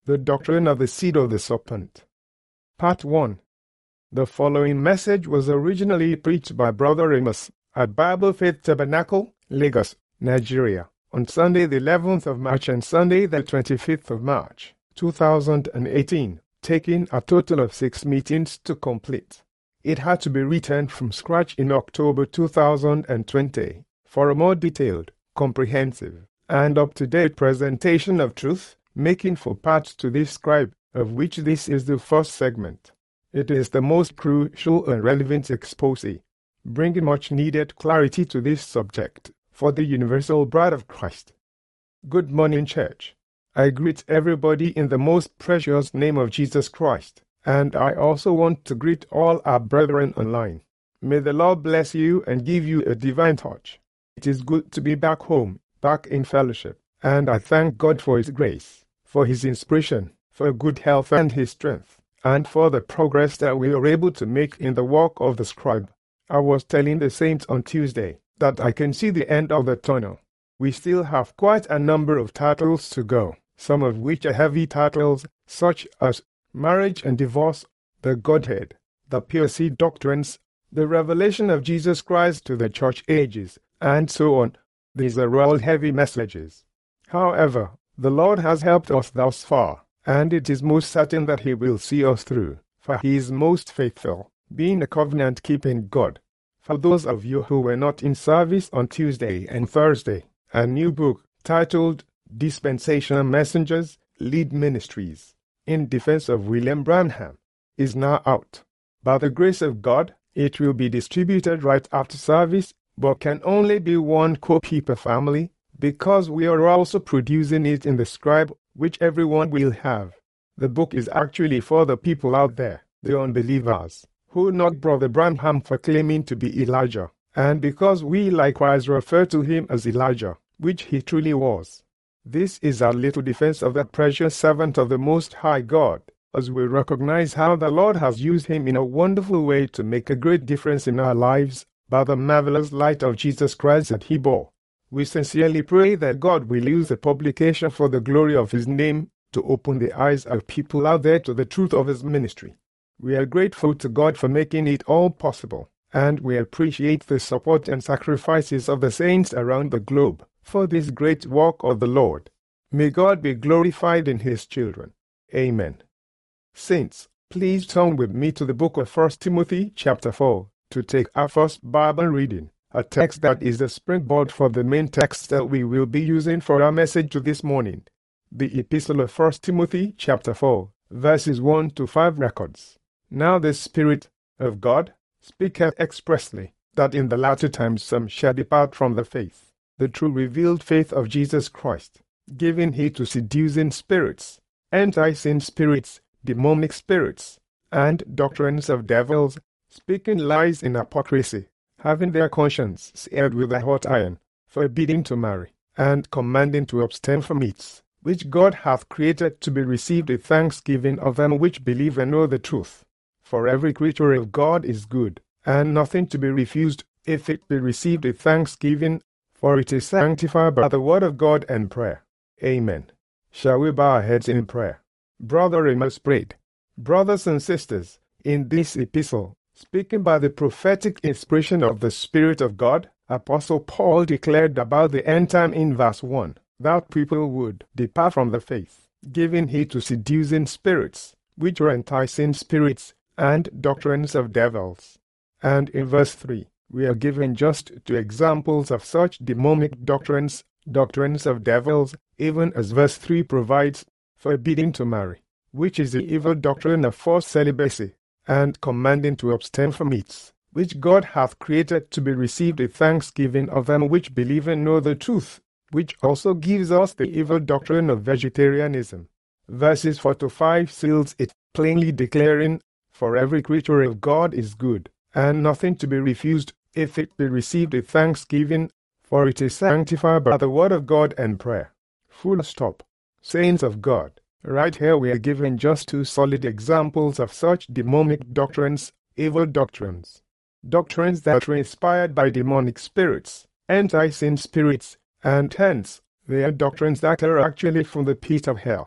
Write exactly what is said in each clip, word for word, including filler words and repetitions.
The Doctrine of the Seed of the Serpent. Part one. The following message was originally preached by Brother Amos at Bible Faith Tabernacle, Lagos, Nigeria, on Sunday the eleventh of March and Sunday the twenty-fifth of March, two thousand eighteen, taking a total of six meetings to complete. It had to be written from scratch in October two thousand twenty for a more detailed, comprehensive, and up-to-date presentation of truth, making for parts to this scribe, of which this is the first segment. It is the most crucial and relevant exposé, bringing much-needed clarity to this subject for the universal bride of Christ. Good morning, church. I greet everybody in the most precious name of Jesus Christ, and I also want to greet all our brethren online. May the Lord bless you and give you a divine touch. It is good to be back home, back in fellowship, and I thank God for His grace, for His inspiration, for good health and His strength, and for the progress that we are able to make in the work of the scribe. I was telling the saints on Tuesday that I can see the end of the tunnel. We still have quite a number of titles to go, some of which are heavy titles, such as marriage and divorce, the Godhead, the pure seed doctrines, the revelation of Jesus Christ to the church ages, and so on. These are all heavy messages. However, the Lord has helped us thus far, and it is most certain that He will see us through, for He is most faithful, being a covenant-keeping God. For those of you who were not in service on Tuesday and Thursday, a new book titled Dispensational Messengers Lead Ministries, in defense of William Branham, is now out. By the grace of God, it will be distributed right after service, but can only be one copy per family, because we are also producing it in the scribe, which everyone will have. The book is actually for the people out there, the unbelievers, who knock Brother Branham for claiming to be Elijah, and because we likewise refer to him as Elijah, which he truly was. This is our little defense of that precious servant of the Most High God, as we recognize how the Lord has used him in a wonderful way to make a great difference in our lives by the marvelous light of Jesus Christ that he bore. We sincerely pray that God will use the publication for the glory of His name to open the eyes of people out there to the truth of His ministry. We are grateful to God for making it all possible, and we appreciate the support and sacrifices of the saints around the globe for this great work of the Lord. May God be glorified in His children. Amen. Saints, please turn with me to the book of First Timothy chapter four to take our first Bible reading, a text that is the springboard for the main text that we will be using for our message this morning. The epistle of First Timothy chapter four, verses one to five records. Now the Spirit of God speaketh expressly, that in the latter times some shall depart from the faith, the true revealed faith of Jesus Christ, giving heed to seducing spirits, enticing spirits, demonic spirits, and doctrines of devils, speaking lies in hypocrisy, having their conscience seared with a hot iron, forbidding to marry, and commanding to abstain from meats, which God hath created to be received with thanksgiving of them which believe and know the truth. For every creature of God is good, and nothing to be refused, if it be received with thanksgiving, for it is sanctified by the word of God and prayer. Amen. Shall we bow our heads in prayer? Brother Amos prayed. Brothers and sisters, in this epistle, speaking by the prophetic inspiration of the Spirit of God, Apostle Paul declared about the end time in verse one, that people would depart from the faith, giving heed to seducing spirits, which are enticing spirits, and doctrines of devils. And in verse three, we are given just two examples of such demonic doctrines, doctrines of devils, even as verse three provides, forbidding to marry, which is the evil doctrine of forced celibacy, and commanding to abstain from meats, which God hath created to be received with thanksgiving of them which believe and know the truth, which also gives us the evil doctrine of vegetarianism. Verses four to five seals it, plainly declaring, for every creature of God is good, and nothing to be refused, if it be received with thanksgiving, for it is sanctified by the word of God and prayer. Full stop. Saints of God, right here we are given just two solid examples of such demonic doctrines, evil doctrines. Doctrines that are inspired by demonic spirits, enticing spirits, and hence, they are doctrines that are actually from the pit of hell.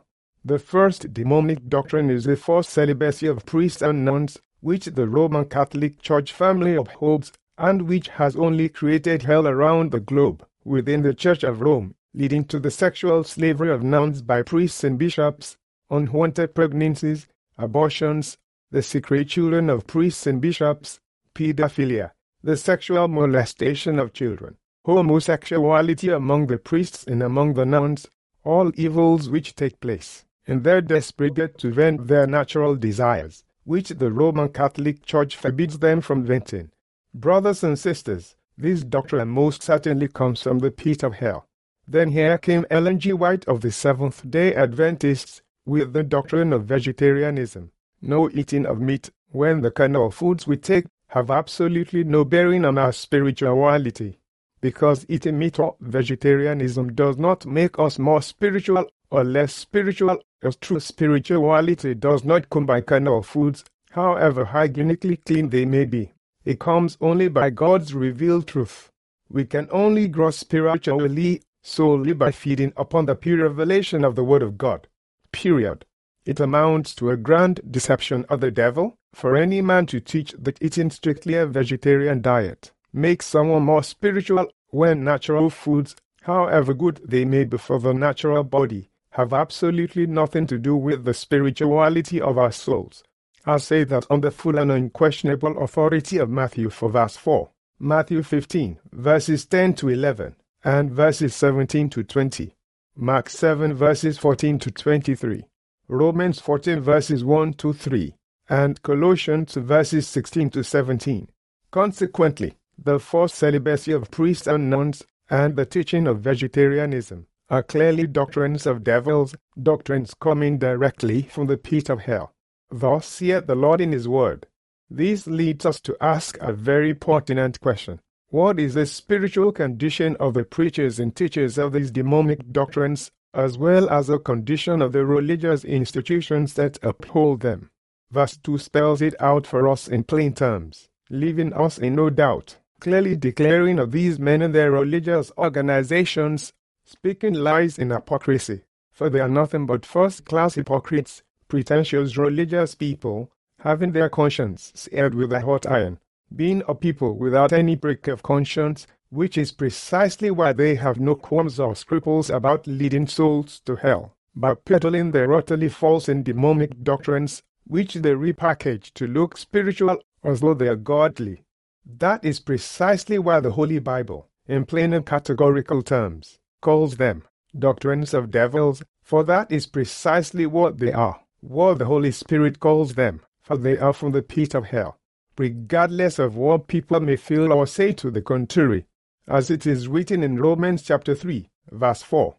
The first demonic doctrine is the forced celibacy of priests and nuns, which the Roman Catholic Church firmly upholds, and which has only created hell around the globe, within the Church of Rome, leading to the sexual slavery of nuns by priests and bishops, unwanted pregnancies, abortions, the secret children of priests and bishops, pedophilia, the sexual molestation of children, homosexuality among the priests and among the nuns, all evils which take place in their desperate to vent their natural desires, which the Roman Catholic Church forbids them from venting. Brothers and sisters, this doctrine most certainly comes from the pit of hell. Then here came Ellen G. White of the Seventh-day Adventists with the doctrine of vegetarianism. No eating of meat, when the carnal foods we take have absolutely no bearing on our spirituality. Because eating meat or vegetarianism does not make us more spiritual or less spiritual, as true spirituality does not come by carnal foods, however hygienically clean they may be. It comes only by God's revealed truth. We can only grow spiritually solely by feeding upon the pure revelation of the Word of God. Period. It amounts to a grand deception of the devil for any man to teach that eating strictly a vegetarian diet makes someone more spiritual when natural foods, however good they may be for the natural body, have absolutely nothing to do with the spirituality of our souls. I say that on the full and unquestionable authority of Matthew four verse four, Matthew fifteen verses ten to eleven, and verses seventeen to twenty, Mark seven verses fourteen to twenty-three, Romans fourteen verses one to three, and Colossians verses sixteen to seventeen. Consequently, the forced celibacy of priests and nuns, and the teaching of vegetarianism, are clearly doctrines of devils, doctrines coming directly from the pit of hell. Thus saith the Lord in His Word. This leads us to ask a very pertinent question. What is the spiritual condition of the preachers and teachers of these demonic doctrines, as well as the condition of the religious institutions that uphold them? Verse two spells it out for us in plain terms, leaving us in no doubt, clearly declaring of these men and their religious organizations, speaking lies in hypocrisy, for they are nothing but first-class hypocrites, pretentious religious people, having their conscience seared with a hot iron, being a people without any prick of conscience, which is precisely why they have no qualms or scruples about leading souls to hell, by peddling their utterly false and demonic doctrines, which they repackage to look spiritual as though they are godly. That is precisely why the Holy Bible, in plain and categorical terms, calls them doctrines of devils, for that is precisely what they are, what the Holy Spirit calls them, for they are from the pit of hell, regardless of what people may feel or say to the contrary, as it is written in Romans chapter three, verse four.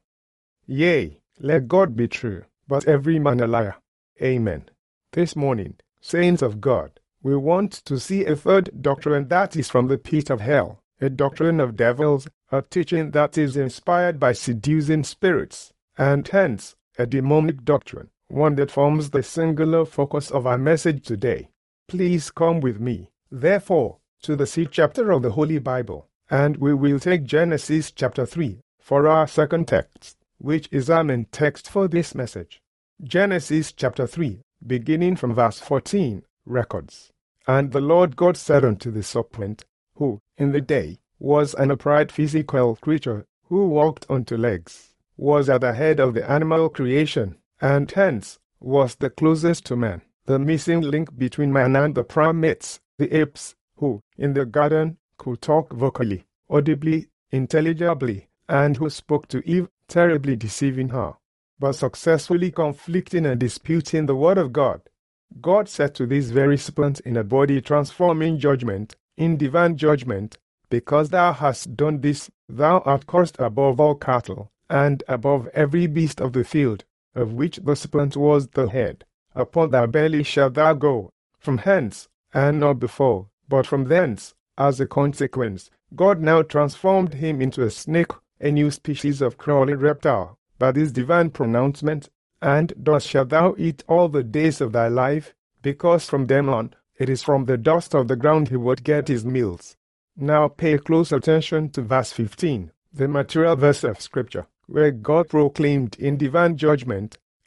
Yea, let God be true, but every man a liar. Amen. This morning, saints of God, we want to see a third doctrine that is from the pit of hell, a doctrine of devils, a teaching that is inspired by seducing spirits, and hence a demonic doctrine, one that forms the singular focus of our message today. Please come with me, therefore, to the sixth chapter of the Holy Bible, and we will take Genesis chapter three for our second text, which is our main text for this message. Genesis chapter three, beginning from verse fourteen, records, And the Lord God said unto the serpent, who, in the day, was an upright physical creature, who walked on two legs, was at the head of the animal creation, and hence was the closest to man, the missing link between man and the primates, the apes, who, in the garden, could talk vocally, audibly, intelligibly, and who spoke to Eve, terribly deceiving her, but successfully conflicting and disputing the word of God. God said to this very serpent in a body-transforming judgment, in divine judgment, Because thou hast done this, thou art cursed above all cattle, and above every beast of the field, of which the serpent was the head. Upon thy belly shalt thou go, from hence, and not before, but from thence. As a consequence, God now transformed him into a snake, a new species of crawling reptile, by this divine pronouncement, and thus shalt thou eat all the days of thy life, because from them on, it is from the dust of the ground he would get his meals. Now pay close attention to verse fifteen, the material verse of Scripture, where God proclaimed in divine judgment,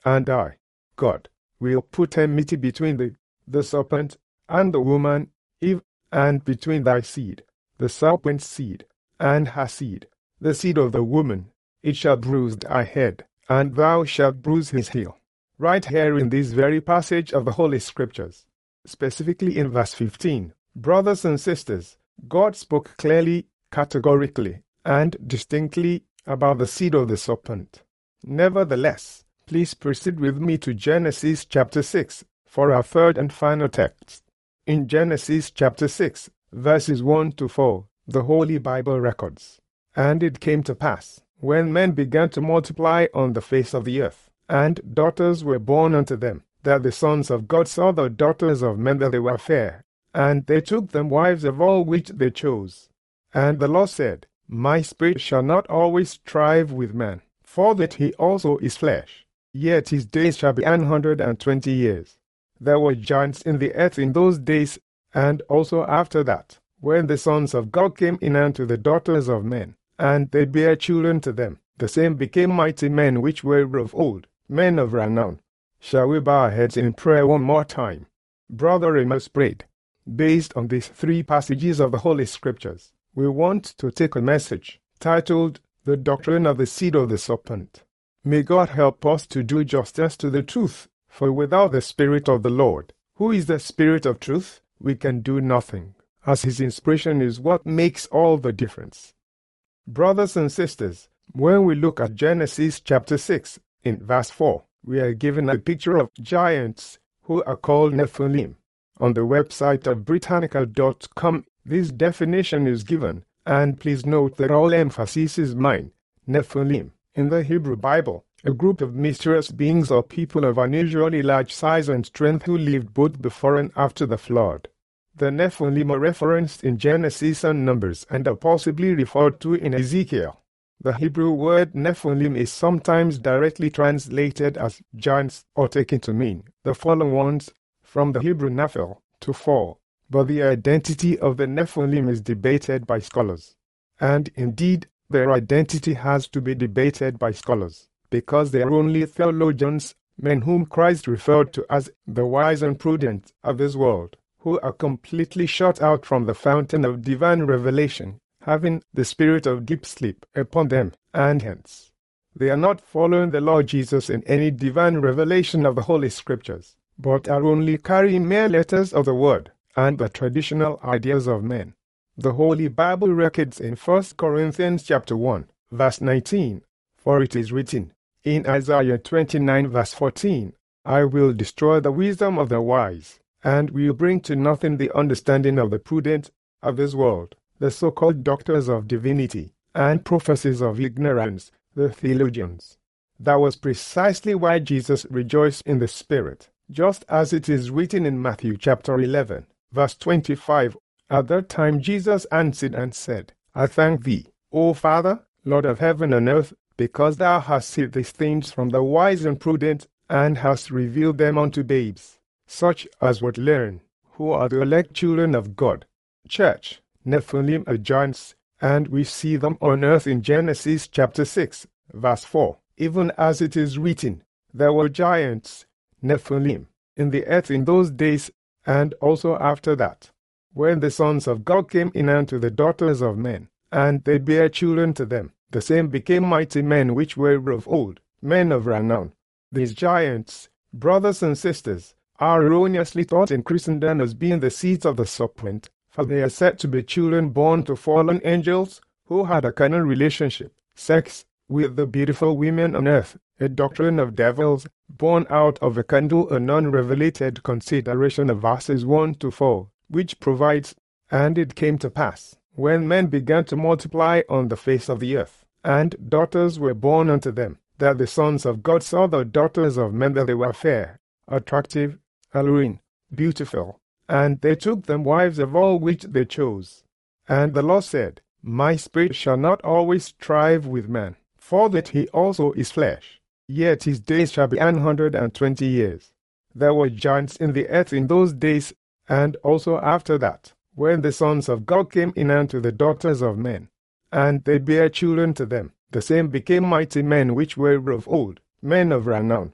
And I, God, will put enmity between thee, the serpent, and the woman, Eve, and between thy seed, the serpent's seed, and her seed, the seed of the woman. It shall bruise thy head, and thou shalt bruise his heel. Right here in this very passage of the Holy Scriptures, specifically in verse fifteen, brothers and sisters, God spoke clearly, categorically, and distinctly about the seed of the serpent. Nevertheless, please proceed with me to Genesis chapter six for our third and final text. In Genesis chapter six, verses one to four, the Holy Bible records, "And it came to pass, when men began to multiply on the face of the earth, and daughters were born unto them, that the sons of God saw the daughters of men that they were fair, and they took them wives of all which they chose. And the Lord said, My spirit shall not always strive with man, for that he also is flesh, yet his days shall be an hundred and twenty years. There were giants in the earth in those days, and also after that, when the sons of God came in unto the daughters of men, and they bare children to them. The same became mighty men which were of old, men of renown." Shall we bow our heads in prayer one more time? Brother Amos prayed. Based on these three passages of the Holy Scriptures, we want to take a message titled, The Doctrine of the Seed of the Serpent. May God help us to do justice to the truth, for without the Spirit of the Lord, who is the Spirit of truth, we can do nothing, as His inspiration is what makes all the difference. Brothers and sisters, when we look at Genesis chapter six, in verse four, we are given a picture of giants who are called Nephilim. On the website of Britannica dot com, this definition is given, and please note that all emphasis is mine. Nephilim, in the Hebrew Bible, a group of mysterious beings or people of unusually large size and strength who lived both before and after the flood. The Nephilim are referenced in Genesis and Numbers and are possibly referred to in Ezekiel. The Hebrew word Nephilim is sometimes directly translated as giants or taken to mean the fallen ones, from the Hebrew Nephil, to fall. But the identity of the Nephilim is debated by scholars. And indeed, their identity has to be debated by scholars, because they are only theologians, men whom Christ referred to as the wise and prudent of this world, who are completely shut out from the fountain of divine revelation, having the spirit of deep sleep upon them, and hence they are not following the Lord Jesus in any divine revelation of the Holy Scriptures, but are only carrying mere letters of the Word and the traditional ideas of men. The Holy Bible records in First Corinthians chapter one, verse nineteen, "For it is written in Isaiah twenty-nine, verse fourteen, I will destroy the wisdom of the wise, and will bring to nothing the understanding of the prudent of this world." The so-called doctors of divinity and professors of ignorance, the theologians. That was precisely why Jesus rejoiced in the Spirit, just as it is written in Matthew chapter eleven, verse twenty-five. At that time Jesus answered and said, I thank thee, O Father, Lord of heaven and earth, because thou hast hid these things from the wise and prudent, and hast revealed them unto babes, such as would learn, who are the elect children of God. Church, Nephilim are giants, and we see them on earth in Genesis chapter six, verse four. Even as it is written, there were giants, Nephilim, in the earth in those days, and also after that, when the sons of God came in unto the daughters of men, and they bare children to them. The same became mighty men which were of old, men of renown. These giants, brothers and sisters, are erroneously thought in Christendom as being the seeds of the serpent, for they are said to be children born to fallen angels who had a carnal relationship, sex, with the beautiful women on earth, a doctrine of devils, born out of a candle a non-revelated consideration of verses one to four, which provides, and it came to pass, when men began to multiply on the face of the earth, and daughters were born unto them, that the sons of God saw the daughters of men that they were fair, attractive, alluring, beautiful, and they took them wives of all which they chose. And the Lord said, My spirit shall not always strive with man, for that he also is flesh, yet his days shall be an hundred and twenty years. There were giants in the earth in those days, and also after that, when the sons of God came in unto the daughters of men, and they bare children to them. The same became mighty men which were of old, men of renown.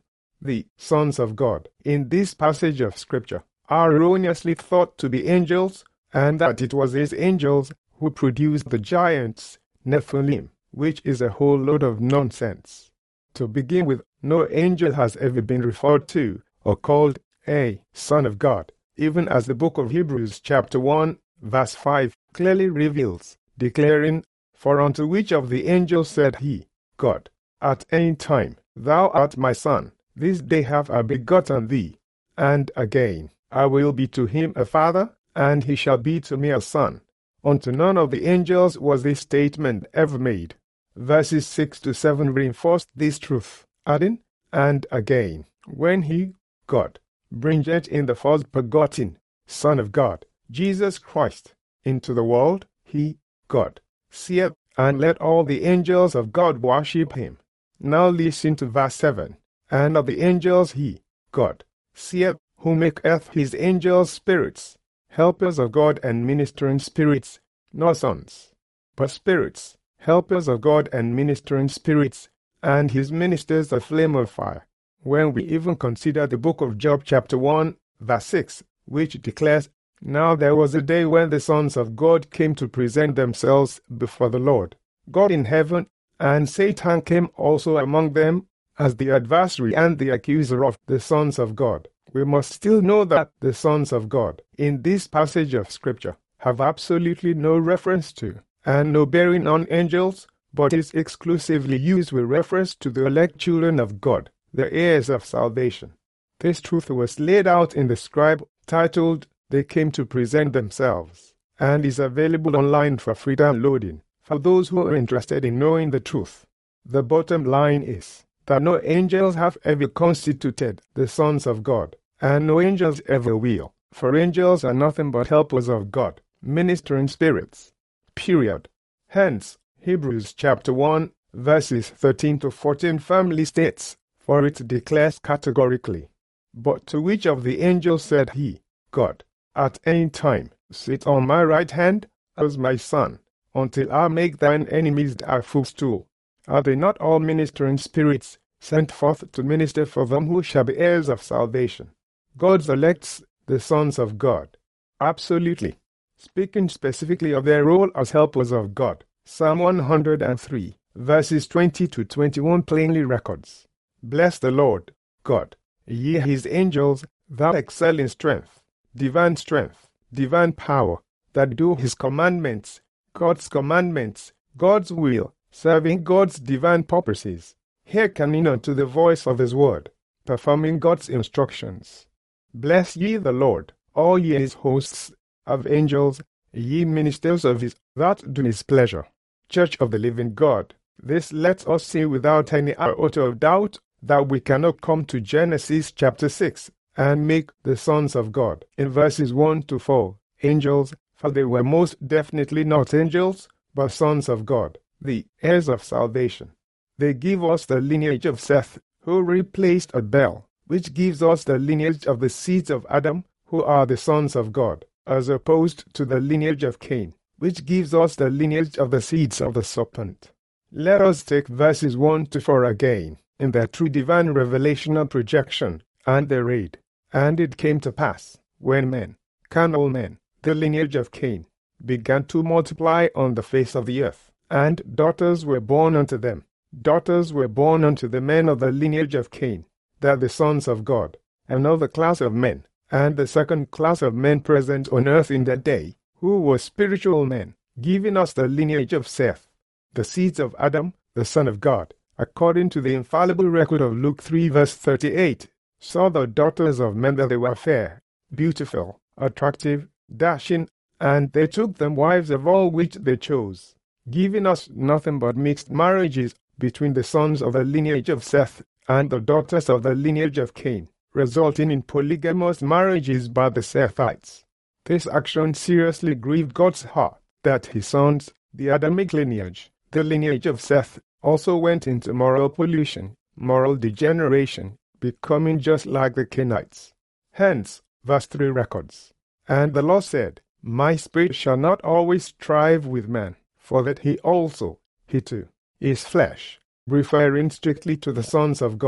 the sons of God, in this passage of Scripture, are erroneously thought to be angels, and that it was these angels who produced the giants, Nephilim, which is a whole load of nonsense. To begin with, no angel has ever been referred to or called a son of God, even as the book of Hebrews chapter one, verse five clearly reveals, declaring, "For unto which of the angels said he, God, at any time, Thou art my son, this day have I begotten thee. And again, I will be to him a father, and he shall be to me a son. Unto none of the angels was this statement ever made." Verses six to seven reinforced this truth, adding, "And again, when he, God, bringeth in the first begotten Son of God, Jesus Christ, into the world, he, God, seeth, and let all the angels of God worship him." Now listen to verse seven. "And of the angels he, God, seeth, who maketh his angels spirits, helpers of God and ministering spirits, not sons, but spirits, helpers of God and ministering spirits, and his ministers a flame of fire." When we even consider the book of Job chapter one, verse six, which declares, "Now there was a day when the sons of God came to present themselves before the Lord, God in heaven, and Satan came also among them as the adversary and the accuser of the sons of God." We must still know that the sons of God, in this passage of Scripture, have absolutely no reference to, and no bearing on angels, but is exclusively used with reference to the elect children of God, the heirs of salvation. This truth was laid out in the scribe titled, "They Came to Present Themselves," and is available online for free downloading for those who are interested in knowing the truth. The bottom line is that no angels have ever constituted the sons of God, and no angels ever will, for angels are nothing but helpers of God, ministering spirits. Period. Hence, Hebrews chapter one, verses thirteen to fourteen firmly states, for it declares categorically, "But to which of the angels said he, God, at any time, sit on my right hand, as my son, until I make thine enemies thy footstool? Are they not all ministering spirits, sent forth to minister for them who shall be heirs of salvation?" God's elects, the sons of God. Absolutely. Speaking specifically of their role as helpers of God, Psalm one hundred three, verses twenty to twenty-one plainly records, "Bless the Lord, God, ye his angels, that excel in strength, divine strength, divine power, that do his commandments," God's commandments, God's will, serving God's divine purposes, hearkening unto the voice of his word, performing God's instructions. "Bless ye the Lord, all ye his hosts of angels, ye ministers of his, that do his pleasure." Church of the living God, this lets us see without any iota of doubt that we cannot come to Genesis chapter six and make the sons of God, in verses one to four, angels, for they were most definitely not angels, but sons of God, the heirs of salvation. They give us the lineage of Seth, who replaced Abel, which gives us the lineage of the seeds of Adam, who are the sons of God, as opposed to the lineage of Cain, which gives us the lineage of the seeds of the serpent. Let us take verses one to four again, in their true divine revelational projection, and they read, "And it came to pass, when men, carnal men, the lineage of Cain, began to multiply on the face of the earth, and daughters were born unto them. Daughters were born unto the men of the lineage of Cain, that the sons of God, another class of men, and the second class of men present on earth in that day, who were spiritual men, giving us the lineage of Seth, the seeds of Adam, the Son of God, according to the infallible record of Luke three verse thirty-eight, saw the daughters of men that they were fair, beautiful, attractive, dashing, and they took them wives of all which they chose, giving us nothing but mixed marriages between the sons of the lineage of Seth and the daughters of the lineage of Cain, resulting in polygamous marriages by the Sethites. This action seriously grieved God's heart, that his sons, the Adamic lineage, the lineage of Seth, also went into moral pollution, moral degeneration, becoming just like the Cainites. Hence, verse three records, "And the Lord said, My spirit shall not always strive with man, for that he also, he too, is flesh," referring strictly to the sons of God,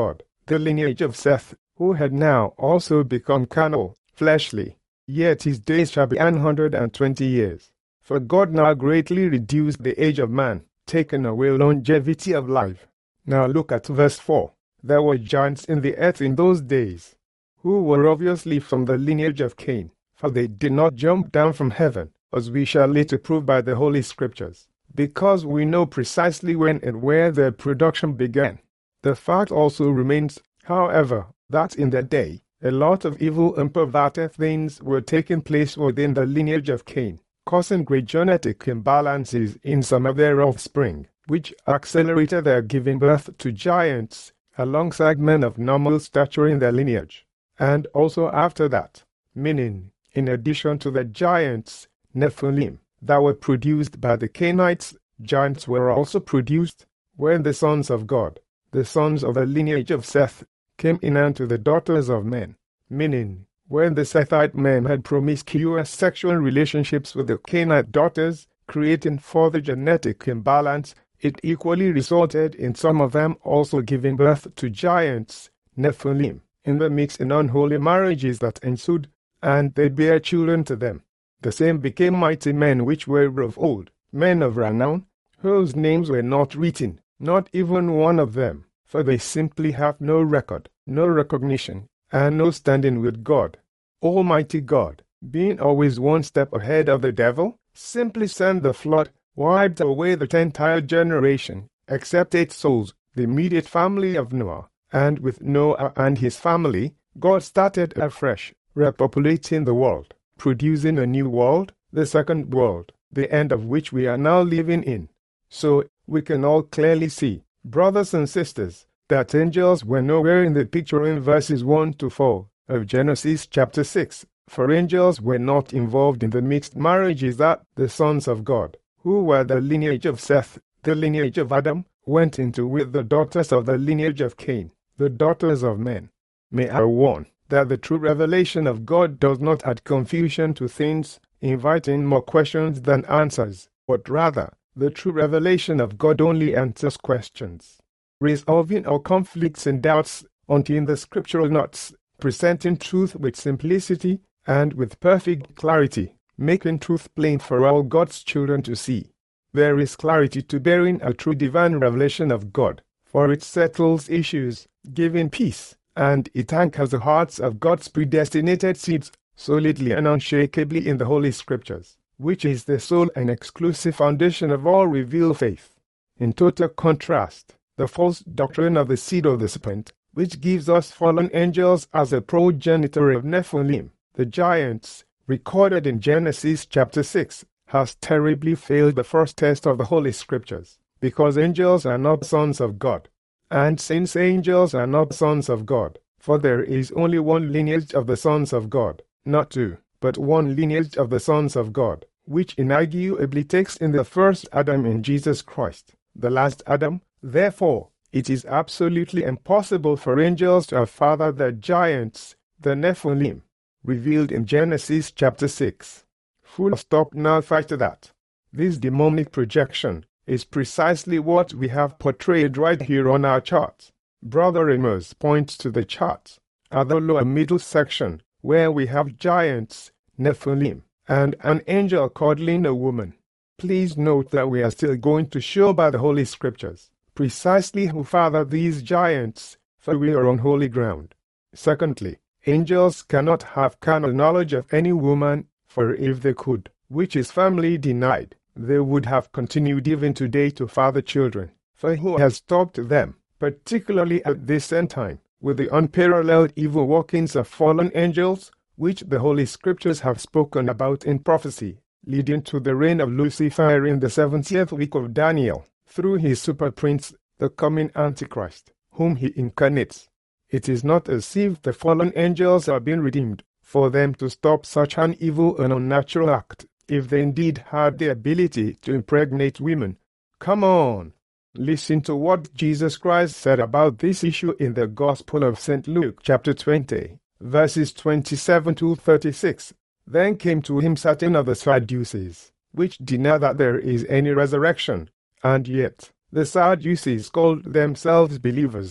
the lineage of Seth, who had now also become carnal, fleshly. Yet his days shall be an hundred and twenty years. For God now greatly reduced the age of man, taking away longevity of life. Now look at verse four. There were giants in the earth in those days, who were obviously from the lineage of Cain, for they did not jump down from heaven, as we shall later prove by the Holy Scriptures, because we know precisely when and where their production began. The fact also remains, however, that in that day, a lot of evil and perverted things were taking place within the lineage of Cain, causing great genetic imbalances in some of their offspring, which accelerated their giving birth to giants, alongside men of normal stature in their lineage. And also after that, meaning, in addition to the giants, Nephilim, that were produced by the Cainites, giants were also produced when the sons of God, the sons of the lineage of Seth, came in unto the daughters of men, meaning, when the Sethite men had promiscuous sexual relationships with the Cainite daughters, creating further genetic imbalance, it equally resulted in some of them also giving birth to giants, Nephilim, in the mixed and unholy marriages that ensued, and they bare children to them. The same became mighty men which were of old, men of renown, whose names were not written, not even one of them, for they simply have no record, no recognition, and no standing with God. Almighty God, being always one step ahead of the devil, simply sent the flood, wiped away the entire generation, except eight souls, the immediate family of Noah, and with Noah and his family, God started afresh, repopulating the world, producing a new world, the second world, the end of which we are now living in. So, we can all clearly see, brothers and sisters, that angels were nowhere in the picture in verses one to four of Genesis chapter six, for angels were not involved in the mixed marriages that the sons of God, who were the lineage of Seth, the lineage of Adam, went into with the daughters of the lineage of Cain, the daughters of men. May I warn that the true revelation of God does not add confusion to things, inviting more questions than answers, but rather, the true revelation of God only answers questions, resolving our conflicts and doubts until the scriptural knots, presenting truth with simplicity and with perfect clarity, making truth plain for all God's children to see. There is clarity to bearing a true divine revelation of God, for it settles issues, giving peace, and it anchors the hearts of God's predestinated seeds solidly and unshakably in the Holy Scriptures, which is the sole and exclusive foundation of all revealed faith. In total contrast, the false doctrine of the seed of the serpent, which gives us fallen angels as a progenitor of Nephilim, the giants, recorded in Genesis chapter six, has terribly failed the first test of the Holy Scriptures, because angels are not sons of God. And since angels are not sons of God, for there is only one lineage of the sons of God, not two, but one lineage of the sons of God, which inarguably takes in the first Adam in Jesus Christ, the last Adam. Therefore, it is absolutely impossible for angels to have fathered the giants, the Nephilim, revealed in Genesis chapter six. Full stop, now fight that. This demonic projection is precisely what we have portrayed right here on our chart. Brother Amos points to the chart at the lower middle section, where we have giants, Nephilim, and an angel coddling a woman. Please note that we are still going to show by the Holy Scriptures precisely who fathered these giants, for we are on holy ground. Secondly, angels cannot have carnal knowledge of any woman, for if they could, which is firmly denied, they would have continued even today to father children. For who has stopped them, particularly at this end time, with the unparalleled evil workings of fallen angels, which the Holy Scriptures have spoken about in prophecy, leading to the reign of Lucifer in the seventieth week of Daniel, through his super prince, the coming Antichrist, whom he incarnates. It is not as if the fallen angels are being redeemed for them to stop such an evil and unnatural act, if they indeed had the ability to impregnate women. Come on! Listen to what Jesus Christ said about this issue in the Gospel of Saint Luke chapter twenty, verses twenty-seven to thirty-six. Then came to him certain of the Sadducees, which deny that there is any resurrection, and yet the Sadducees called themselves believers,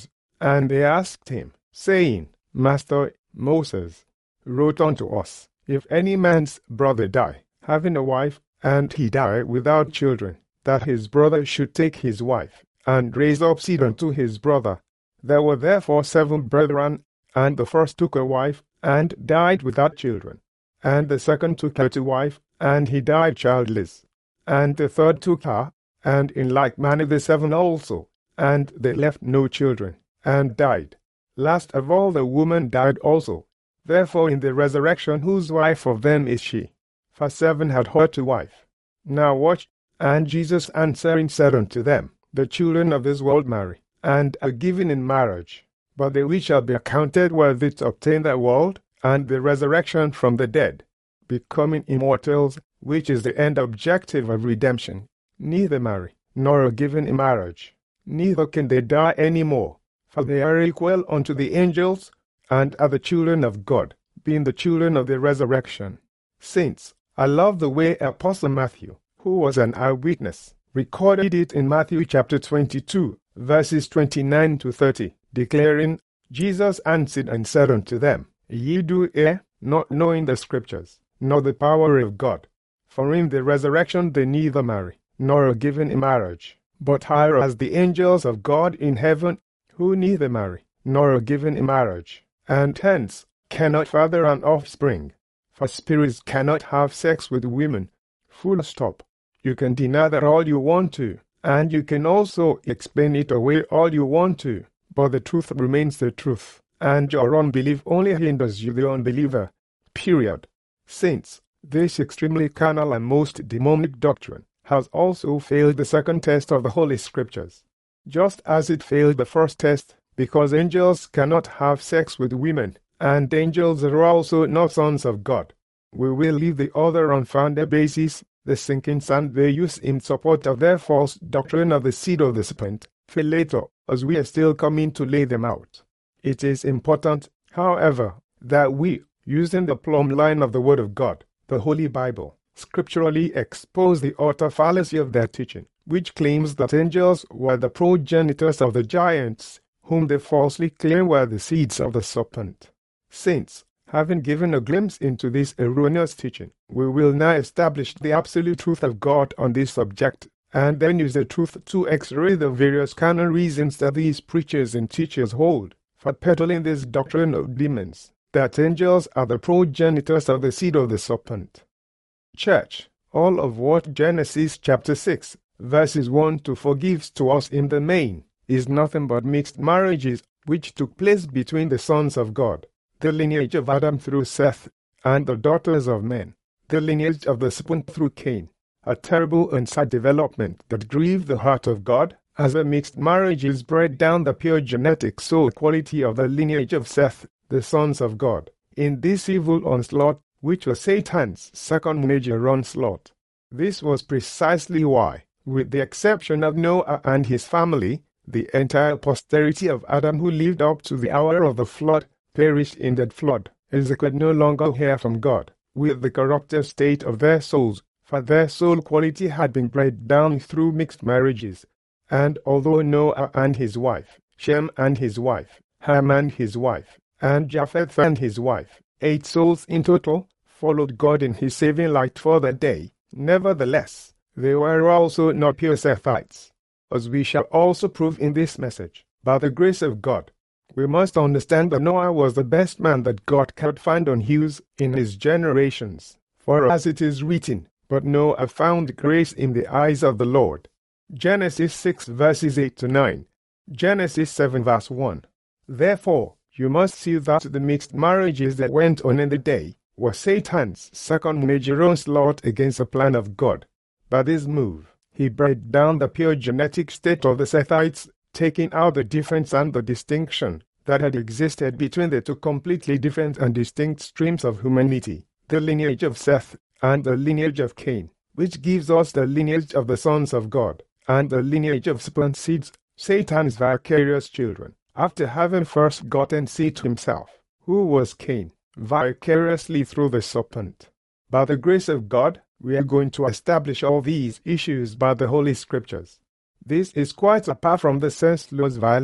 And they asked him, saying, Master, Moses wrote unto us, if any man's brother die, having a wife, and he die without children, that his brother should take his wife, and raise up seed unto his brother. There were therefore seven brethren, and the first took a wife, and died without children. And the second took her to wife, and he died childless. And the third took her, and in like manner the seven also, and they left no children, and died. Last of all the woman died also. Therefore in the resurrection whose wife of them is she? For seven had her to wife. Now watch. And Jesus answering said unto them, the children of this world marry, and are given in marriage. But they which shall be accounted worthy to obtain the world, and the resurrection from the dead, becoming immortals, which is the end objective of redemption, neither marry, nor are given in marriage, neither can they die any more, for they are equal unto the angels, and are the children of God, being the children of the resurrection. Saints, I love the way Apostle Matthew, who was an eyewitness, recorded it in Matthew chapter twenty-two, verses twenty-nine to thirty, declaring, Jesus answered and said unto them, Ye do err, not knowing the Scriptures, nor the power of God. For in the resurrection they neither marry, nor are given in marriage, but are as the angels of God in heaven, who neither marry, nor are given in marriage, and hence cannot father an offspring. For spirits cannot have sex with women. Full stop. You can deny that all you want to, and you can also explain it away all you want to, but the truth remains the truth, and your unbelief only hinders you the unbeliever. Period. Saints, this extremely carnal and most demonic doctrine has also failed the second test of the Holy Scriptures, just as it failed the first test, because angels cannot have sex with women, and angels are also not sons of God. We will leave the other unfounded basis, the sinking sand they use in support of their false doctrine of the seed of the serpent, for later, as we are still coming to lay them out. It is important, however, that we, using the plumb line of the Word of God, the Holy Bible, scripturally expose the utter fallacy of their teaching, which claims that angels were the progenitors of the giants, whom they falsely claim were the seeds of the serpent. Saints, having given a glimpse into this erroneous teaching, we will now establish the absolute truth of God on this subject, and then use the truth to x-ray the various carnal reasons that these preachers and teachers hold for peddling this doctrine of demons, that angels are the progenitors of the seed of the serpent. Church, all of what Genesis chapter six, verses one to four gives to us in the main is nothing but mixed marriages which took place between the sons of God, the lineage of Adam through Seth, and the daughters of men, the lineage of the serpent through Cain, a terrible and sad development that grieved the heart of God, as the mixed marriages bred down the pure genetic soul quality of the lineage of Seth, the sons of God, in this evil onslaught, which was Satan's second major onslaught. This was precisely why, with the exception of Noah and his family, the entire posterity of Adam who lived up to the hour of the flood perished in that flood, as they could no longer hear from God, with the corrupted state of their souls, for their soul quality had been bred down through mixed marriages. And although Noah and his wife, Shem and his wife, Ham and his wife, and Japheth and his wife, eight souls in total, followed God in his saving light for that day, nevertheless, they were also not pure Sethites, as we shall also prove in this message. By the grace of God, we must understand that Noah was the best man that God could find on his in his generations. For as it is written, but Noah found grace in the eyes of the Lord. Genesis six verses eight to nine. Genesis seven verse one. Therefore, you must see that the mixed marriages that went on in the day were Satan's second major onslaught against the plan of God. By this move, he bred down the pure genetic state of the Sethites, taking out the difference and the distinction that had existed between the two completely different and distinct streams of humanity, the lineage of Seth and the lineage of Cain, which gives us the lineage of the sons of God, and the lineage of serpent seeds, Satan's vicarious children, after having first gotten seed himself, who was Cain, vicariously through the serpent. By the grace of God, we are going to establish all these issues by the Holy Scriptures. This is quite apart from the senseless violence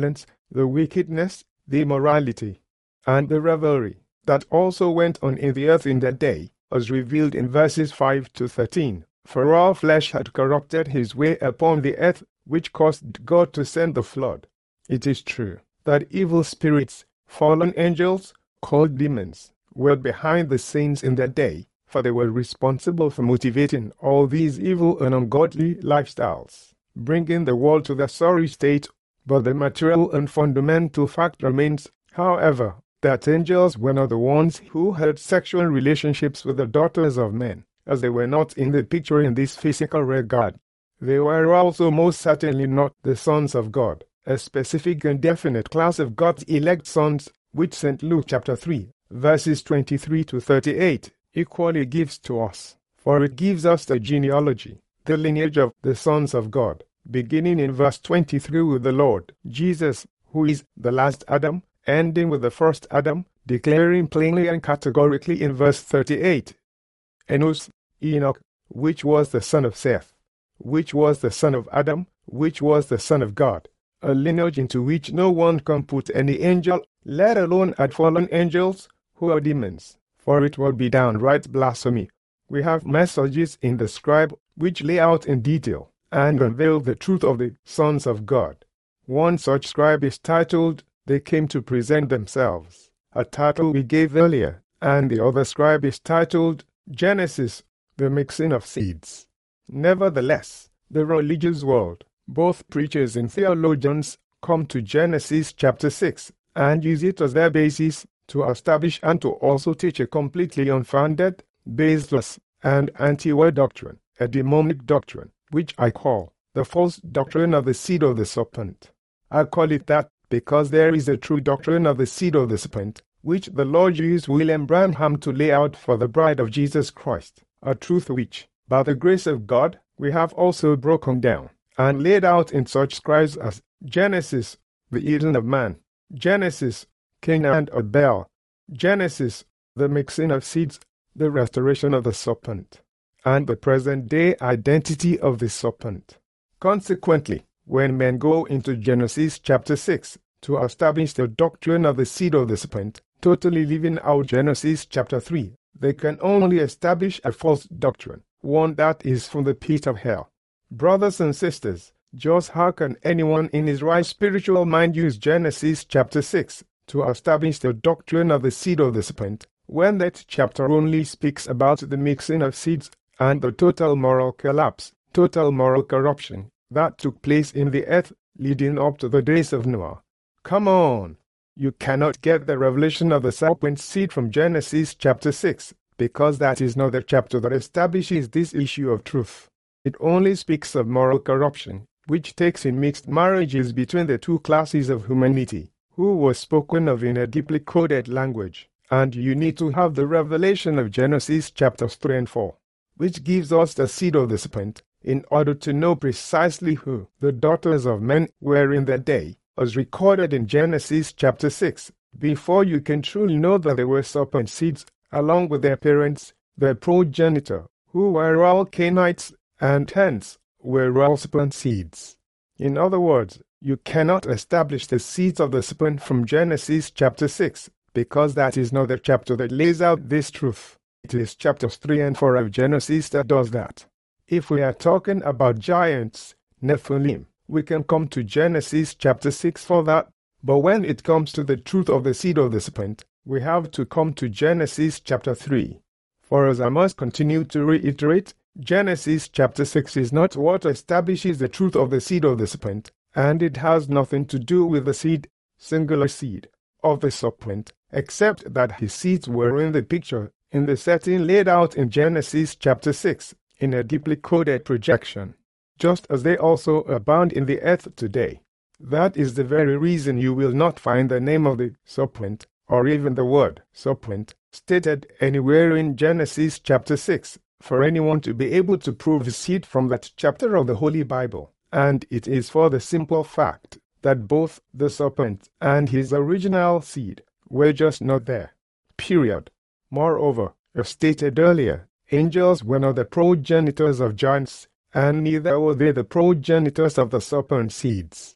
the wickedness, the immorality, and the revelry that also went on in the earth in that day, as revealed in verses five to thirteen. For all flesh had corrupted his way upon the earth, which caused God to send the flood. It is true that evil spirits, fallen angels, called demons, were behind the scenes in that day, for they were responsible for motivating all these evil and ungodly lifestyles, bringing the world to the sorry state. But the material and fundamental fact remains, however, that angels were not the ones who had sexual relationships with the daughters of men, as they were not in the picture in this physical regard. They were also most certainly not the sons of God, a specific and definite class of God's elect sons, which Saint Luke chapter three, verses twenty-three to thirty-eight, equally gives to us. For it gives us the genealogy, the lineage of the sons of God, beginning in verse twenty-three with the Lord Jesus, who is the last Adam, ending with the first Adam, declaring plainly and categorically in verse thirty-eight, Enos, Enoch, which was the son of Seth, which was the son of Adam, which was the son of God, a lineage into which no one can put any angel, let alone add fallen angels, who are demons, for it will be downright blasphemy. We have messages in the scribe which lay out in detail and unveil the truth of the sons of God. One such scribe is titled, They Came to Present Themselves, a title we gave earlier, and the other scribe is titled, Genesis, the Mixing of Seeds. Nevertheless, the religious world, both preachers and theologians, come to Genesis chapter six and use it as their basis to establish and to also teach a completely unfounded, baseless, and anti-word doctrine, a demonic doctrine, which I call the false doctrine of the seed of the serpent. I call it that because there is a true doctrine of the seed of the serpent, which the Lord used William Branham to lay out for the bride of Jesus Christ, a truth which, by the grace of God, we have also broken down and laid out in such scribes as Genesis, the Eden of man, Genesis, Cain and Abel, Genesis, the mixing of seeds, the restoration of the serpent, and the present-day identity of the serpent. Consequently, when men go into Genesis chapter six to establish the doctrine of the seed of the serpent, totally leaving out Genesis chapter three, they can only establish a false doctrine, one that is from the pit of hell. Brothers and sisters, just how can anyone in his right spiritual mind use Genesis chapter six to establish the doctrine of the seed of the serpent, when that chapter only speaks about the mixing of seeds and the total moral collapse, total moral corruption, that took place in the earth leading up to the days of Noah? Come on! You cannot get the revelation of the serpent seed from Genesis chapter six, because that is not the chapter that establishes this issue of truth. It only speaks of moral corruption, which takes in mixed marriages between the two classes of humanity, who was spoken of in a deeply coded language. And you need to have the revelation of Genesis chapters three and four, which gives us the seed of the serpent, in order to know precisely who the daughters of men were in that day, as recorded in Genesis chapter six, before you can truly know that they were serpent seeds, along with their parents, their progenitor, who were all Cainites, and hence were all serpent seeds. In other words, you cannot establish the seeds of the serpent from Genesis chapter six, because that is not the chapter that lays out this truth. It is chapters three and four of Genesis that does that. If we are talking about giants, Nephilim, we can come to Genesis chapter six for that, but when it comes to the truth of the seed of the serpent, we have to come to Genesis chapter three. For as I must continue to reiterate, Genesis chapter six is not what establishes the truth of the seed of the serpent, and it has nothing to do with the seed, singular seed, of the serpent, except that his seeds were in the picture, in the setting laid out in Genesis chapter six, in a deeply coded projection, just as they also abound in the earth today. That is the very reason you will not find the name of the serpent, or even the word serpent, stated anywhere in Genesis chapter six, for anyone to be able to prove his seed from that chapter of the Holy Bible. And it is for the simple fact that both the serpent and his original seed were just not there. Period. Moreover, as stated earlier, angels were not the progenitors of giants, and neither were they the progenitors of the serpent seeds.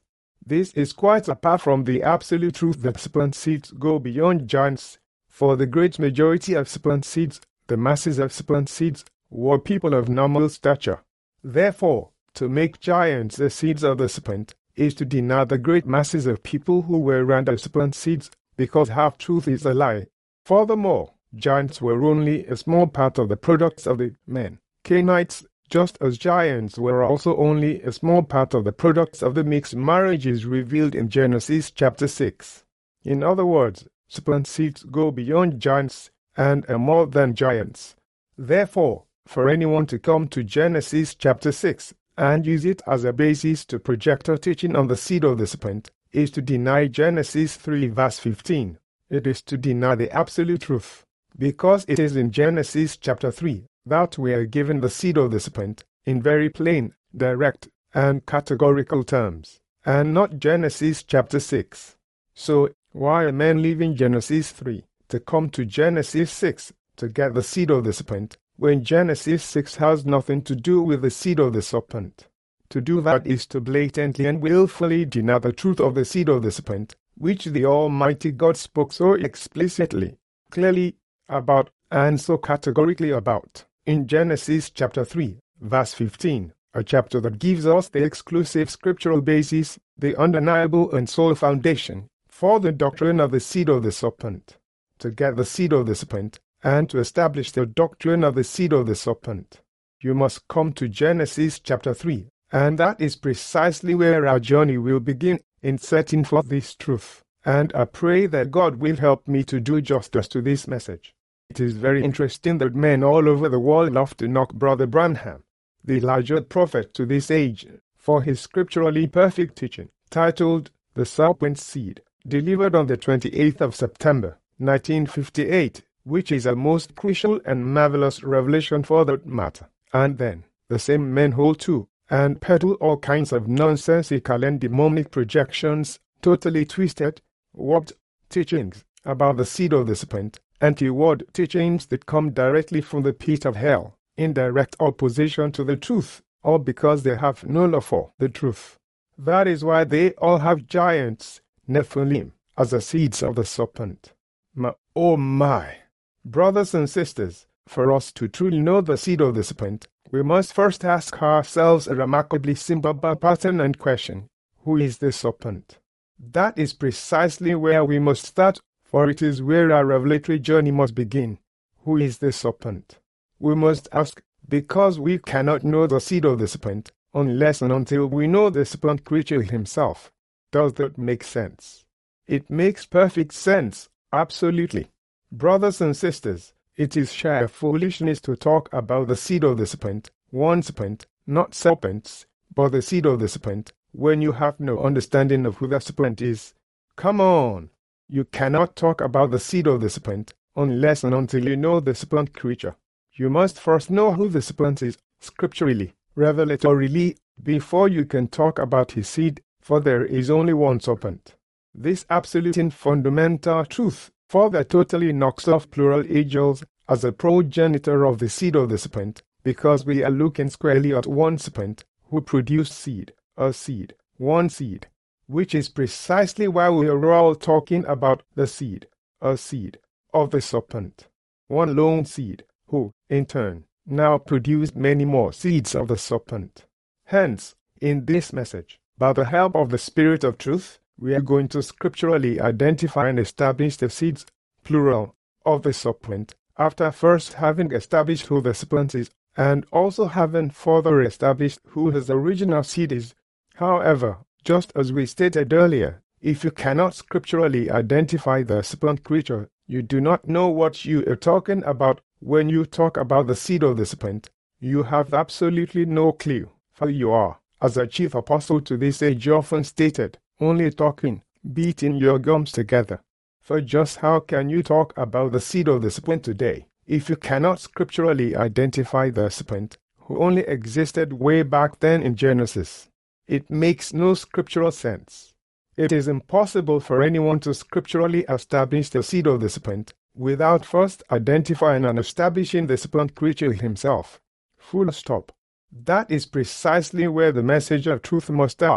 This is quite apart from the absolute truth that serpent seeds go beyond giants. For the great majority of serpent seeds, the masses of serpent seeds, were people of normal stature. Therefore, to make giants the seeds of the serpent is to deny the great masses of people who were around the serpent seeds, because half-truth is a lie. Furthermore, giants were only a small part of the products of the men, Canaanites, just as giants were also only a small part of the products of the mixed marriages revealed in Genesis chapter six. In other words, serpent seeds go beyond giants and are more than giants. Therefore, for anyone to come to Genesis chapter six and use it as a basis to project a teaching on the seed of the serpent is to deny Genesis three verse fifteen. It is to deny the absolute truth, because it is in Genesis chapter three that we are given the seed of the serpent in very plain, direct, and categorical terms, and not Genesis chapter six. So, why are men leaving Genesis three to come to Genesis six to get the seed of the serpent, when Genesis six has nothing to do with the seed of the serpent? To do that is to blatantly and willfully deny the truth of the seed of the serpent, which the Almighty God spoke so explicitly, clearly about, and so categorically about, in Genesis chapter three, verse fifteen, a chapter that gives us the exclusive scriptural basis, the undeniable and sole foundation, for the doctrine of the seed of the serpent. To get the seed of the serpent, and to establish the doctrine of the seed of the serpent, you must come to Genesis chapter three, and that is precisely where our journey will begin in setting forth this truth, and I pray that God will help me to do justice to this message. It is very interesting that men all over the world love to knock Brother Branham, the Elijah prophet to this age, for his scripturally perfect teaching, titled The Serpent's Seed, delivered on the twenty-eighth of September, nineteen fifty-eight, which is a most crucial and marvelous revelation for that matter. And then, the same men hold to, and peddle all kinds of nonsensical and demonic projections, totally twisted, warped teachings about the seed of the serpent, anti-word teachings that come directly from the pit of hell, in direct opposition to the truth, all because they have no love for the truth. That is why they all have giants, Nephilim, as the seeds of the serpent. Ma oh my! Brothers and sisters, for us to truly know the seed of the serpent, we must first ask ourselves a remarkably simple but pertinent question: who is the serpent? That is precisely where we must start, for it is where our revelatory journey must begin. Who is the serpent? We must ask, because we cannot know the seed of the serpent unless and until we know the serpent creature himself. Does that make sense? It makes perfect sense, absolutely. Brothers and sisters, it is sheer foolishness to talk about the seed of the serpent, one serpent, not serpents, but the seed of the serpent, when you have no understanding of who the serpent is. Come on! You cannot talk about the seed of the serpent unless and until you know the serpent creature. You must first know who the serpent is, scripturally, revelatorily, before you can talk about his seed, for there is only one serpent. This absolute and fundamental truth further totally knocks off plural angels as a progenitor of the seed of the serpent, because we are looking squarely at one serpent who produced seed, a seed, one seed, which is precisely why we are all talking about the seed, a seed, of the serpent, one lone seed, who, in turn, now produced many more seeds of the serpent. Hence, in this message, by the help of the Spirit of Truth, we are going to scripturally identify and establish the seeds, plural, of the serpent, after first having established who the serpent is, and also having further established who his original seed is. However, just as we stated earlier, if you cannot scripturally identify the serpent creature, you do not know what you are talking about when you talk about the seed of the serpent. You have absolutely no clue, for you are, as the chief apostle to this age often stated, only talking, beating your gums together. For just how can you talk about the seed of the serpent today, if you cannot scripturally identify the serpent, who only existed way back then in Genesis? It makes no scriptural sense. It is impossible for anyone to scripturally establish the seed of the serpent without first identifying and establishing the serpent creature himself. Full stop. That is precisely where the message of truth must start,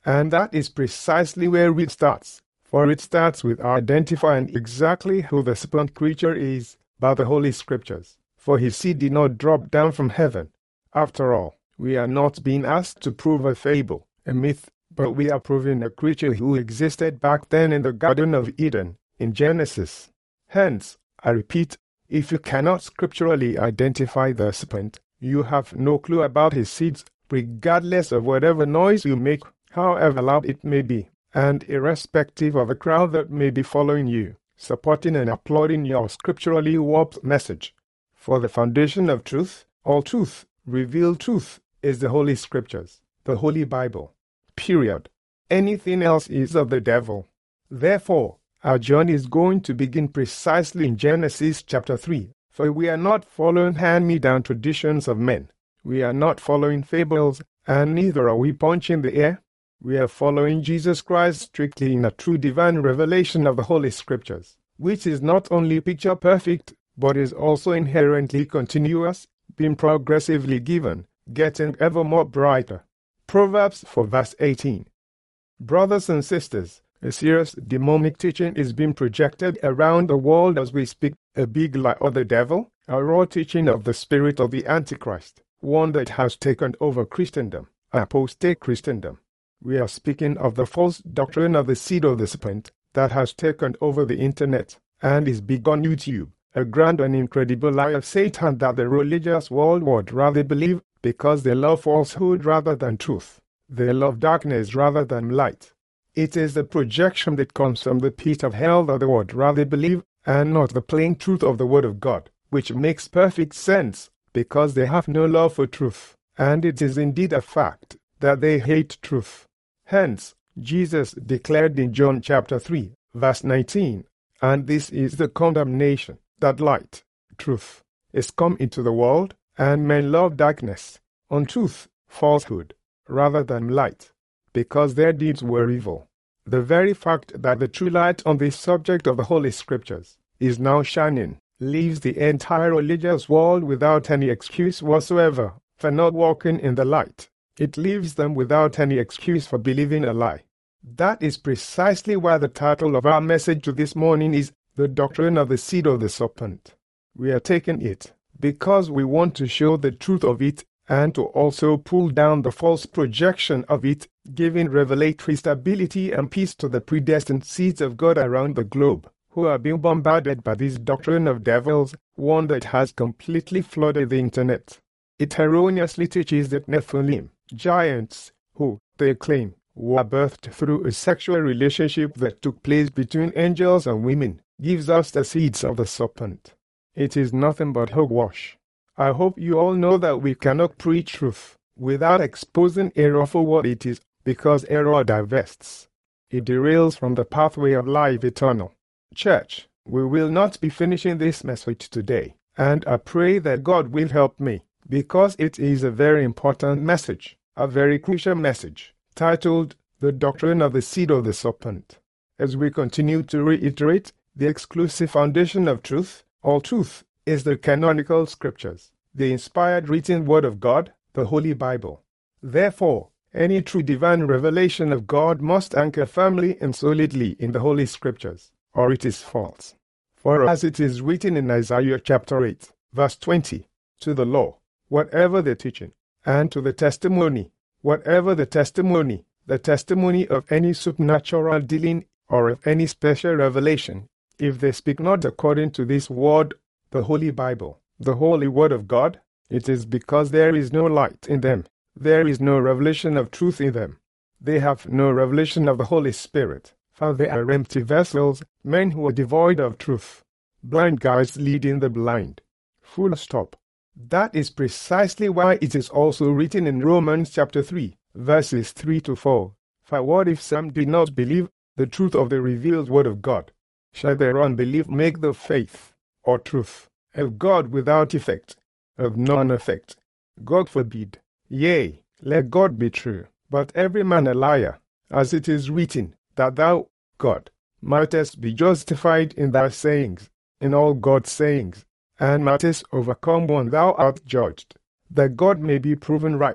And that is precisely where it starts, for it starts with identifying exactly who the serpent creature is by the Holy Scriptures, for his seed did not drop down from heaven. After all, we are not being asked to prove a fable, a myth, but we are proving a creature who existed back then in the Garden of Eden, in Genesis. Hence, I repeat, if you cannot scripturally identify the serpent, you have no clue about his seeds, regardless of whatever noise you make, however loud it may be, and irrespective of the crowd that may be following you, supporting and applauding your scripturally warped message. For the foundation of truth, all truth, revealed truth, is the Holy Scriptures, the Holy Bible. Period. Anything else is of the devil. Therefore, our journey is going to begin precisely in Genesis chapter three, for we are not following hand-me-down traditions of men. We are not following fables, and neither are we punching the air. We are following Jesus Christ strictly in a true divine revelation of the Holy Scriptures, which is not only picture-perfect, but is also inherently continuous, being progressively given, getting ever more brighter. Proverbs four verse eighteen. Brothers and sisters, a serious demonic teaching is being projected around the world as we speak, a big lie of the devil, a raw teaching of the spirit of the Antichrist, one that has taken over Christendom, apostate Christendom. We are speaking of the false doctrine of the seed of the serpent that has taken over the internet and is big on YouTube, a grand and incredible lie of Satan that the religious world would rather believe because they love falsehood rather than truth. They love darkness rather than light. It is the projection that comes from the pit of hell that they would rather believe, and not the plain truth of the Word of God, which makes perfect sense because they have no love for truth, and it is indeed a fact that they hate truth. Hence, Jesus declared in John chapter three, verse nineteen, and this is the condemnation, that light, truth, is come into the world, and men love darkness, untruth, falsehood, rather than light, because their deeds were evil. The very fact that the true light on this subject of the Holy Scriptures is now shining leaves the entire religious world without any excuse whatsoever for not walking in the light. It leaves them without any excuse for believing a lie. That is precisely why the title of our message to this morning is The Doctrine of the Seed of the Serpent. We are taking it because we want to show the truth of it and to also pull down the false projection of it, giving revelatory stability and peace to the predestined seeds of God around the globe, who are being bombarded by this doctrine of devils, one that has completely flooded the internet. It erroneously teaches that Nephilim, giants, who, they claim, were birthed through a sexual relationship that took place between angels and women, gives us the seeds of the serpent. It is nothing but hogwash. I hope you all know that we cannot preach truth without exposing error for what it is, because error divests. It derails from the pathway of life eternal. Church, we will not be finishing this message today, and I pray that God will help me, because it is a very important message, a very crucial message, titled The Doctrine of the Seed of the Serpent. As we continue to reiterate, the exclusive foundation of truth, all truth, is the canonical scriptures, the inspired written word of God, the Holy Bible. Therefore, any true divine revelation of God must anchor firmly and solidly in the Holy Scriptures, or it is false. For as it is written in Isaiah chapter eight, verse twenty, to the law, whatever the teaching, and to the testimony, whatever the testimony, the testimony of any supernatural dealing or of any special revelation, if they speak not according to this word, the Holy Bible, the Holy Word of God, it is because there is no light in them. There is no revelation of truth in them. They have no revelation of the Holy Spirit, for they are empty vessels, men who are devoid of truth. Blind guides leading the blind. Full stop. That is precisely why it is also written in Romans chapter three, verses three to four. For what if some did not believe the truth of the revealed Word of God? Shall their unbelief make the faith, or truth, of God without effect, of none effect? God forbid. Yea, let God be true, but every man a liar, as it is written, that thou, God, mightest be justified in thy sayings, in all God's sayings, and mightest overcome when thou art judged, that God may be proven right,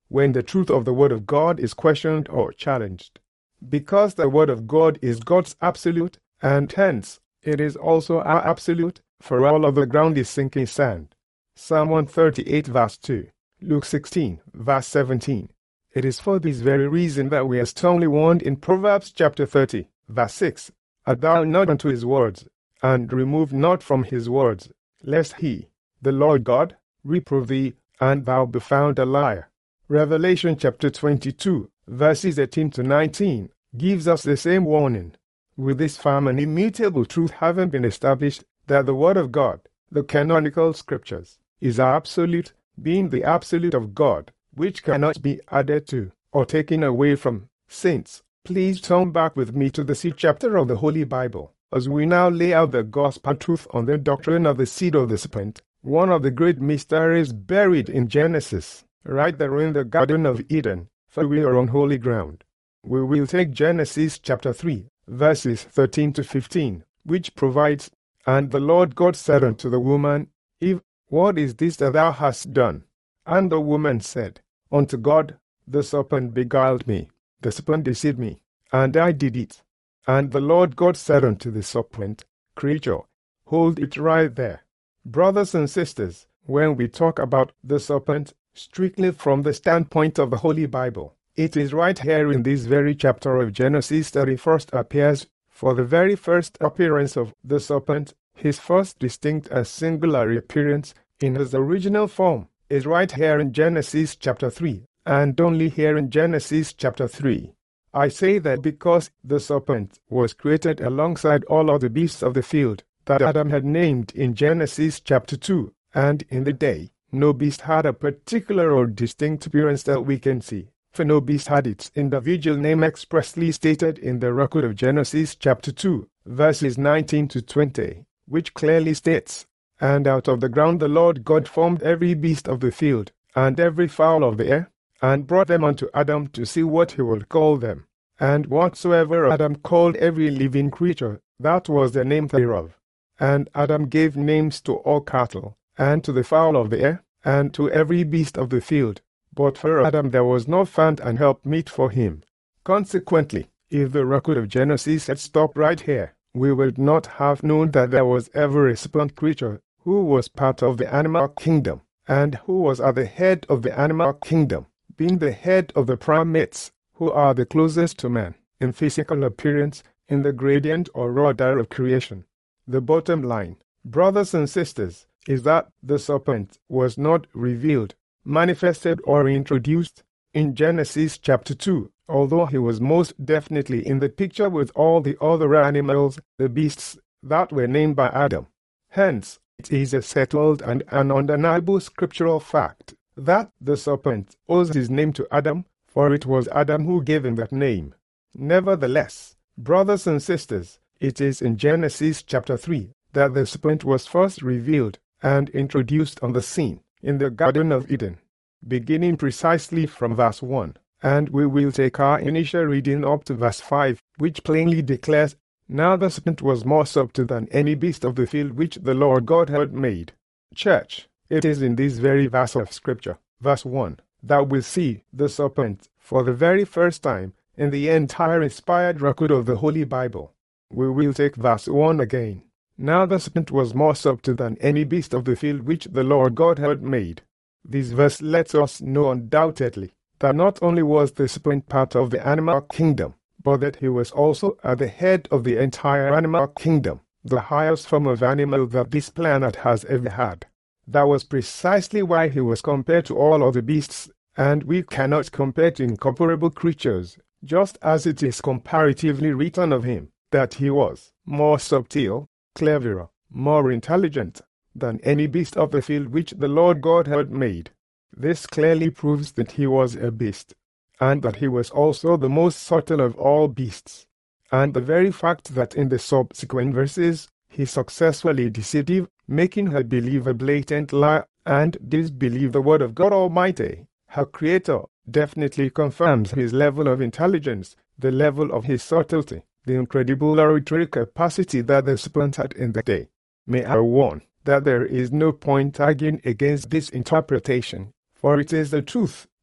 when the truth of the Word of God is questioned or challenged. Because the Word of God is God's absolute, and hence, it is also our absolute, for all of the ground is sinking sand. Psalm one thirty-eight verse two, Luke sixteen verse seventeen. It is for this very reason that we are strongly warned in Proverbs chapter thirty, verse six, "Adhere not unto his words, and remove not from his words, lest he, the Lord God, reprove thee, and thou be found a liar." Revelation chapter twenty-two, verses eighteen to nineteen, gives us the same warning. With this firm and immutable truth having been established, that the Word of God, the canonical Scriptures, is our absolute, being the absolute of God, which cannot be added to, or taken away from. Saints, please turn back with me to the sixth chapter of the Holy Bible, as we now lay out the gospel truth on the doctrine of the seed of the serpent, one of the great mysteries buried in Genesis, right there in the Garden of Eden, for we are on holy ground. We will take Genesis chapter three, verses thirteen to fifteen, which provides, "And the Lord God said unto the woman, Eve, what is this that thou hast done? And the woman said, Unto God, the serpent beguiled me, the serpent deceived me, and I did it. And the Lord God said unto the serpent, Creature, hold it right there." Brothers and sisters, when we talk about the serpent, strictly from the standpoint of the Holy Bible, it is right here in this very chapter of Genesis that he first appears. For the very first appearance of the serpent, his first distinct and singular appearance in his original form, is right here in Genesis chapter three, and only here in Genesis chapter three. I say that because the serpent was created alongside all other beasts of the field that Adam had named in Genesis chapter two, and in the day, no beast had a particular or distinct appearance that we can see, for no beast had its individual name expressly stated in the record of Genesis chapter two, verses nineteen to twenty, which clearly states, "And out of the ground the Lord God formed every beast of the field, and every fowl of the air, and brought them unto Adam to see what he would call them. And whatsoever Adam called every living creature, that was the name thereof. And Adam gave names to all cattle, and to the fowl of the air, and to every beast of the field. But for Adam there was not found an helpmeet for him." Consequently, if the record of Genesis had stopped right here, we would not have known that there was ever a serpent creature who was part of the animal kingdom, and who was at the head of the animal kingdom, being the head of the primates, who are the closest to man, in physical appearance, in the gradient or order of creation. The bottom line, brothers and sisters, is that the serpent was not revealed, manifested or introduced in Genesis chapter two, although he was most definitely in the picture with all the other animals, the beasts, that were named by Adam. Hence, it is a settled and an undeniable scriptural fact that the serpent owes his name to Adam, for it was Adam who gave him that name. Nevertheless, brothers and sisters, it is in Genesis chapter three that the serpent was first revealed and introduced on the scene in the Garden of Eden, beginning precisely from verse one, and we will take our initial reading up to verse five, which plainly declares, "Now the serpent was more subtle than any beast of the field which the Lord God had made." Church, it is in this very verse of Scripture, verse one, that we see the serpent for the very first time in the entire inspired record of the Holy Bible. We will take verse one again. "Now the serpent was more subtle than any beast of the field which the Lord God had made." This verse lets us know undoubtedly that not only was the serpent part of the animal kingdom, but that he was also at the head of the entire animal kingdom, the highest form of animal that this planet has ever had. That was precisely why he was compared to all other beasts, and we cannot compare to incomparable creatures, just as it is comparatively written of him that he was more subtle, cleverer, more intelligent than any beast of the field which the Lord God had made. This clearly proves that he was a beast, and that he was also the most subtle of all beasts. And the very fact that in the subsequent verses he successfully deceived Eve, making her believe a blatant lie and disbelieve the word of God Almighty, her Creator, definitely confirms his level of intelligence, the level of his subtlety, the incredible oratory capacity that the serpent had in that day. May I warn that there is no point arguing against this interpretation, for it is the truth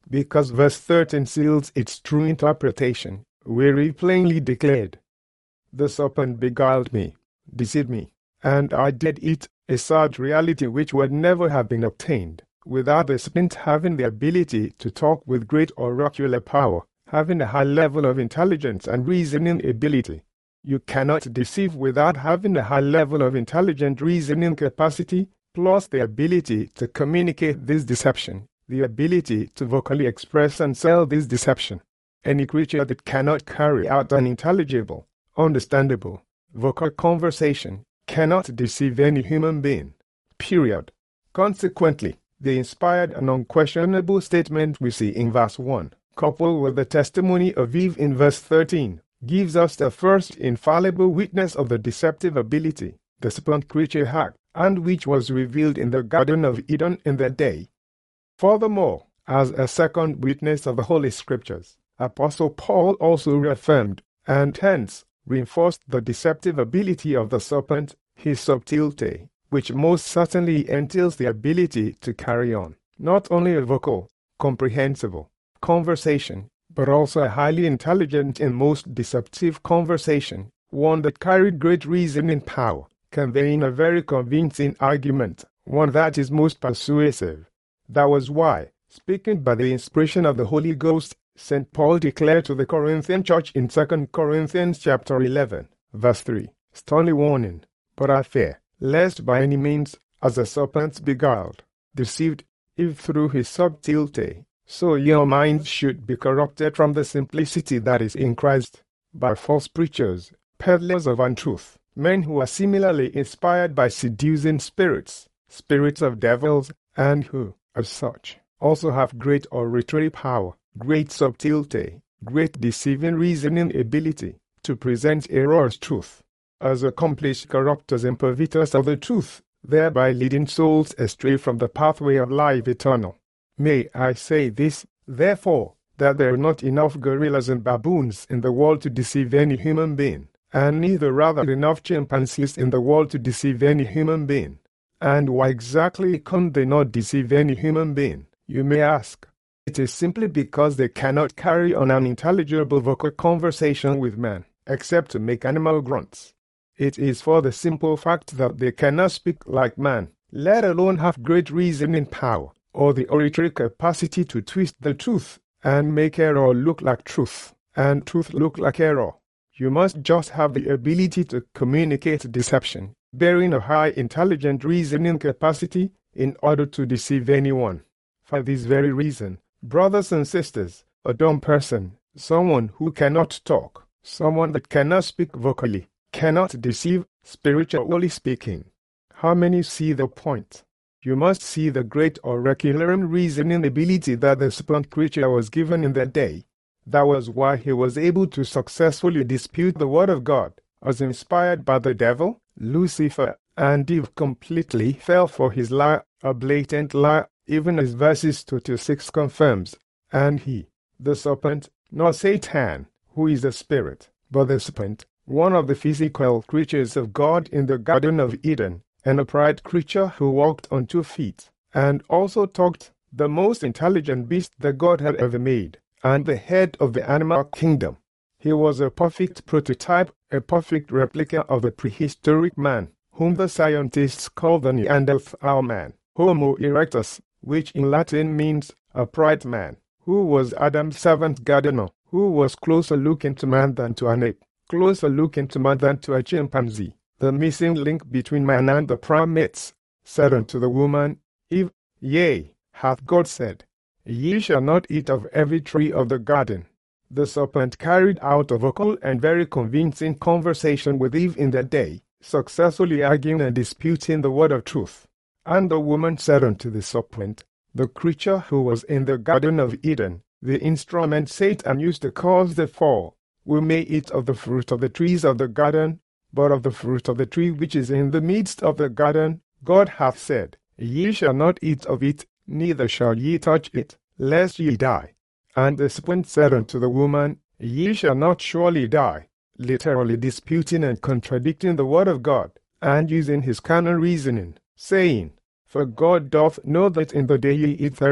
because verse thirteen seals its true interpretation, where he plainly declared, "The serpent beguiled me, deceived me, and I did eat," a sad reality which would never have been obtained without the serpent having the ability to talk with great oracular power, having a high level of intelligence and reasoning ability. You cannot deceive without having a high level of intelligent reasoning capacity, plus the ability to communicate this deception, the ability to vocally express and sell this deception. Any creature that cannot carry out an intelligible, understandable, vocal conversation cannot deceive any human being. Period. Consequently, the inspired and unquestionable statement we see in verse one, coupled with the testimony of Eve in verse thirteen, gives us the first infallible witness of the deceptive ability the serpent creature had, and which was revealed in the Garden of Eden in that day. Furthermore, as a second witness of the Holy Scriptures, Apostle Paul also reaffirmed, and hence reinforced the deceptive ability of the serpent, his subtlety, which most certainly entails the ability to carry on not only a vocal, comprehensible conversation, but also a highly intelligent and most deceptive conversation, one that carried great reasoning power, conveying a very convincing argument, one that is most persuasive. That was why, speaking by the inspiration of the Holy Ghost, Saint Paul declared to the Corinthian church in Second Corinthians chapter eleven, verse three, sternly warning, "But I fear, lest by any means, as the serpent beguiled, deceived Eve through his subtlety, so your minds should be corrupted from the simplicity that is in Christ, by false preachers, peddlers of untruth, men who are similarly inspired by seducing spirits, spirits of devils, and who, as such, also have great oratory power, great subtlety, great deceiving reasoning ability, to present error as truth, as accomplished corrupters and perverters of the truth, thereby leading souls astray from the pathway of life eternal. May I say this, therefore, that there are not enough gorillas and baboons in the world to deceive any human being, and neither rather enough chimpanzees in the world to deceive any human being. And why exactly can they not deceive any human being, you may ask? It is simply because they cannot carry on an intelligible vocal conversation with man, except to make animal grunts. It is for the simple fact that they cannot speak like man, let alone have great reasoning power, or the oratory capacity to twist the truth, and make error look like truth, and truth look like error. You must just have the ability to communicate deception, bearing a high intelligent reasoning capacity, in order to deceive anyone. For this very reason, brothers and sisters, a dumb person, someone who cannot talk, someone that cannot speak vocally, cannot deceive, spiritually speaking. How many see the point? You must see the great oracular reasoning ability that the serpent creature was given in that day. That was why he was able to successfully dispute the word of God, as inspired by the devil, Lucifer, and Eve completely fell for his lie, a blatant lie, even as verses two to six confirms. And he, the serpent, not Satan, who is a spirit, but the serpent, one of the physical creatures of God in the Garden of Eden, an upright creature who walked on two feet, and also talked, the most intelligent beast that God had ever made, and the head of the animal kingdom. He was a perfect prototype, a perfect replica of the prehistoric man, whom the scientists call the Neanderthal man, Homo erectus, which in Latin means upright man, who was Adam's seventh gardener, who was closer looking to man than to an ape, closer looking to man than to a chimpanzee, the missing link between man and the primates. Said unto the woman, Eve, Yea, hath God said, Ye shall not eat of every tree of the garden. The serpent carried out a vocal and very convincing conversation with Eve in that day, successfully arguing and disputing the word of truth. And the woman said unto the serpent, the creature who was in the Garden of Eden, the instrument Satan used to cause the fall, we may eat of the fruit of the trees of the garden, but of the fruit of the tree which is in the midst of the garden, God hath said, Ye shall not eat of it, neither shall ye touch it, lest ye die. And the serpent said unto the woman, Ye shall not surely die, literally disputing and contradicting the word of God, and using his carnal reasoning, saying, For God doth know that in the day ye eat thereof,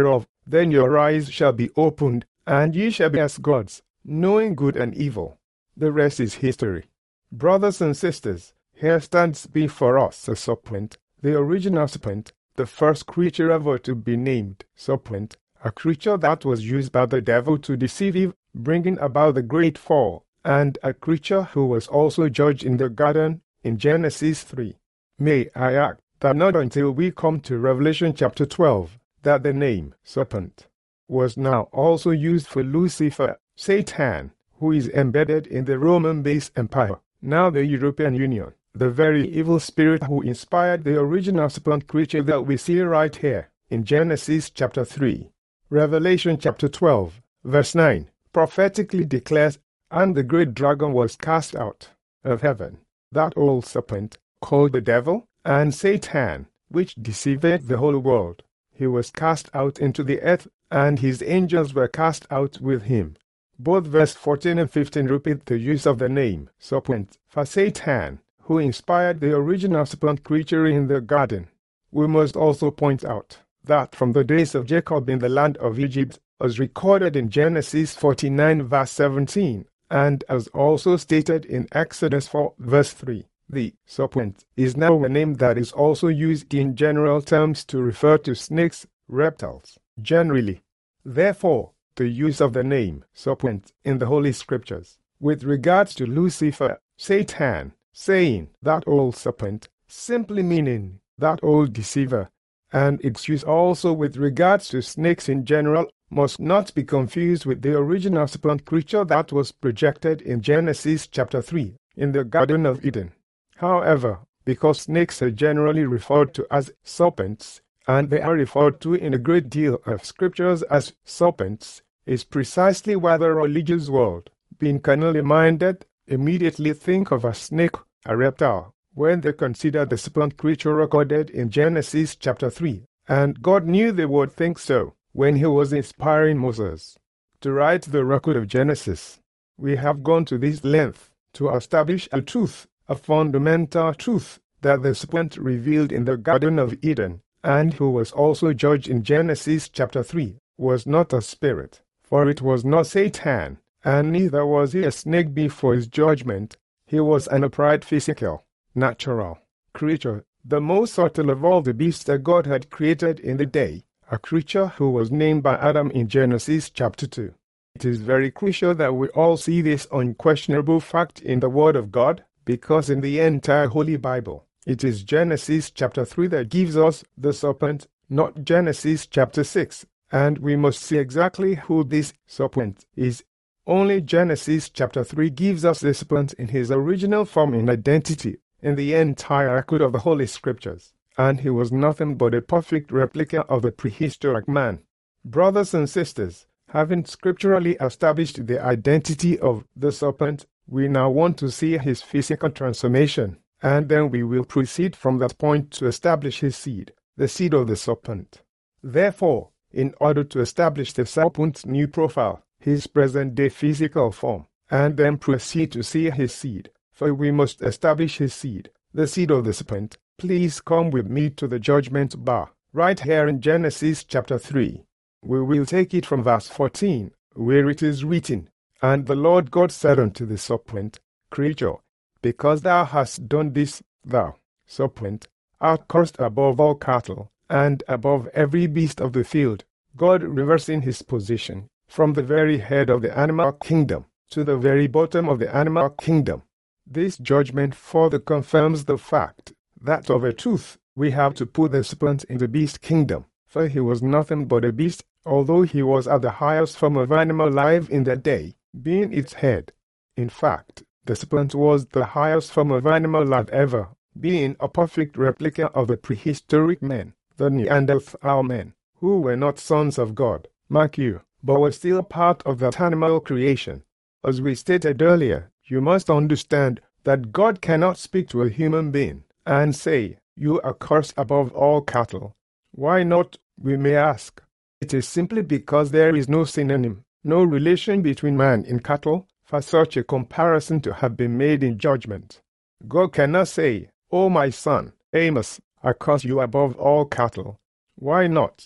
Then your eyes shall be opened, and ye shall be as gods, knowing good and evil. The rest is history. Brothers and sisters, here stands before us a serpent, the original serpent, the first creature ever to be named serpent, a creature that was used by the devil to deceive Eve, bringing about the great fall, and a creature who was also judged in the garden in Genesis three. May I add that not until we come to Revelation chapter twelve that the name serpent was now also used for Lucifer, Satan, who is embedded in the Roman-based empire, now the European Union, the very evil spirit who inspired the original serpent creature that we see right here in Genesis chapter three. Revelation chapter twelve, verse nine, prophetically declares, "And the great dragon was cast out of heaven, that old serpent, called the devil, and Satan, which deceiveth the whole world. He was cast out into the earth, and his angels were cast out with him." Both verse fourteen and fifteen repeat the use of the name serpent for Satan, who inspired the original serpent creature in the garden. We must also point out that from the days of Jacob in the land of Egypt, as recorded in Genesis forty-nine verse seventeen, and as also stated in Exodus four verse three, the serpent is now a name that is also used in general terms to refer to snakes, reptiles, generally. Therefore, the use of the name serpent in the Holy Scriptures with regards to Lucifer, Satan, saying that old serpent, simply meaning that old deceiver, and its use also with regards to snakes in general, must not be confused with the original serpent creature that was projected in Genesis chapter three in the Garden of Eden. However, because snakes are generally referred to as serpents, and they are referred to in a great deal of scriptures as serpents, is precisely why the religious world, being carnally minded, immediately think of a snake, a reptile, when they consider the serpent creature recorded in Genesis chapter three. And God knew they would think so when he was inspiring Moses to write the record of Genesis. We have gone to this length to establish a truth, a fundamental truth, that the serpent revealed in the Garden of Eden, and who was also judged in Genesis chapter three, was not a spirit, for it was not Satan, and neither was he a snake before his judgment. He was an upright physical, natural creature, the most subtle of all the beasts that God had created in the day, a creature who was named by Adam in Genesis chapter two. It is very crucial that we all see this unquestionable fact in the Word of God, because in the entire Holy Bible, it is Genesis chapter three that gives us the serpent, not Genesis chapter six, and we must see exactly who this serpent is. Only Genesis chapter three gives us the serpent in his original form and identity in the entire record of the Holy Scriptures, and he was nothing but a perfect replica of the prehistoric man. Brothers and sisters, having scripturally established the identity of the serpent, we now want to see his physical transformation, and then we will proceed from that point to establish his seed, the seed of the serpent. Therefore, in order to establish the serpent's new profile, his present-day physical form, and then proceed to see his seed, for we must establish his seed, the seed of the serpent, please come with me to the judgment bar, right here in Genesis chapter three. We will take it from verse fourteen, where it is written, "And the Lord God said unto the serpent, Creature, because thou hast done this, thou, serpent, art cursed above all cattle, and above every beast of the field." God reversing his position from the very head of the animal kingdom to the very bottom of the animal kingdom. This judgment further confirms the fact that of a truth we have to put the serpent in the beast kingdom, for he was nothing but a beast, although he was at the highest form of animal life in that day, being its head. In fact, the serpent was the highest form of animal life ever, being a perfect replica of the prehistoric men, the Neanderthal men, who were not sons of God, mark you, but were still part of that animal creation. As we stated earlier, you must understand that God cannot speak to a human being and say, "You are cursed above all cattle." Why not, we may ask? It is simply because there is no synonym, no relation between man and cattle, for such a comparison to have been made in judgment. God cannot say, "O my son, Amos, I curse you above all cattle." Why not?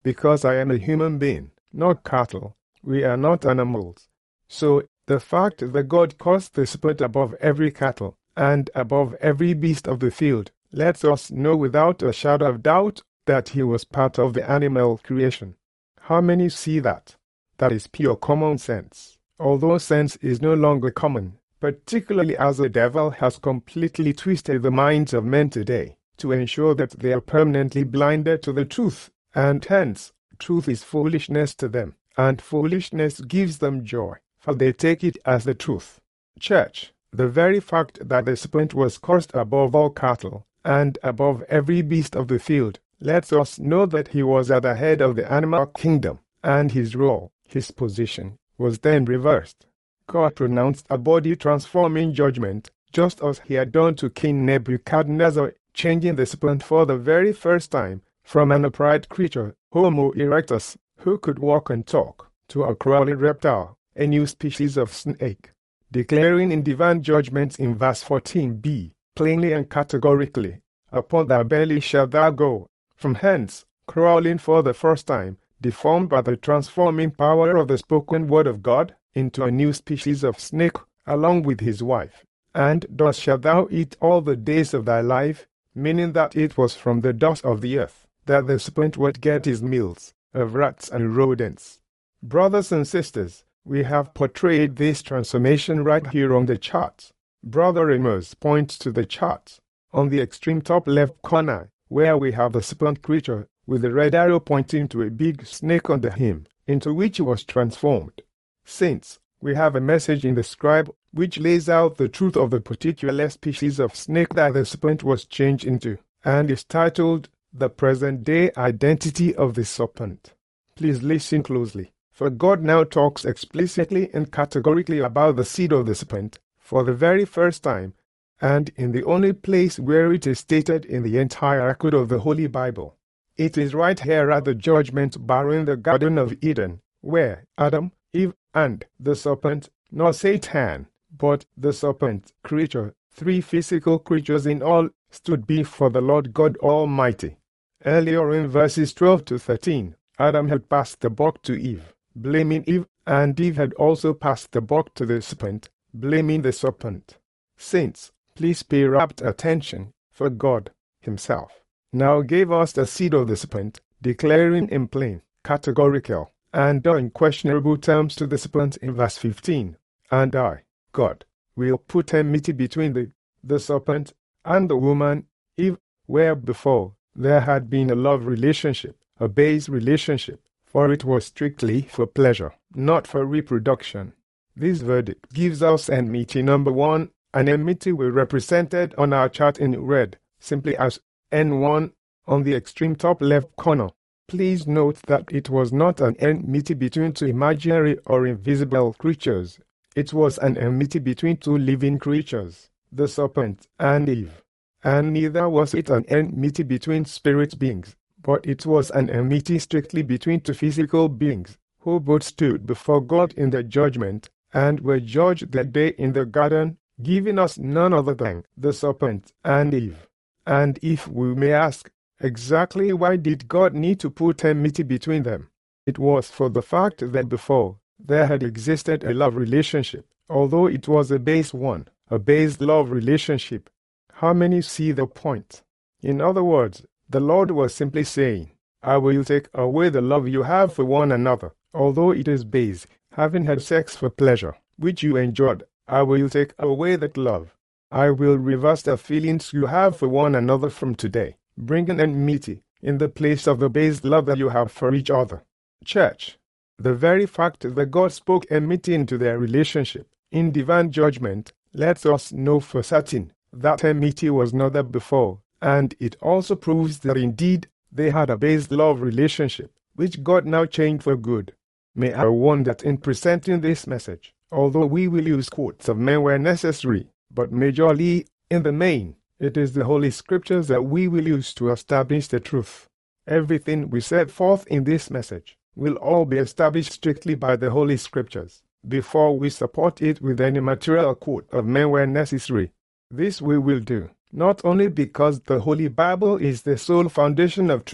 because I am a human being, not cattle. We are not animals. So, the fact that God caused the serpent above every cattle, and above every beast of the field, lets us know without a shadow of doubt that he was part of the animal creation. How many see that? That is pure common sense. Although sense is no longer common, particularly as the devil has completely twisted the minds of men today, to ensure that they are permanently blinded to the truth, and hence, truth is foolishness to them, and foolishness gives them joy, for they take it as the truth. Church, the very fact that the serpent was cursed above all cattle, and above every beast of the field, lets us know that he was at the head of the animal kingdom, and his role, his position, was then reversed. God pronounced a body-transforming judgment, just as he had done to King Nebuchadnezzar, changing the serpent for the very first time, from an upright creature, Homo erectus, who could walk and talk, to a crawling reptile, a new species of snake. Declaring in divine judgments in verse fourteen b, plainly and categorically, upon thy belly shalt thou go, from hence, crawling for the first time, deformed by the transforming power of the spoken word of God, into a new species of snake, along with his wife. And thus shalt thou eat all the days of thy life, meaning that it was from the dust of the earth that the serpent would get his meals, of rats and rodents. Brothers and sisters, we have portrayed this transformation right here on the chart. Brother Amos points to the chart, on the extreme top left corner, where we have the serpent creature, with the red arrow pointing to a big snake under him, into which he was transformed. Saints, we have a message in the scribe which lays out the truth of the particular species of snake that the serpent was changed into, and is titled, The Present-Day Identity of the Serpent. Please listen closely, for God now talks explicitly and categorically about the seed of the serpent, for the very first time, and in the only place where it is stated in the entire record of the Holy Bible. It is right here at the judgment bar in the Garden of Eden, where Adam, Eve, and the serpent, not Satan, but the serpent creature, three physical creatures in all, stood before the Lord God Almighty. Earlier in verses twelve to thirteen, Adam had passed the buck to Eve, blaming Eve, and Eve had also passed the buck to the serpent, blaming the serpent. Saints, please pay rapt attention, for God himself now gave us the seed of the serpent, declaring in plain, categorical, and unquestionable terms to the serpent in verse fifteen, and I, God, will put enmity between the, the serpent and the woman, Eve, where before there had been a love relationship, a base relationship, for it was strictly for pleasure, not for reproduction. This verdict gives us enmity number one, an enmity we represented on our chart in red, simply as N one, on the extreme top left corner. Please note that it was not an enmity between two imaginary or invisible creatures. It was an enmity between two living creatures, the serpent and Eve. And neither was it an enmity between spirit beings, but it was an enmity strictly between two physical beings, who both stood before God in the judgment, and were judged that day in the garden, giving us none other than the serpent and Eve. And if we may ask, exactly why did God need to put enmity between them? It was for the fact that before, there had existed a love relationship, although it was a base one, a base love relationship. How many see the point? In other words, the Lord was simply saying, I will take away the love you have for one another, although it is base, having had sex for pleasure, which you enjoyed. I will take away that love. I will reverse the feelings you have for one another from today, bringing enmity in the place of the base love that you have for each other. Church, the very fact that God spoke enmity into their relationship in divine judgment lets us know for certain that enmity was not there before, and it also proves that indeed they had a base love relationship, which God now changed for good. May I warn that in presenting this message, although we will use quotes of men where necessary, but majorly, in the main, it is the Holy Scriptures that we will use to establish the truth. Everything we set forth in this message will all be established strictly by the Holy Scriptures, before we support it with any material quote of men where necessary. This we will do, not only because the Holy Bible is the sole foundation of truth,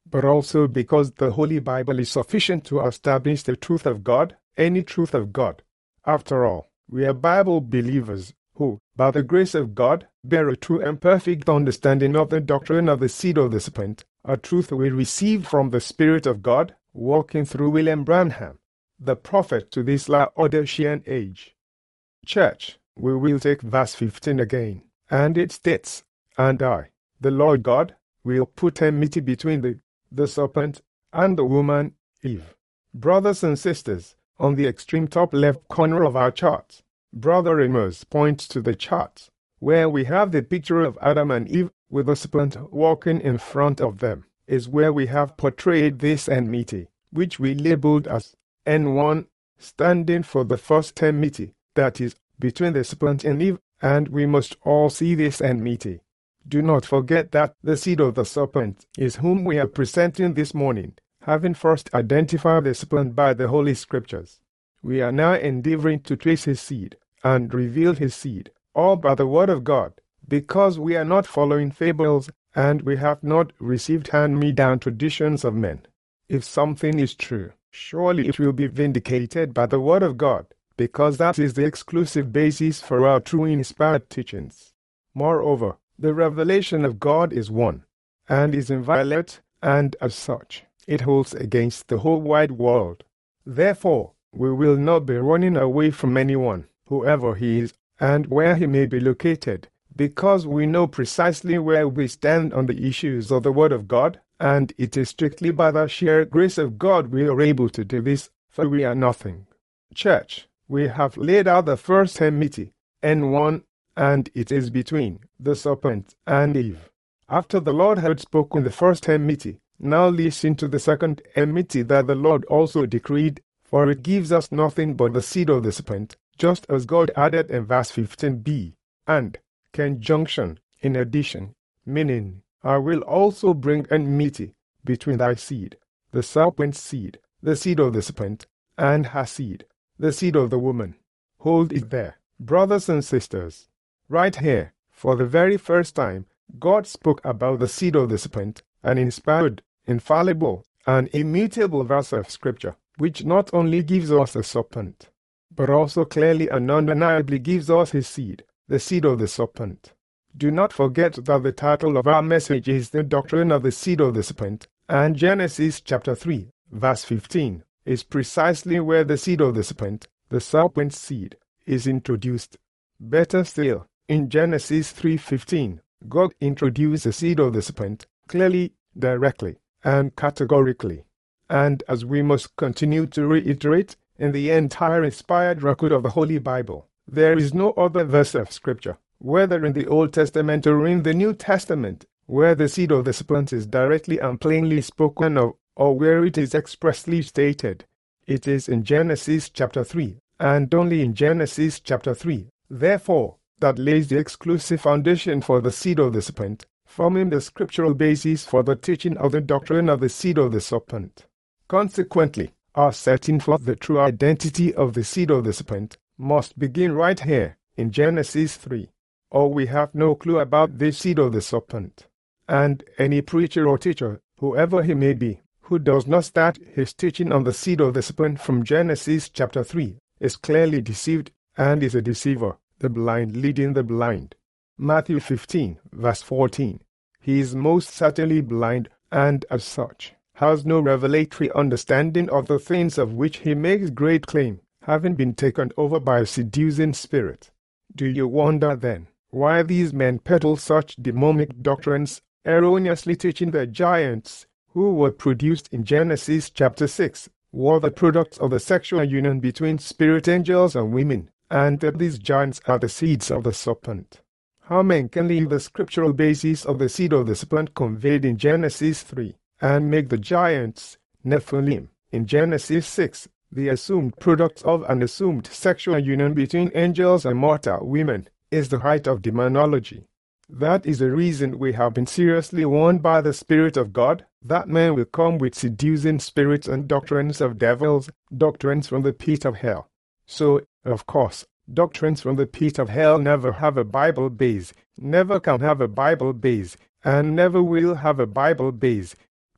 but also because the Holy Bible is sufficient to establish the truth of God, any truth of God. After all, we are Bible believers who, by the grace of God, bear a true and perfect understanding of the doctrine of the seed of the serpent, a truth we received from the Spirit of God, walking through William Branham, the prophet to this Laodicean age. Church, we will take verse fifteen again, and it states, "And I, the Lord God, will put enmity between the, the serpent and the woman, Eve." Brothers and sisters, on the extreme top left corner of our chart, Brother Amos points to the chart, where we have the picture of Adam and Eve with the serpent walking in front of them, is where we have portrayed this enmity, which we labeled as N one, standing for the first enmity, that is, between the serpent and Eve, and we must all see this enmity. Do not forget that the seed of the serpent is whom we are presenting this morning, having first identified the serpent by the Holy Scriptures. We are now endeavoring to trace his seed and reveal his seed, all by the Word of God, because we are not following fables and we have not received hand-me-down traditions of men. If something is true, surely it will be vindicated by the Word of God, because that is the exclusive basis for our true inspired teachings. Moreover, the revelation of God is one, and is inviolate, and as such, it holds against the whole wide world. Therefore, we will not be running away from anyone, whoever he is, and where he may be located, because we know precisely where we stand on the issues of the Word of God, and it is strictly by the sheer grace of God we are able to do this, for we are nothing. Church, we have laid out the first enmity, N one, and it is between the serpent and Eve. After the Lord had spoken the first enmity, now listen to the second enmity that the Lord also decreed, for it gives us nothing but the seed of the serpent, just as God added in verse fifteen b, and conjunction, in addition, meaning, I will also bring enmity between thy seed, the serpent's seed, the seed of the serpent, and her seed, the seed of the woman. Hold it there, brothers and sisters. Right here, for the very first time, God spoke about the seed of the serpent, an inspired, infallible, and immutable verse of Scripture, which not only gives us a serpent, but also clearly and undeniably gives us his seed, the seed of the serpent. Do not forget that the title of our message is The Doctrine of the Seed of the Serpent, and Genesis chapter three, verse fifteen, is precisely where the seed of the serpent, the serpent's seed, is introduced. Better still, in Genesis three fifteen, God introduced the seed of the serpent clearly, directly, and categorically. And as we must continue to reiterate in the entire inspired record of the Holy Bible, there is no other verse of Scripture, whether in the Old Testament or in the New Testament, where the seed of the serpent is directly and plainly spoken of, or where it is expressly stated. It is in Genesis chapter three, and only in Genesis chapter three, therefore, that lays the exclusive foundation for the seed of the serpent, forming the scriptural basis for the teaching of the doctrine of the seed of the serpent. Consequently, our setting for the true identity of the seed of the serpent must begin right here in Genesis three, or we have no clue about the seed of the serpent. And any preacher or teacher, whoever he may be, who does not start his teaching on the seed of the serpent from Genesis chapter three, is clearly deceived and is a deceiver, the blind leading the blind. Matthew fifteen, verse fourteen. He is most certainly blind, and as such, has no revelatory understanding of the things of which he makes great claim, having been taken over by a seducing spirit. Do you wonder, then, why these men peddle such demonic doctrines, erroneously teaching the giants, who were produced in Genesis chapter six, were the products of the sexual union between spirit angels and women, and that these giants are the seeds of the serpent? How men can leave the scriptural basis of the seed of the serpent conveyed in Genesis three, and make the giants, Nephilim, in Genesis six, the assumed products of an assumed sexual union between angels and mortal women, is the height of demonology. That is the reason we have been seriously warned by the Spirit of God that men will come with seducing spirits and doctrines of devils, doctrines from the pit of hell. So, of course, doctrines from the pit of hell never have a Bible base, never can have a Bible base, and never will have a Bible base,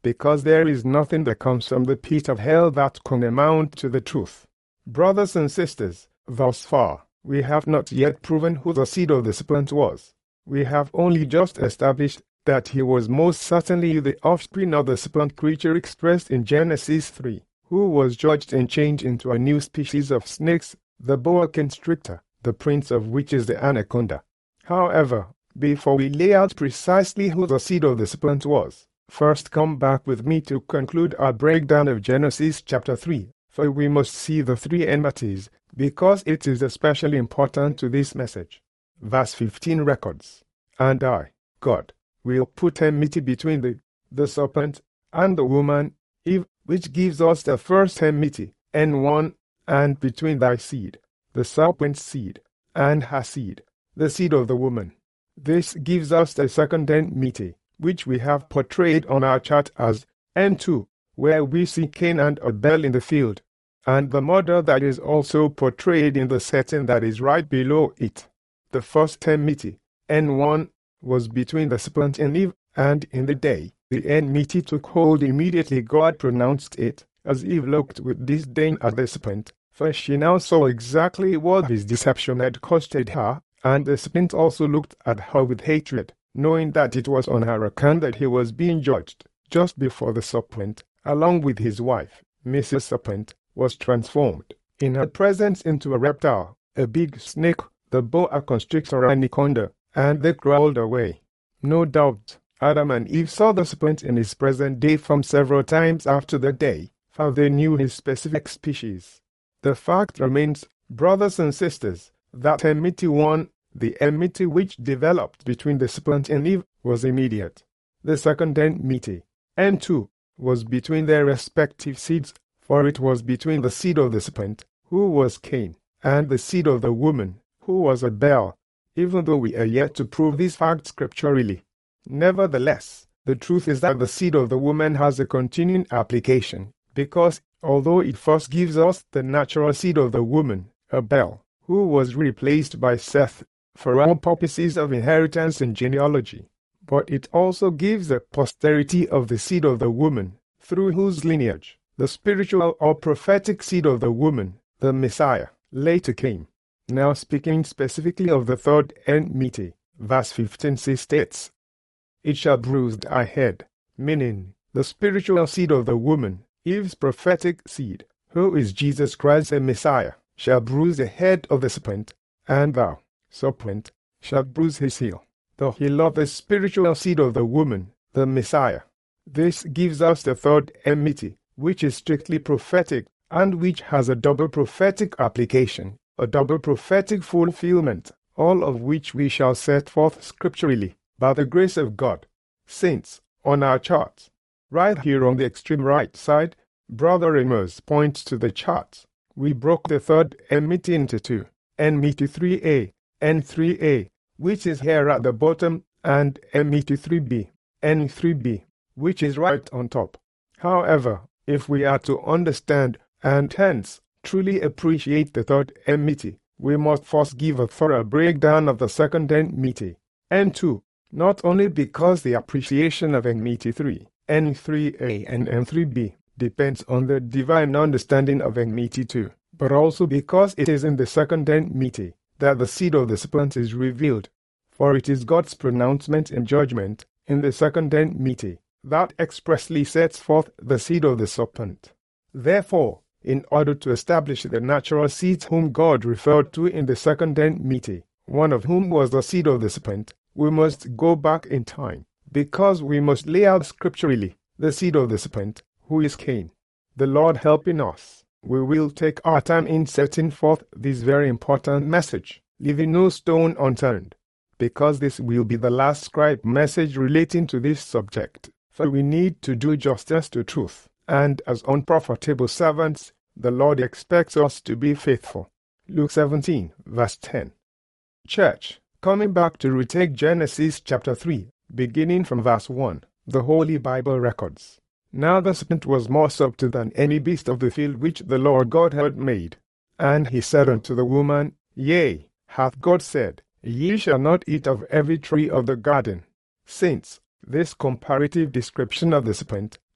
because there is nothing that comes from the pit of hell that can amount to the truth. Brothers and sisters, thus far, we have not yet proven who the seed of the serpent was. We have only just established that he was most certainly the offspring of the serpent creature expressed in Genesis three, who was judged and changed into a new species of snakes, the boa constrictor, the prince of which is the anaconda. However, before we lay out precisely who the seed of the serpent was, first come back with me to conclude our breakdown of Genesis chapter three, for we must see the three enmities, because it is especially important to this message. Verse fifteen records, "And I, God, will put enmity between the, the serpent and the woman, Eve, which gives us the first enmity, and one, and between thy seed, the serpent's seed, and her seed, the seed of the woman." This gives us the second enmity, which we have portrayed on our chart as N two, where we see Cain and Abel in the field, and the murder that is also portrayed in the setting that is right below it. The first enmity, N one, was between the serpent and Eve, and in the day the enmity took hold immediately God pronounced it, as Eve looked with disdain at the serpent, for she now saw exactly what his deception had costed her, and the serpent also looked at her with hatred, knowing that it was on her account that he was being judged. Just before the serpent, along with his wife, Missus Serpent, was transformed in her presence into a reptile, a big snake, the boa constrictor anaconda, and they crawled away. No doubt, Adam and Eve saw the serpent in his present day form several times after that day, for they knew his specific species. The fact remains, brothers and sisters, that enmity one, the enmity which developed between the serpent and Eve, was immediate. The second enmity, N two, was between their respective seeds, for it was between the seed of the serpent, who was Cain, and the seed of the woman, who was Abel, even though we are yet to prove this fact scripturally. Nevertheless, the truth is that the seed of the woman has a continuing application, because, although it first gives us the natural seed of the woman, Abel, who was replaced by Seth, for all purposes of inheritance and genealogy, but it also gives the posterity of the seed of the woman, through whose lineage the spiritual or prophetic seed of the woman, the Messiah, later came. Now speaking specifically of the third enmity, verse fifteen states, "It shall bruise thy head," meaning the spiritual seed of the woman, Eve's prophetic seed, who is Jesus Christ the Messiah, shall bruise the head of the serpent, and thou, serpent, shalt bruise his heel, the heel of the spiritual seed of the woman, the Messiah. This gives us the third enmity, which is strictly prophetic, and which has a double prophetic application, a double prophetic fulfillment, all of which we shall set forth scripturally, by the grace of God. Saints, on our charts, right here on the extreme right side, Brother Amos points to the charts. We broke the third enmity into two, enmity three A, N three A, which is here at the bottom, and enmity three B, N three B, which is right on top. However, if we are to understand, and hence truly appreciate the third enmity, we must first give a thorough breakdown of the second enmity, N two, not only because the appreciation of enmity three, N three A and N three B depends on the divine understanding of enmity two, but also because it is in the second enmity that the seed of the serpent is revealed. For it is God's pronouncement and judgment in the second enmity that expressly sets forth the seed of the serpent. Therefore, in order to establish the natural seeds whom God referred to in the second enmity, one of whom was the seed of the serpent, we must go back in time, because we must lay out scripturally the seed of the serpent, who is Cain. The Lord helping us, we will take our time in setting forth this very important message, leaving no stone unturned, because this will be the last scribe message relating to this subject, for we need to do justice to truth, and as unprofitable servants, the Lord expects us to be faithful. Luke seventeen, verse ten. Church, coming back to retake Genesis chapter three, beginning from verse one, the Holy Bible records. Now the serpent was more subtle than any beast of the field which the Lord God had made. And he said unto the woman, Yea, hath God said, Ye shall not eat of every tree of the garden. Saints, this comparative description of the serpent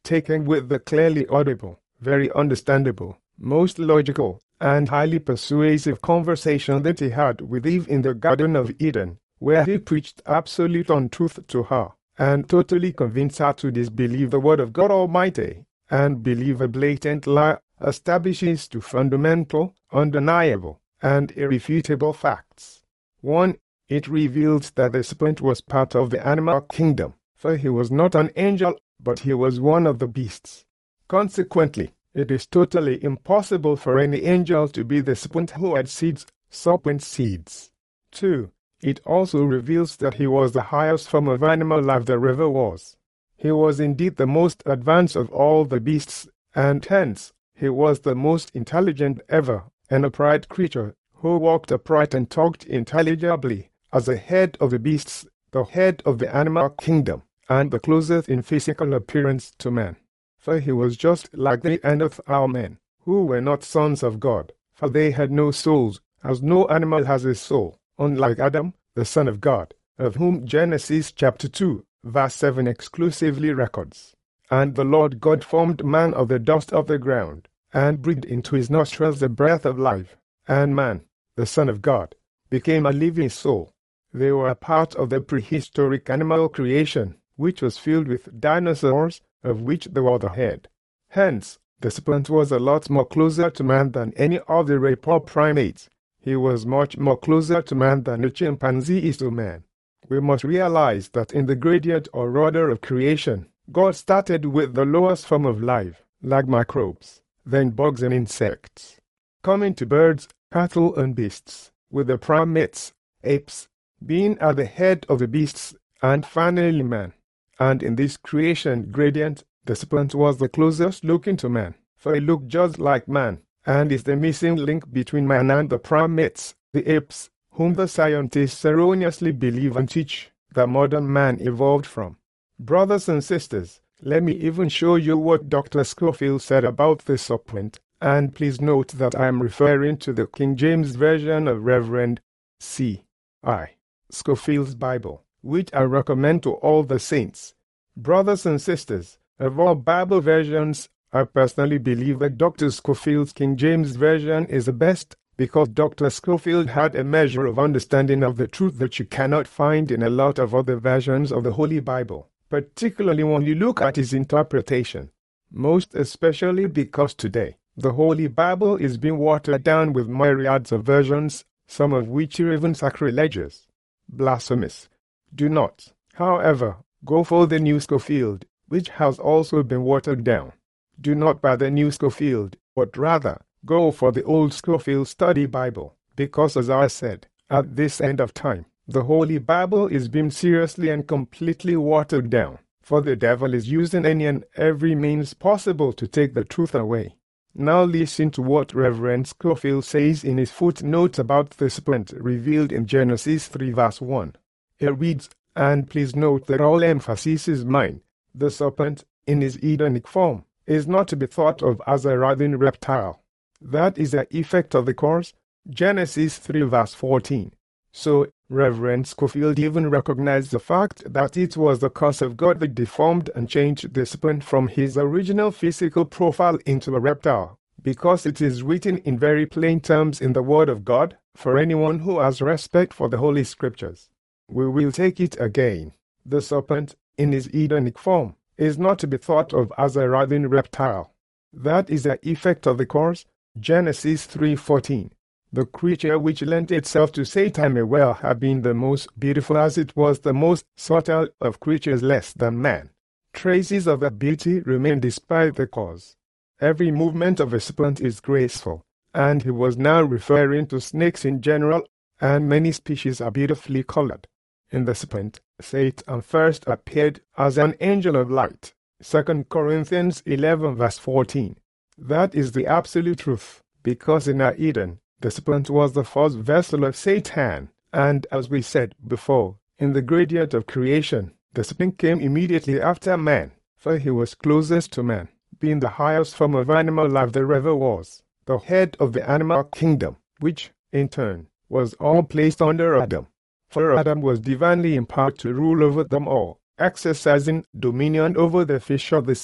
taken with the clearly audible, very understandable, most logical, and highly persuasive conversation that he had with Eve in the Garden of Eden, where he preached absolute untruth to her, and totally convinced her to disbelieve the word of God Almighty, and believe a blatant lie, establishes two fundamental, undeniable, and irrefutable facts. One, it reveals that the serpent was part of the animal kingdom, for he was not an angel, but he was one of the beasts. Consequently, it is totally impossible for any angel to be the serpent who had seeds, serpent seeds. Two, it also reveals that he was the highest form of animal life there ever was. He was indeed the most advanced of all the beasts, and hence, he was the most intelligent ever, an upright creature, who walked upright and talked intelligibly, as the head of the beasts, the head of the animal kingdom, and the closest in physical appearance to man. For he was just like the Neanderthal men, who were not sons of God, for they had no souls, as no animal has a soul, unlike Adam, the son of God, of whom Genesis chapter two, verse seven exclusively records. And the Lord God formed man of the dust of the ground, and breathed into his nostrils the breath of life, and man, the Son of God, became a living soul. They were a part of the prehistoric animal creation, which was filled with dinosaurs, of which they were the head. Hence, the serpent was a lot more closer to man than any of the raptor primates. He was much more closer to man than a chimpanzee is to man. We must realize that in the gradient or order of creation, God started with the lowest form of life, like microbes, then bugs and insects, coming to birds, cattle and beasts, with the primates, apes, being at the head of the beasts, and finally man. And in this creation gradient, the serpent was the closest looking to man, for he looked just like man, and is the missing link between man and the primates, the apes, whom the scientists erroneously believe and teach that modern man evolved from. Brothers and sisters, let me even show you what Doctor Scofield said about the serpent, and please note that I am referring to the King James Version of Reverend C I Scofield's Bible, which I recommend to all the saints. Brothers and sisters, of all Bible versions, I personally believe that Doctor Scofield's King James Version is the best, because Doctor Scofield had a measure of understanding of the truth that you cannot find in a lot of other versions of the Holy Bible, particularly when you look at his interpretation. Most especially because today, the Holy Bible is being watered down with myriads of versions, some of which are even sacrilegious, blasphemous. Do not, however, go for the New Scofield, which has also been watered down. Do not buy the New Scofield, but rather, go for the Old Scofield Study Bible, because as I said, at this end of time, the Holy Bible is being seriously and completely watered down, for the devil is using any and every means possible to take the truth away. Now listen to what Reverend Scofield says in his footnotes about the serpent revealed in Genesis three verse one. It reads, and please note that all emphasis is mine. The serpent, in his Edenic form, is not to be thought of as a writhing reptile. That is the effect of the curse, Genesis three verse fourteen. So, Reverend Scofield even recognized the fact that it was the curse of God that deformed and changed the serpent from his original physical profile into a reptile, because it is written in very plain terms in the Word of God, for anyone who has respect for the Holy Scriptures. We will take it again. The serpent, in his Edenic form, is not to be thought of as a writhing reptile. That is the effect of the curse, Genesis three fourteen. The creature which lent itself to Satan may well have been the most beautiful, as it was the most subtle of creatures less than man. Traces of that beauty remain despite the cause. Every movement of a serpent is graceful, and he was now referring to snakes in general, and many species are beautifully colored. In the serpent, Satan first appeared as an angel of light, Second Corinthians eleven verse fourteen. That is the absolute truth, because in our Eden, the serpent was the first vessel of Satan, and as we said before, in the gradient of creation, the serpent came immediately after man, for he was closest to man, being the highest form of animal life there ever was, the head of the animal kingdom, which, in turn, was all placed under Adam. For Adam was divinely empowered to rule over them all, exercising dominion over the fish of the sea,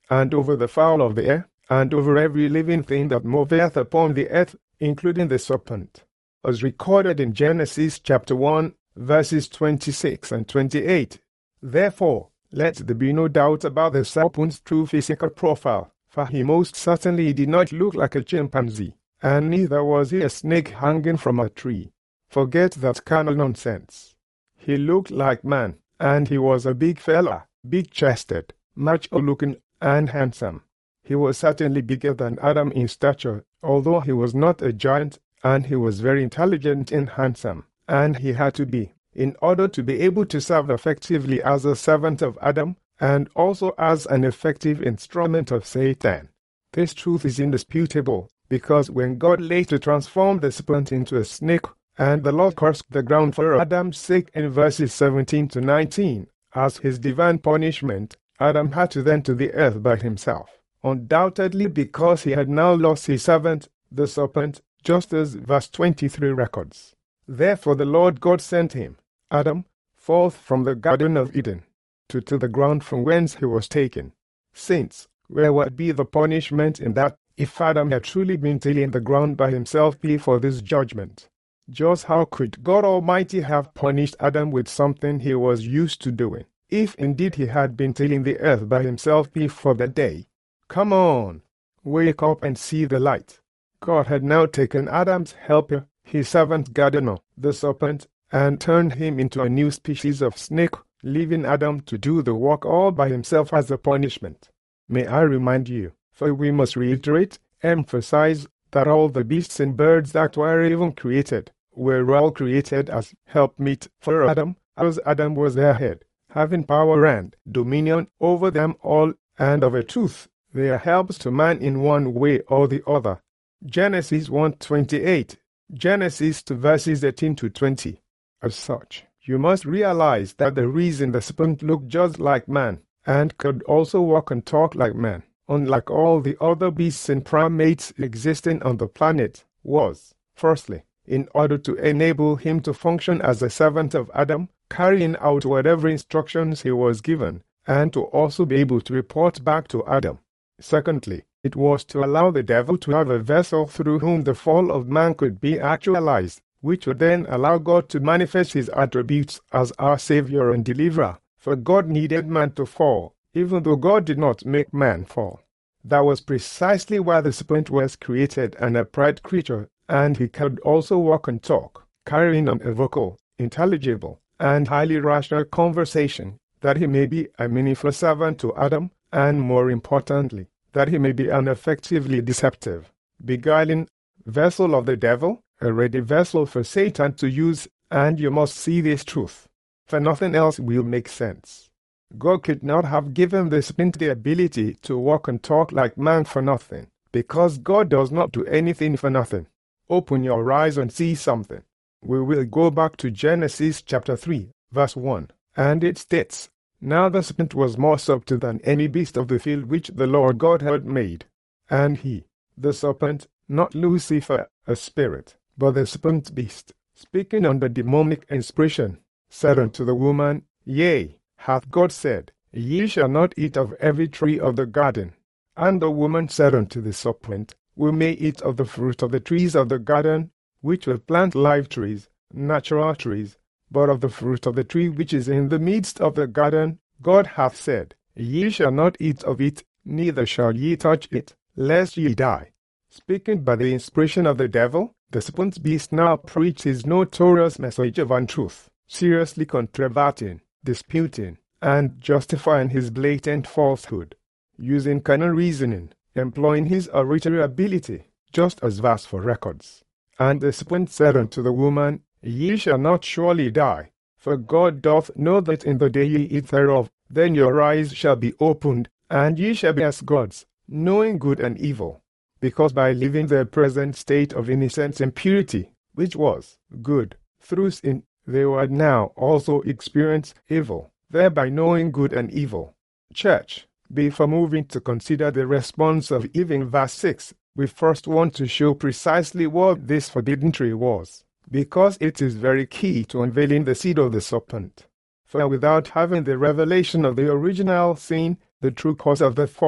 and over the fowl of the air, and over every living thing that moveth upon the earth, including the serpent. As recorded in Genesis chapter one, verses twenty-six and twenty-eight. Therefore, let there be no doubt about the serpent's true physical profile, for he most certainly did not look like a chimpanzee, and neither was he a snake hanging from a tree. Forget that carnal nonsense. He looked like man, and he was a big fella, big-chested, macho-looking, and handsome. He was certainly bigger than Adam in stature, although he was not a giant, and he was very intelligent and handsome, and he had to be, in order to be able to serve effectively as a servant of Adam, and also as an effective instrument of Satan. This truth is indisputable, because when God later transformed the serpent into a snake, and the Lord cursed the ground for Adam's sake in verses seventeen to nineteen, as his divine punishment, Adam had to then to the earth by himself, undoubtedly because he had now lost his servant, the serpent, just as verse twenty-three records. Therefore the Lord God sent him, Adam, forth from the Garden of Eden, to till the ground from whence he was taken. Saints, where would be the punishment in that, if Adam had truly been tilling the ground by himself before this judgment? Just how could God Almighty have punished Adam with something he was used to doing, if indeed he had been tilling the earth by himself before that day? Come on, wake up and see the light. God had now taken Adam's helper, his servant gardener, the serpent, and turned him into a new species of snake, leaving Adam to do the work all by himself as a punishment. May I remind you, for we must reiterate, emphasize, that all the beasts and birds that were even created, were all created as helpmeet for Adam, as Adam was their head, having power and dominion over them all, and of a truth, they are helps to man in one way or the other. Genesis one twenty-eight, Genesis two verses eighteen to twenty. As such, you must realize that the reason the serpent looked just like man, and could also walk and talk like man, unlike all the other beasts and primates existing on the planet, was, firstly, in order to enable him to function as a servant of Adam, carrying out whatever instructions he was given, and to also be able to report back to Adam. Secondly, it was to allow the devil to have a vessel through whom the fall of man could be actualized, which would then allow God to manifest his attributes as our Savior and Deliverer, for God needed man to fall, even though God did not make man fall. That was precisely why the serpent was created an upright creature, and he could also walk and talk, carrying on a vocal, intelligible, and highly rational conversation, that he may be a meaningful servant to Adam, and more importantly, that he may be an effectively deceptive, beguiling vessel of the devil, a ready vessel for Satan to use, and you must see this truth, for nothing else will make sense. God could not have given the serpent the ability to walk and talk like man for nothing, because God does not do anything for nothing. Open your eyes and see something. We will go back to Genesis chapter three, verse one, and it states, Now the serpent was more subtle than any beast of the field which the Lord God had made. And he, the serpent, not Lucifer, a spirit, but the serpent beast, speaking under demonic inspiration, said unto the woman, Yea, hath God said, Ye shall not eat of every tree of the garden. And the woman said unto the serpent, We may eat of the fruit of the trees of the garden, which will plant live trees, natural trees, but of the fruit of the tree which is in the midst of the garden, God hath said, Ye shall not eat of it, neither shall ye touch it, lest ye die. Speaking by the inspiration of the devil, the serpent beast now preached his notorious message of untruth, seriously controverting, disputing, and justifying his blatant falsehood, using carnal reasoning, employing his oratory ability, just as verse four records. And the serpent said unto the woman, Ye shall not surely die, for God doth know that in the day ye eat thereof, then your eyes shall be opened, and ye shall be as gods, knowing good and evil. Because by living their present state of innocence and purity, which was good, through sin, they would now also experience evil, thereby knowing good and evil. Church, before moving to consider the response of Eve in verse six, we first want to show precisely what this forbidden tree was, because it is very key to unveiling the seed of the serpent. For without having the revelation of the original sin, the true cause of the fall,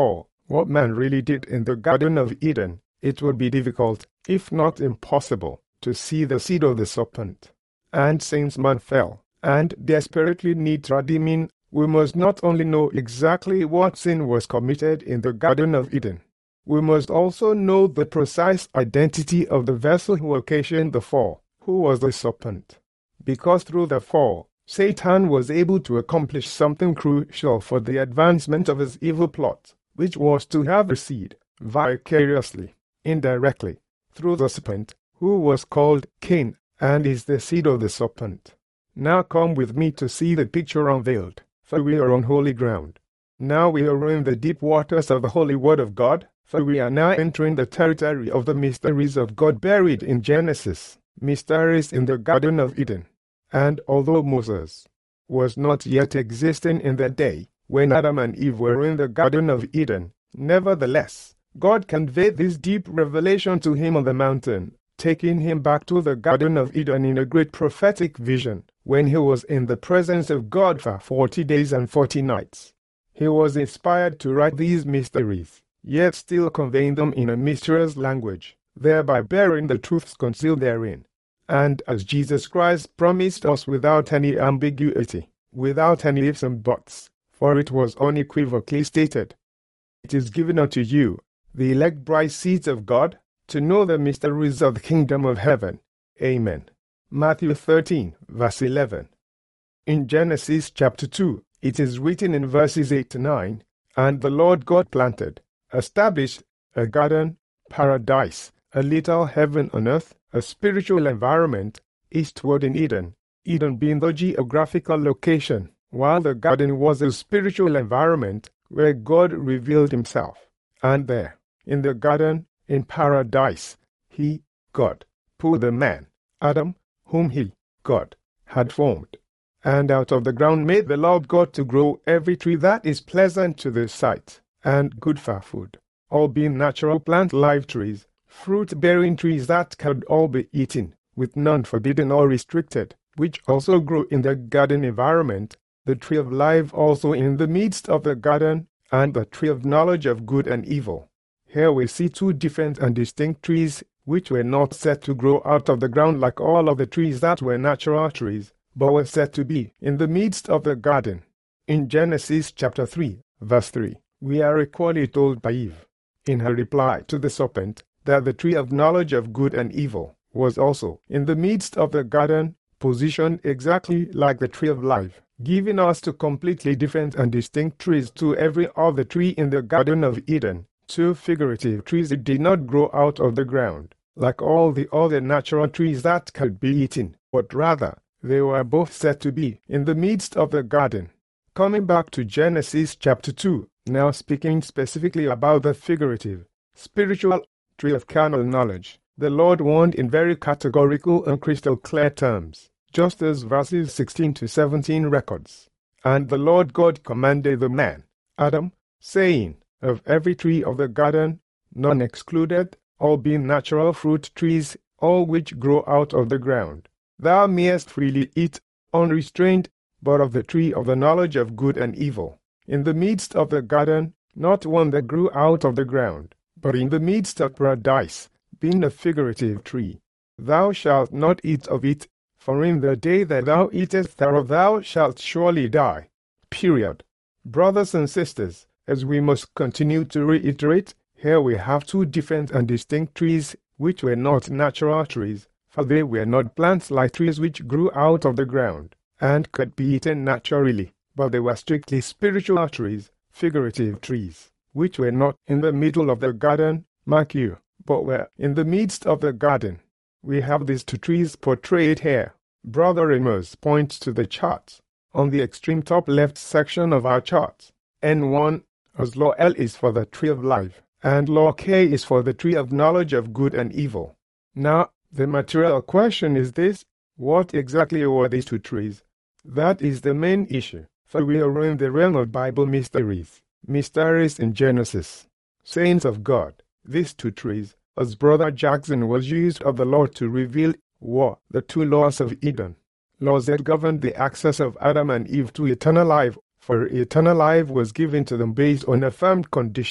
what man really did in the Garden of Eden, it would be difficult, if not impossible, to see the seed of the serpent. And since man fell, and desperately needs redeeming, we must not only know exactly what sin was committed in the Garden of Eden, we must also know the precise identity of the vessel who occasioned the fall, who was the serpent. Because through the fall, Satan was able to accomplish something crucial for the advancement of his evil plot, which was to have a seed, vicariously, indirectly, through the serpent, who was called Cain, and is the seed of the serpent. Now come with me to see the picture unveiled, for we are on holy ground. Now we are in the deep waters of the holy word of God, for we are now entering the territory of the mysteries of God buried in Genesis, mysteries in the Garden of Eden. And although Moses was not yet existing in that day, when Adam and Eve were in the Garden of Eden, nevertheless, God conveyed this deep revelation to him on the mountain, taking him back to the Garden of Eden in a great prophetic vision, when he was in the presence of God for forty days and forty nights. He was inspired to write these mysteries, yet still conveying them in a mysterious language, thereby bearing the truths concealed therein. And as Jesus Christ promised us without any ambiguity, without any ifs and buts, for it was unequivocally stated, "It is given unto you, the elect bride seeds of God, to know the mysteries of the kingdom of heaven." Amen. Matthew thirteen, verse eleven. In Genesis chapter two, it is written in verses eight to nine, "And the Lord God planted, established, a garden, paradise, a little heaven on earth, a spiritual environment, eastward in Eden, Eden being the geographical location, while the garden was a spiritual environment where God revealed himself. And there, in the garden, in paradise, he, God, put the man, Adam, whom he, God, had formed. And out of the ground made the Lord God to grow every tree that is pleasant to the sight, and good for food, all being natural plant live trees, fruit-bearing trees that could all be eaten, with none forbidden or restricted, which also grew in the garden environment, the tree of life also in the midst of the garden, and the tree of knowledge of good and evil. Here we see two different and distinct trees, which were not set to grow out of the ground like all of the trees that were natural trees, but were said to be in the midst of the garden. In Genesis chapter three, verse three, we are equally told by Eve, in her reply to the serpent, that the tree of knowledge of good and evil was also in the midst of the garden, positioned exactly like the tree of life, giving us two completely different and distinct trees to every other tree in the Garden of Eden, two figurative trees that did not grow out of the ground, like all the other natural trees that could be eaten, but rather, they were both said to be in the midst of the garden. Coming back to Genesis chapter two, now speaking specifically about the figurative, spiritual tree of carnal knowledge, the Lord warned in very categorical and crystal clear terms, just as verses sixteen to seventeen records. And the Lord God commanded the man, Adam, saying, of every tree of the garden, none excluded, all being natural fruit trees, all which grow out of the ground, thou mayest freely eat, unrestrained, but of the tree of the knowledge of good and evil, in the midst of the garden, not one that grew out of the ground, but in the midst of paradise, being a figurative tree. Thou shalt not eat of it, for in the day that thou eatest thereof thou shalt surely die. Period. Brothers and sisters, as we must continue to reiterate, here we have two different and distinct trees, which were not natural trees, for they were not plants like trees which grew out of the ground, and could be eaten naturally, but they were strictly spiritual trees, figurative trees, which were not in the middle of the garden, mark you, but were in the midst of the garden. We have these two trees portrayed here. Brother Amos points to the chart on the extreme top left section of our chart. N one, as law L is for the tree of life, and law K is for the tree of knowledge of good and evil. Now, the material question is this: what exactly were these two trees? That is the main issue, for we are in the realm of Bible mysteries, mysteries in Genesis. Saints of God, these two trees, as Brother Jackson was used of the Lord to reveal, were the two laws of Eden, laws that governed the access of Adam and Eve to eternal life, for eternal life was given to them based on a firm condition,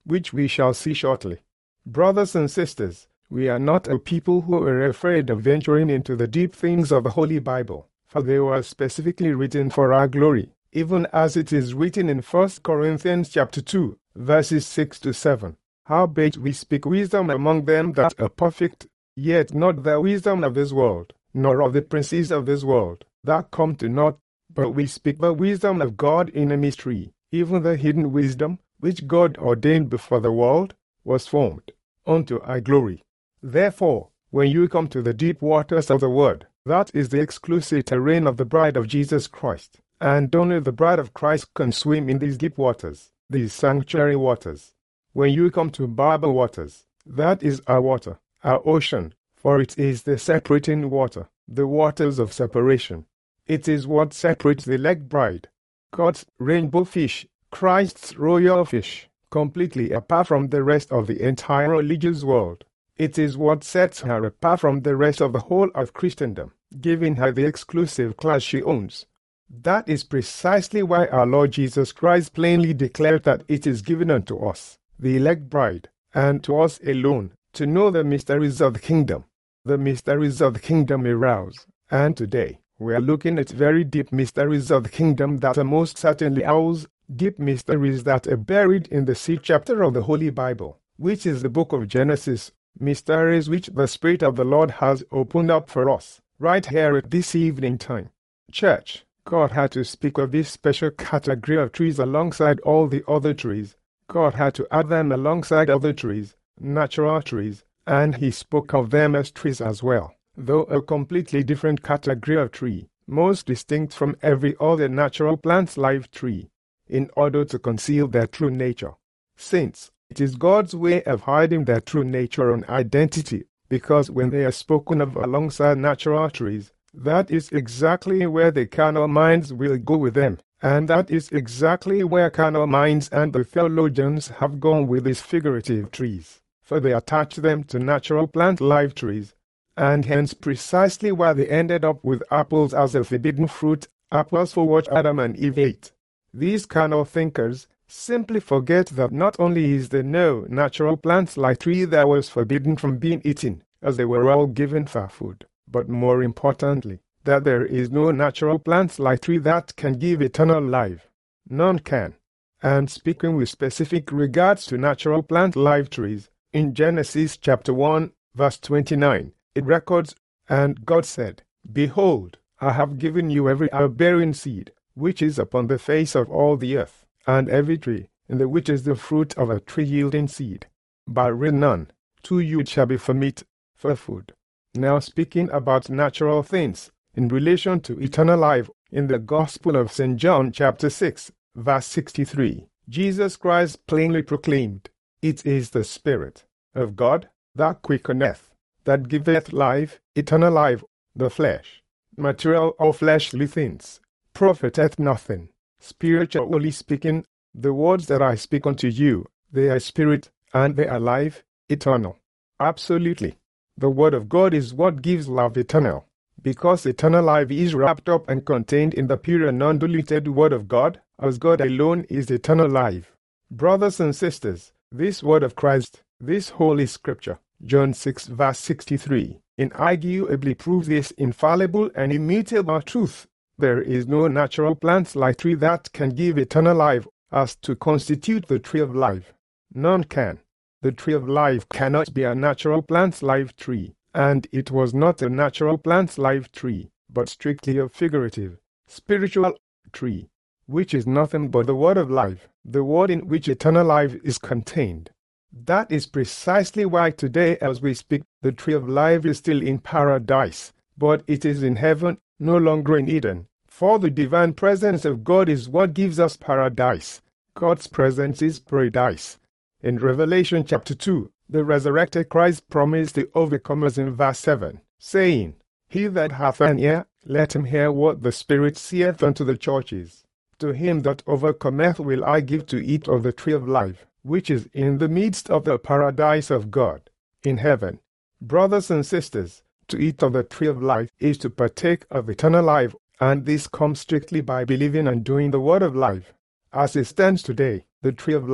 which we shall see shortly. Brothers and sisters, we are not a people who are afraid of venturing into the deep things of the Holy Bible, for they were specifically written for our glory, even as it is written in First Corinthians chapter two, verses six to seven. Howbeit we speak wisdom among them that are perfect, yet not the wisdom of this world, nor of the princes of this world, that come to naught, but we speak the wisdom of God in a mystery, even the hidden wisdom, which God ordained before the world was formed, unto our glory. Therefore, when you come to the deep waters of the Word, that is the exclusive terrain of the bride of Jesus Christ, and only the bride of Christ can swim in these deep waters, these sanctuary waters. When you come to Bible waters, that is our water, our ocean, for it is the separating water, the waters of separation. It is what separates the elect bride, God's rainbow fish, Christ's royal fish, completely apart from the rest of the entire religious world. It is what sets her apart from the rest of the whole of Christendom, giving her the exclusive class she owns. That is precisely why our Lord Jesus Christ plainly declared that it is given unto us, the elect bride, and to us alone, to know the mysteries of the kingdom. The mysteries of the kingdom arouse, and today we are looking at very deep mysteries of the kingdom that are most certainly ours, deep mysteries that are buried in the sixth chapter of the Holy Bible, which is the book of Genesis, mysteries which the Spirit of the Lord has opened up for us, right here at this evening time. Church, God had to speak of this special category of trees alongside all the other trees. God had to add them alongside other trees, natural trees, and he spoke of them as trees as well, though a completely different category of tree, most distinct from every other natural plant life tree, in order to conceal their true nature. Since it is God's way of hiding their true nature and identity, because when they are spoken of alongside natural trees, that is exactly where the carnal minds will go with them, and that is exactly where carnal minds and the theologians have gone with these figurative trees, for they attach them to natural plant life trees, and hence precisely why they ended up with apples as a forbidden fruit, apples for what Adam and Eve ate. These carnal thinkers simply forget that not only is there no natural plant life tree that was forbidden from being eaten, as they were all given for food, but more importantly, that there is no natural plant life tree that can give eternal life. None can. And speaking with specific regards to natural plant life trees, in Genesis chapter one, verse twenty-nine, it records, "And God said, Behold, I have given you every herb-bearing seed, which is upon the face of all the earth, and every tree, in the which is the fruit of a tree yielding seed. But none, to you it shall be for meat, for food." Now speaking about natural things, in relation to eternal life, in the Gospel of Saint John chapter six, verse sixty-three, Jesus Christ plainly proclaimed, "It is the Spirit of God that quickeneth, that giveth life, eternal life. The flesh, material or fleshly things, profiteth nothing. Spiritually speaking, the words that I speak unto you, they are spirit, and they are life, eternal." Absolutely. The Word of God is what gives life eternal, because eternal life is wrapped up and contained in the pure and undiluted Word of God, as God alone is eternal life. Brothers and sisters, this Word of Christ, this Holy Scripture, John six verse sixty-three, inarguably proves this infallible and immutable truth. There is no natural plant life tree that can give eternal life as to constitute the tree of life. None can. The tree of life cannot be a natural plant life tree, and it was not a natural plant life tree, but strictly a figurative, spiritual tree, which is nothing but the word of life, the word in which eternal life is contained. That is precisely why today as we speak, the tree of life is still in paradise, but it is in heaven, no longer in Eden. For the divine presence of God is what gives us paradise. God's presence is paradise. In Revelation chapter two, the resurrected Christ promised the overcomers in verse seven, saying, "He that hath an ear, let him hear what the Spirit saith unto the churches. To him that overcometh will I give to eat of the tree of life, which is in the midst of the paradise of God, in heaven." Brothers and sisters, to eat of the tree of life is to partake of eternal life, and this comes strictly by believing and doing the word of life. As it stands today, the tree of life,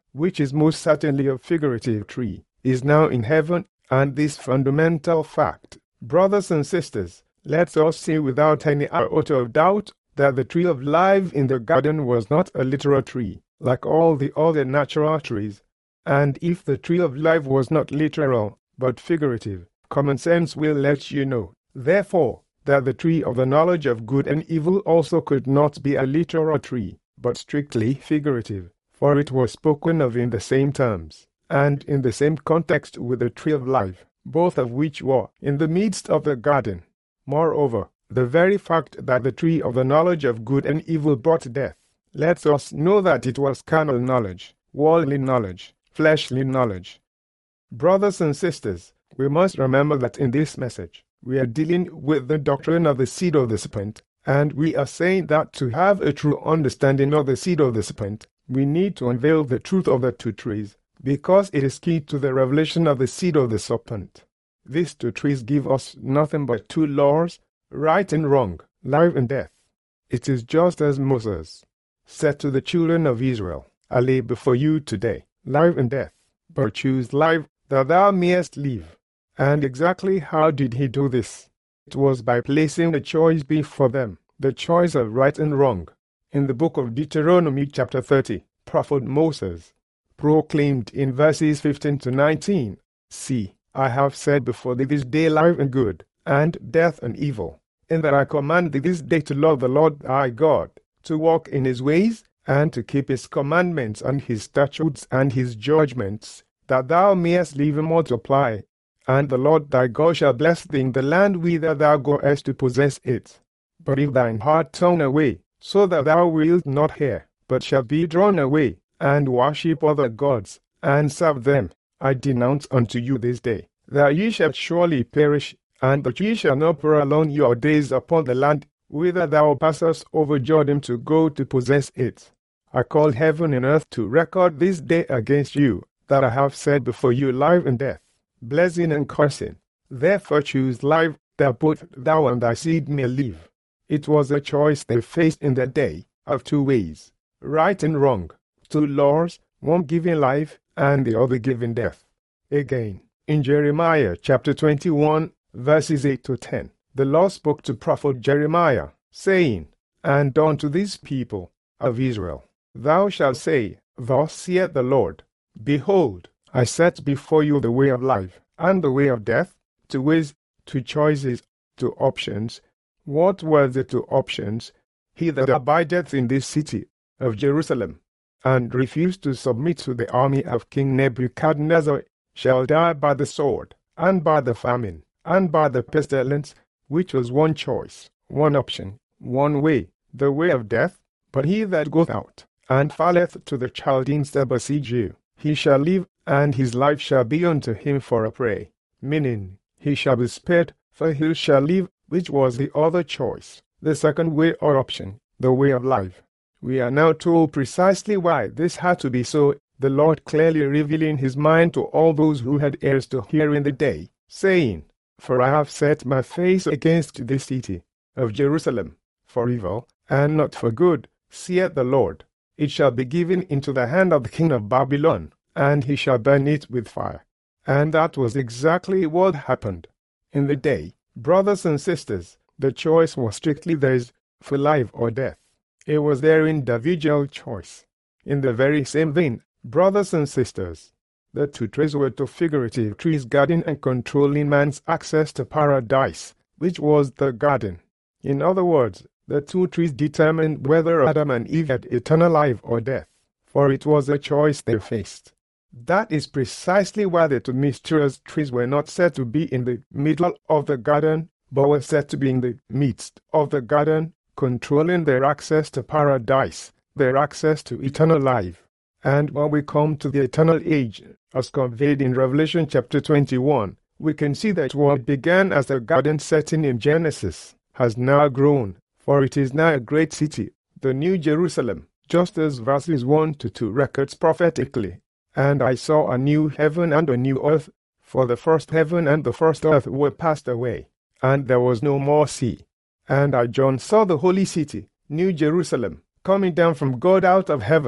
which is most certainly a figurative tree, is now in heaven, and this fundamental fact, brothers and sisters, lets us see without any iota of doubt that the tree of life in the garden was not a literal tree, like all the other natural trees. And if the tree of life was not literal, but figurative, common sense will let you know, therefore, that the tree of the knowledge of good and evil also could not be a literal tree, but strictly figurative, for it was spoken of in the same terms, and in the same context with the tree of life, both of which were in the midst of the garden. Moreover, the very fact that the tree of the knowledge of good and evil brought death, lets us know that it was carnal knowledge, worldly knowledge, fleshly knowledge. Brothers and sisters, we must remember that in this message, we are dealing with the doctrine of the seed of the serpent, and we are saying that to have a true understanding of the seed of the serpent, we need to unveil the truth of the two trees, because it is key to the revelation of the seed of the serpent. These two trees give us nothing but two laws, right and wrong, life and death. It is just as Moses said to the children of Israel, I lay before you today life and death, but choose life that thou mayest live. And exactly how did he do this? It was by placing a choice before them, the choice of right and wrong. In the book of Deuteronomy chapter thirty, prophet Moses proclaimed in verses fifteen to nineteen, See, I have set before thee this day life and good, and death and evil, in that I command thee this day to love the Lord thy God, to walk in his ways, and to keep his commandments and his statutes and his judgments, that thou mayest live and multiply. And the Lord thy God shall bless thee in the land whither thou goest to possess it. But if thine heart turn away, so that thou wilt not hear, but shalt be drawn away, and worship other gods, and serve them, I denounce unto you this day, that ye shall surely perish, and that ye shall not prolong your days upon the land whither thou passest over Jordan to go to possess it. I call heaven and earth to record this day against you, that I have set before you life and death, blessing and cursing. Therefore choose life, that both thou and thy seed may live. It was a choice they faced in that day, of two ways, right and wrong, two laws, one giving life, and the other giving death. Again, in Jeremiah chapter twenty-one, verses eight to ten, the Lord spoke to prophet Jeremiah, saying, And unto these people of Israel, thou shalt say, Thus saith the Lord, Behold, I set before you the way of life, and the way of death, two ways, two choices, two options. What were the two options? He that abideth in this city of Jerusalem, and refused to submit to the army of King Nebuchadnezzar, shall die by the sword, and by the famine, and by the pestilence, which was one choice, one option, one way, the way of death. But he that goeth out, and falleth to the Chaldeans that besiege you, he shall live, and his life shall be unto him for a prey, meaning, he shall be spared, for he shall live, which was the other choice, the second way or option, the way of life. We are now told precisely why this had to be so, the Lord clearly revealing his mind to all those who had ears to hear in the day, saying, For I have set my face against this city of Jerusalem, for evil, and not for good, saith the Lord. It shall be given into the hand of the king of Babylon, and he shall burn it with fire. And that was exactly what happened. In the day, brothers and sisters, the choice was strictly theirs, for life or death. It was their individual choice. In the very same vein, brothers and sisters, the two trees were two figurative trees guarding and controlling man's access to paradise, which was the garden. In other words, the two trees determined whether Adam and Eve had eternal life or death, for it was a choice they faced. That is precisely why the two mysterious trees were not said to be in the middle of the garden, but were said to be in the midst of the garden, controlling their access to paradise, their access to eternal life. And when we come to the eternal age, as conveyed in Revelation chapter twenty-one, we can see that what began as a garden setting in Genesis has now grown, for it is now a great city, the New Jerusalem, just as verses one to two records prophetically. And I saw a new heaven and a new earth, for the first heaven and the first earth were passed away, and there was no more sea. And I, John, saw the holy city, New Jerusalem, coming down from God out of heaven,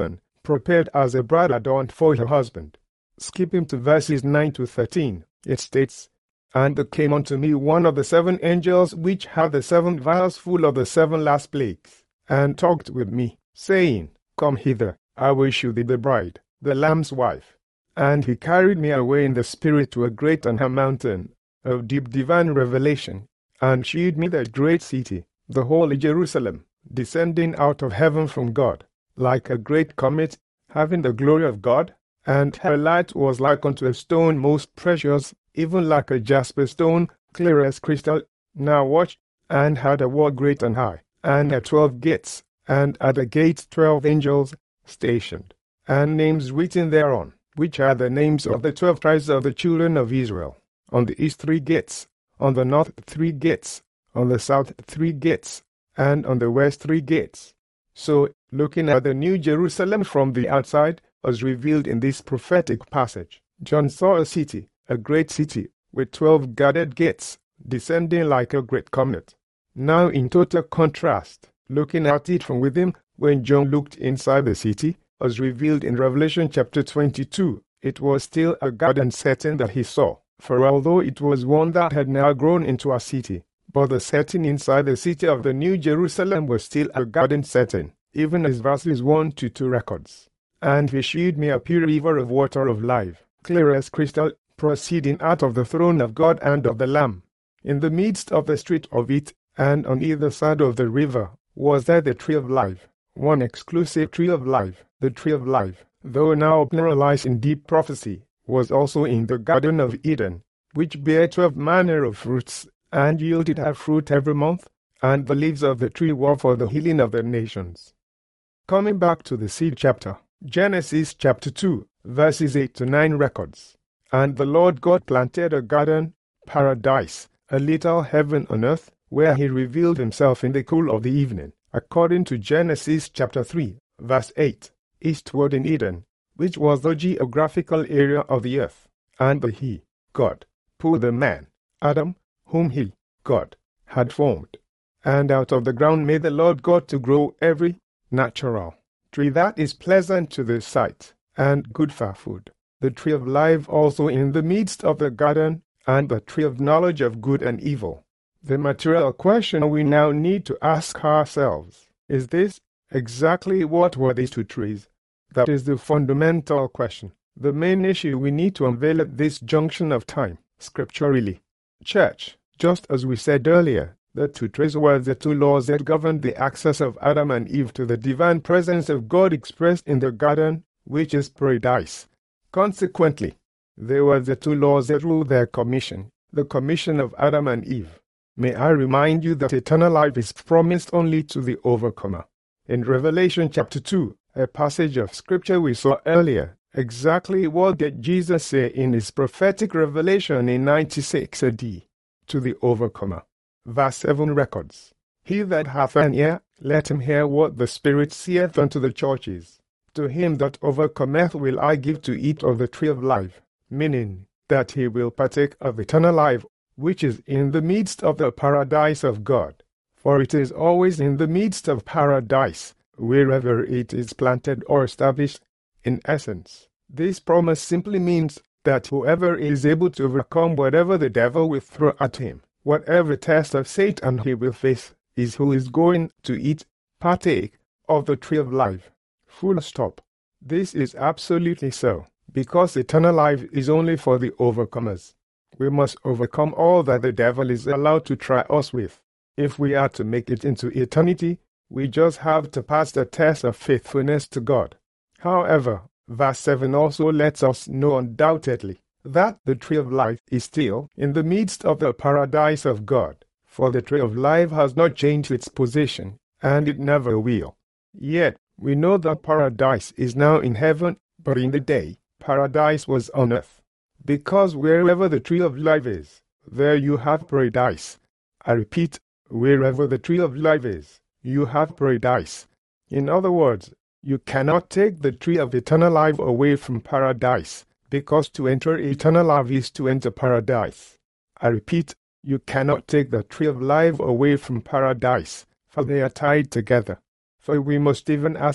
prepared as a bride adorned for her husband. Skipping to verses nine to thirteen, it states, "And there came unto me one of the seven angels which had the seven vials full of the seven last plagues, and talked with me, saying, Come hither, I will shew thee the bride, the Lamb's wife. And he carried me away in the spirit to a great and high mountain, of deep divine revelation, and shewed me the great city, the holy Jerusalem, descending out of heaven from God, like a great comet, having the glory of God, and her light was like unto a stone most precious, even like a jasper stone, clear as crystal. Now watch, and had a wall great and high, and had twelve gates, and at the gates twelve angels stationed, and names written thereon, which are the names of the twelve tribes of the children of Israel. On the east three gates, on the north three gates, on the south three gates, and on the west three gates. So, looking at the New Jerusalem from the outside, was revealed in this prophetic passage. John saw a city, a great city, with twelve guarded gates, descending like a great comet. Now in total contrast, looking at it from within, when John looked inside the city, was revealed in Revelation chapter twenty-two, it was still a garden setting that he saw, for although it was one that had now grown into a city, but the setting inside the city of the New Jerusalem was still a garden setting, even as verses one to two records. And he shewed me a pure river of water of life, clear as crystal, proceeding out of the throne of God and of the Lamb. In the midst of the street of it, and on either side of the river, was there the tree of life, one exclusive tree of life. The tree of life, though now pluralized in deep prophecy, was also in the Garden of Eden, which bare twelve manner of fruits, and yielded her fruit every month, and the leaves of the tree were for the healing of the nations. Coming back to the seed chapter, Genesis chapter two, verses eight to nine records, And the Lord God planted a garden, paradise, a little heaven on earth, where he revealed himself in the cool of the evening, according to Genesis chapter three, verse eight, eastward in Eden, which was the geographical area of the earth, and the he, God, put the man, Adam, whom he, God, had formed. And out of the ground made the Lord God to grow every natural tree that is pleasant to the sight, and good for food, the tree of life also in the midst of the garden, and the tree of knowledge of good and evil. The material question we now need to ask ourselves is this: exactly what were these two trees? That is the fundamental question, the main issue we need to unveil at this junction of time, scripturally. Church, just as we said earlier, the two trees were the two laws that governed the access of Adam and Eve to the divine presence of God expressed in the garden, which is paradise. Consequently, they were the two laws that ruled their commission, the commission of Adam and Eve. May I remind you that eternal life is promised only to the overcomer. In Revelation chapter two, a passage of scripture we saw earlier, exactly what did Jesus say in his prophetic revelation in ninety-six A D to the overcomer? Verse seven records, He that hath an ear, let him hear what the Spirit saith unto the churches. To him that overcometh will I give to eat of the tree of life, meaning that he will partake of eternal life, which is in the midst of the paradise of God. For it is always in the midst of paradise, wherever it is planted or established. In essence, this promise simply means that whoever is able to overcome whatever the devil will throw at him, whatever test of Satan he will face, is who is going to eat, partake of the tree of life. Full stop. This is absolutely so, because eternal life is only for the overcomers. We must overcome all that the devil is allowed to try us with. If we are to make it into eternity, we just have to pass the test of faithfulness to God. However, verse seven also lets us know undoubtedly that the tree of life is still in the midst of the paradise of God, for the tree of life has not changed its position, and it never will. Yet, we know that paradise is now in heaven, but in the day, paradise was on earth. Because wherever the tree of life is, there you have paradise. I repeat, wherever the tree of life is, you have paradise. In other words, you cannot take the tree of eternal life away from paradise, because to enter eternal life is to enter paradise. I repeat, you cannot take the tree of life away from paradise, for they are tied together. For we must even ask,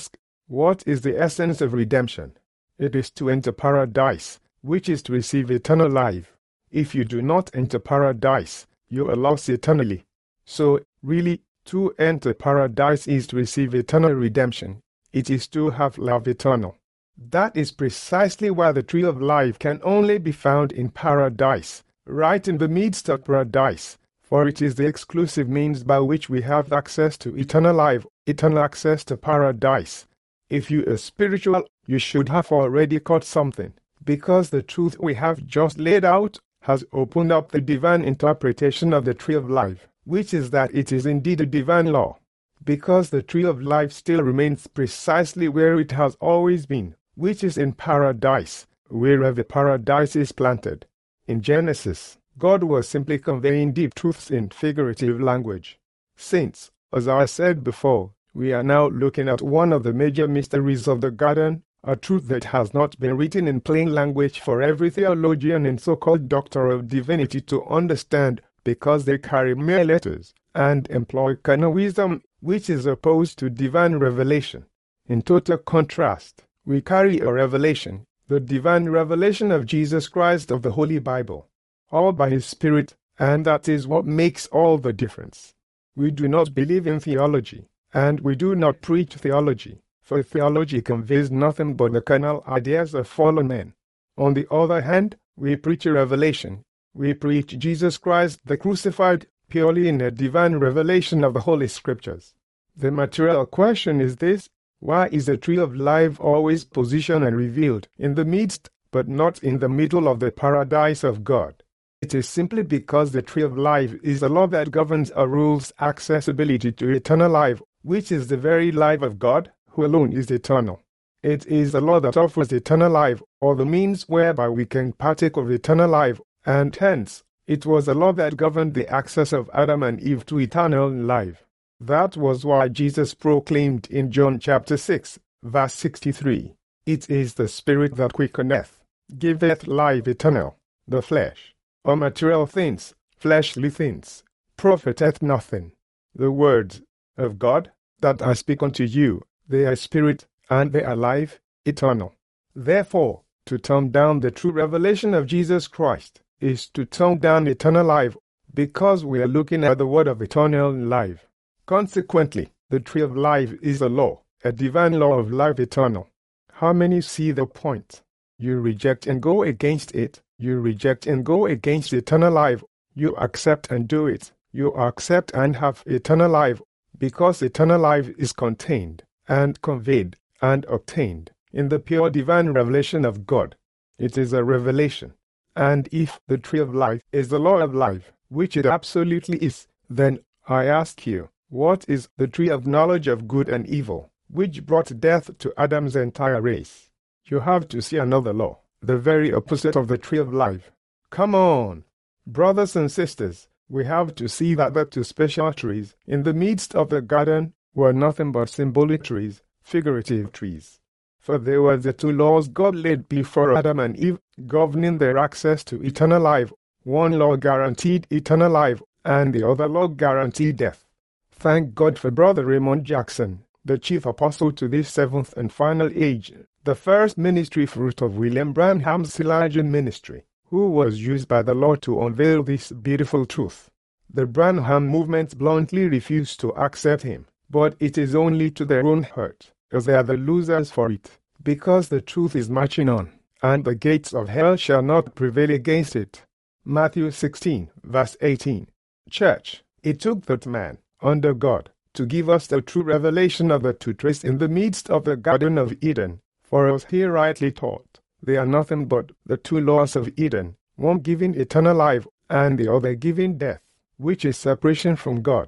What is the essence of redemption? It is to enter paradise, which is to receive eternal life. If you do not enter paradise, you are lost eternally. So, really, to enter paradise is to receive eternal redemption. It is to have life eternal. That is precisely why the tree of life can only be found in paradise, right in the midst of paradise, for it is the exclusive means by which we have access to eternal life, eternal access to paradise. If you are spiritual, you should have already caught something, because the truth we have just laid out has opened up the divine interpretation of the tree of life, which is that it is indeed a divine law, because the tree of life still remains precisely where it has always been, which is in paradise, wherever paradise is planted. In Genesis, God was simply conveying deep truths in figurative language. Since, as I said before, we are now looking at one of the major mysteries of the garden, a truth that has not been written in plain language for every theologian and so-called doctor of divinity to understand, because they carry mere letters and employ carnal wisdom, which is opposed to divine revelation. In total contrast, we carry a revelation, the divine revelation of Jesus Christ of the Holy Bible, all by His Spirit, and that is what makes all the difference. We do not believe in theology, and we do not preach theology, for theology conveys nothing but the carnal ideas of fallen men. On the other hand, we preach a revelation. We preach Jesus Christ the crucified, purely in a divine revelation of the Holy Scriptures. The material question is this: why is the tree of life always positioned and revealed in the midst, but not in the middle of the paradise of God? It is simply because the tree of life is a law that governs or rules accessibility to eternal life, which is the very life of God, who alone is eternal. It is the law that offers eternal life, or the means whereby we can partake of eternal life, and hence, it was a law that governed the access of Adam and Eve to eternal life. That was why Jesus proclaimed in John chapter six, verse sixty-three, "It is the Spirit that quickeneth, giveth life eternal. The flesh, or material things, fleshly things, profiteth nothing. The words of God that I speak unto you, they are spirit, and they are life eternal." Therefore, to turn down the true revelation of Jesus Christ is to turn down eternal life, because we are looking at the word of eternal life. Consequently, the tree of life is a law, a divine law of life eternal. How many see the point? You reject and go against it. You reject and go against eternal life. You accept and do it. You accept and have eternal life, because eternal life is contained and conveyed and obtained in the pure divine revelation of God. It is a revelation. And if the tree of life is the law of life, which it absolutely is, then I ask you, what is the tree of knowledge of good and evil, which brought death to Adam's entire race? You have to see another law, the very opposite of the tree of life. Come on, brothers and sisters, we have to see that the two special trees in the midst of the garden were nothing but symbolic trees, figurative trees. For they were the two laws God laid before Adam and Eve, governing their access to eternal life. One law guaranteed eternal life, and the other law guaranteed death. Thank God for Brother Raymond Jackson, the chief apostle to this seventh and final age, the first ministry fruit of William Branham's Elijah ministry, who was used by the Lord to unveil this beautiful truth. The Branham movement bluntly refused to accept him, but it is only to their own hurt, as they are the losers for it, because the truth is marching on, and the gates of hell shall not prevail against it. Matthew sixteen, verse eighteen. Church, it took that man, under God, to give us the true revelation of the two trees in the midst of the Garden of Eden, for as he rightly taught, they are nothing but the two laws of Eden, one giving eternal life, and the other giving death, which is separation from God.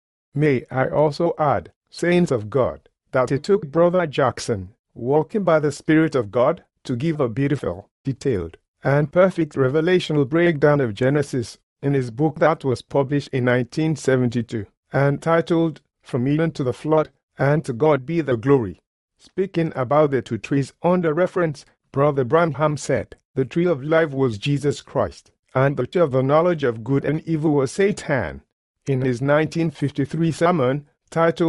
May I also add, saints of God, that it took Brother Jackson, walking by the Spirit of God, to give a beautiful, detailed, and perfect revelational breakdown of Genesis in his book that was published in nineteen seventy-two, and titled From Eden to the Flood, and to God Be the Glory. Speaking about the two trees under reference, Brother Branham said, the tree of life was Jesus Christ, and the tree of the knowledge of good and evil was Satan. In his nineteen fifty-three sermon, titled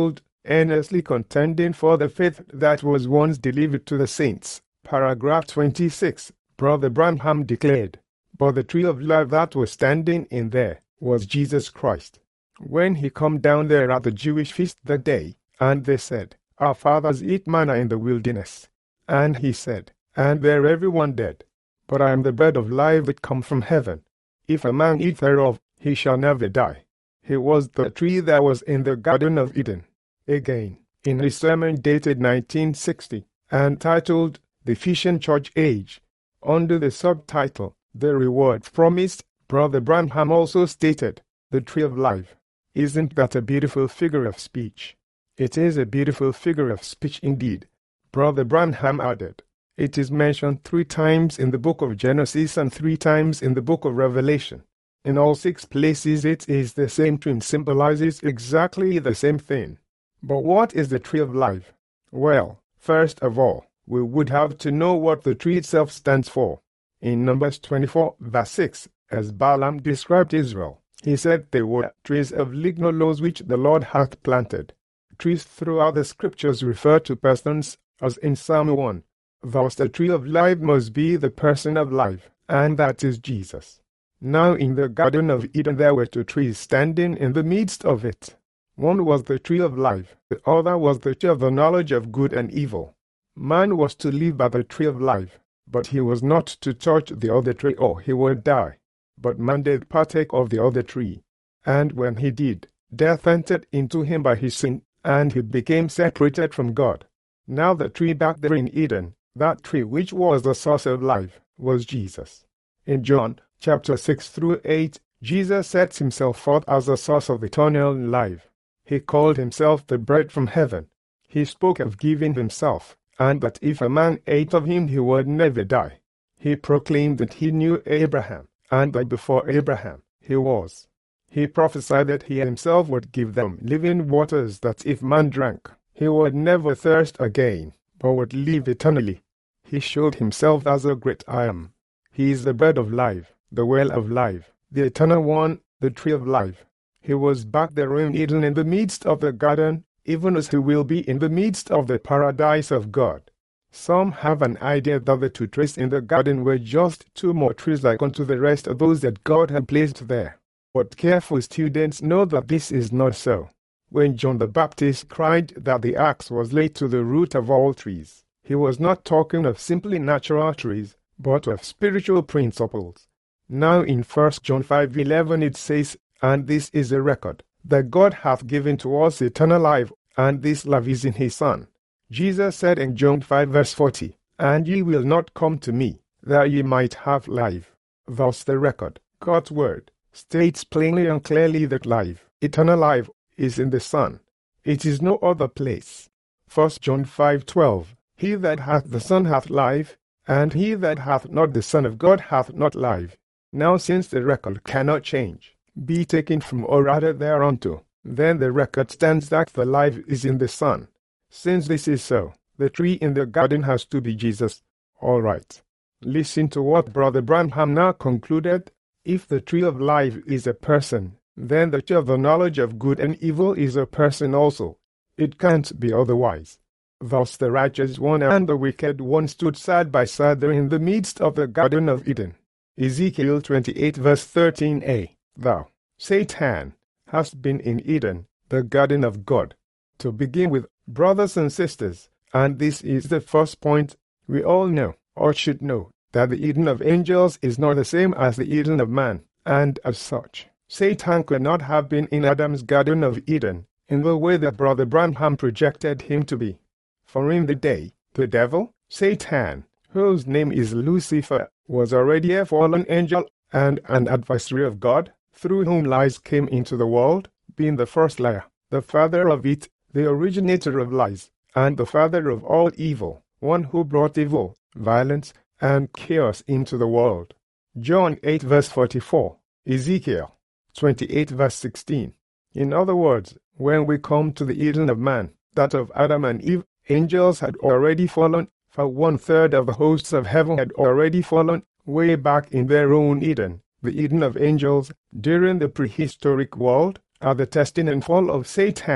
earnestly contending for the faith that was once delivered to the saints. Paragraph twenty-six. Brother Branham declared, but the tree of life that was standing in there was Jesus Christ. When he come down there at the Jewish feast that day, and they said, our fathers eat manna in the wilderness. And he said, and there everyone dead. But I am the bread of life that come from heaven. If a man eat thereof, he shall never die. He was the tree that was in the Garden of Eden. Again, in his sermon dated nineteen sixty, and titled The Ephesian Church Age, under the subtitle, The Reward Promised, Brother Branham also stated, the tree of life. Isn't that a beautiful figure of speech? It is a beautiful figure of speech indeed. Brother Branham added, it is mentioned three times in the book of Genesis and three times in the book of Revelation. In all six places it is the same tree and symbolizes exactly the same thing. But what is the tree of life? Well, first of all, we would have to know what the tree itself stands for. In Numbers twenty-four, verse six, as Balaam described Israel, he said they were trees of lignolos which the Lord hath planted. Trees throughout the scriptures refer to persons, as in Psalm one. Thus the tree of life must be the person of life, and that is Jesus. Now in the Garden of Eden there were two trees standing in the midst of it. One was the tree of life, the other was the tree of the knowledge of good and evil. Man was to live by the tree of life, but he was not to touch the other tree or he would die. But man did partake of the other tree. And when he did, death entered into him by his sin, and he became separated from God. Now the tree back there in Eden, that tree which was the source of life, was Jesus. In John chapter six through eight, Jesus sets himself forth as the source of eternal life. He called himself the bread from heaven. He spoke of giving himself, and that if a man ate of him he would never die. He proclaimed that he knew Abraham, and that before Abraham he was. He prophesied that he himself would give them living waters, that if man drank, he would never thirst again, but would live eternally. He showed himself as a great I am. He is the bread of life, the well of life, the eternal one, the tree of life. He was back there in Eden in the midst of the garden, even as he will be in the midst of the paradise of God. Some have an idea that the two trees in the garden were just two more trees like unto the rest of those that God had placed there. But careful students know that this is not so. When John the Baptist cried that the axe was laid to the root of all trees, he was not talking of simply natural trees, but of spiritual principles. Now in First John five eleven it says, and this is a record, that God hath given to us eternal life, and this life is in his Son. Jesus said in John five verse forty, and ye will not come to me, that ye might have life. Thus the record, God's word, states plainly and clearly that life, eternal life, is in the Son. It is no other place. First John five twelve, he that hath the Son hath life, and he that hath not the Son of God hath not life. Now since the record cannot change, be taken from or rather thereunto, then the record stands that the life is in the Son. Since this is so, the tree in the garden has to be Jesus. All right. Listen to what Brother Branham now concluded. If the tree of life is a person, then the tree of the knowledge of good and evil is a person also. It can't be otherwise. Thus the righteous one and the wicked one stood side by side there in the midst of the Garden of Eden. Ezekiel twenty-eight verse thirteen a. Thou, Satan, hast been in Eden, the garden of God. To begin with, brothers and sisters, and this is the first point, we all know, or should know, that the Eden of angels is not the same as the Eden of man, and as such, Satan could not have been in Adam's Garden of Eden in the way that Brother Branham projected him to be. For in the day, the devil, Satan, whose name is Lucifer, was already a fallen angel and an adversary of God, through whom lies came into the world, being the first liar, the father of it, the originator of lies, and the father of all evil, one who brought evil, violence, and chaos into the world. John eight verse forty-four, Ezekiel twenty-eight verse sixteen. In other words, when we come to the Eden of man, that of Adam and Eve, angels had already fallen, for one-third of the hosts of heaven had already fallen, way back in their own Eden, the Eden of angels, during the prehistoric world, at the testing and fall of Satan.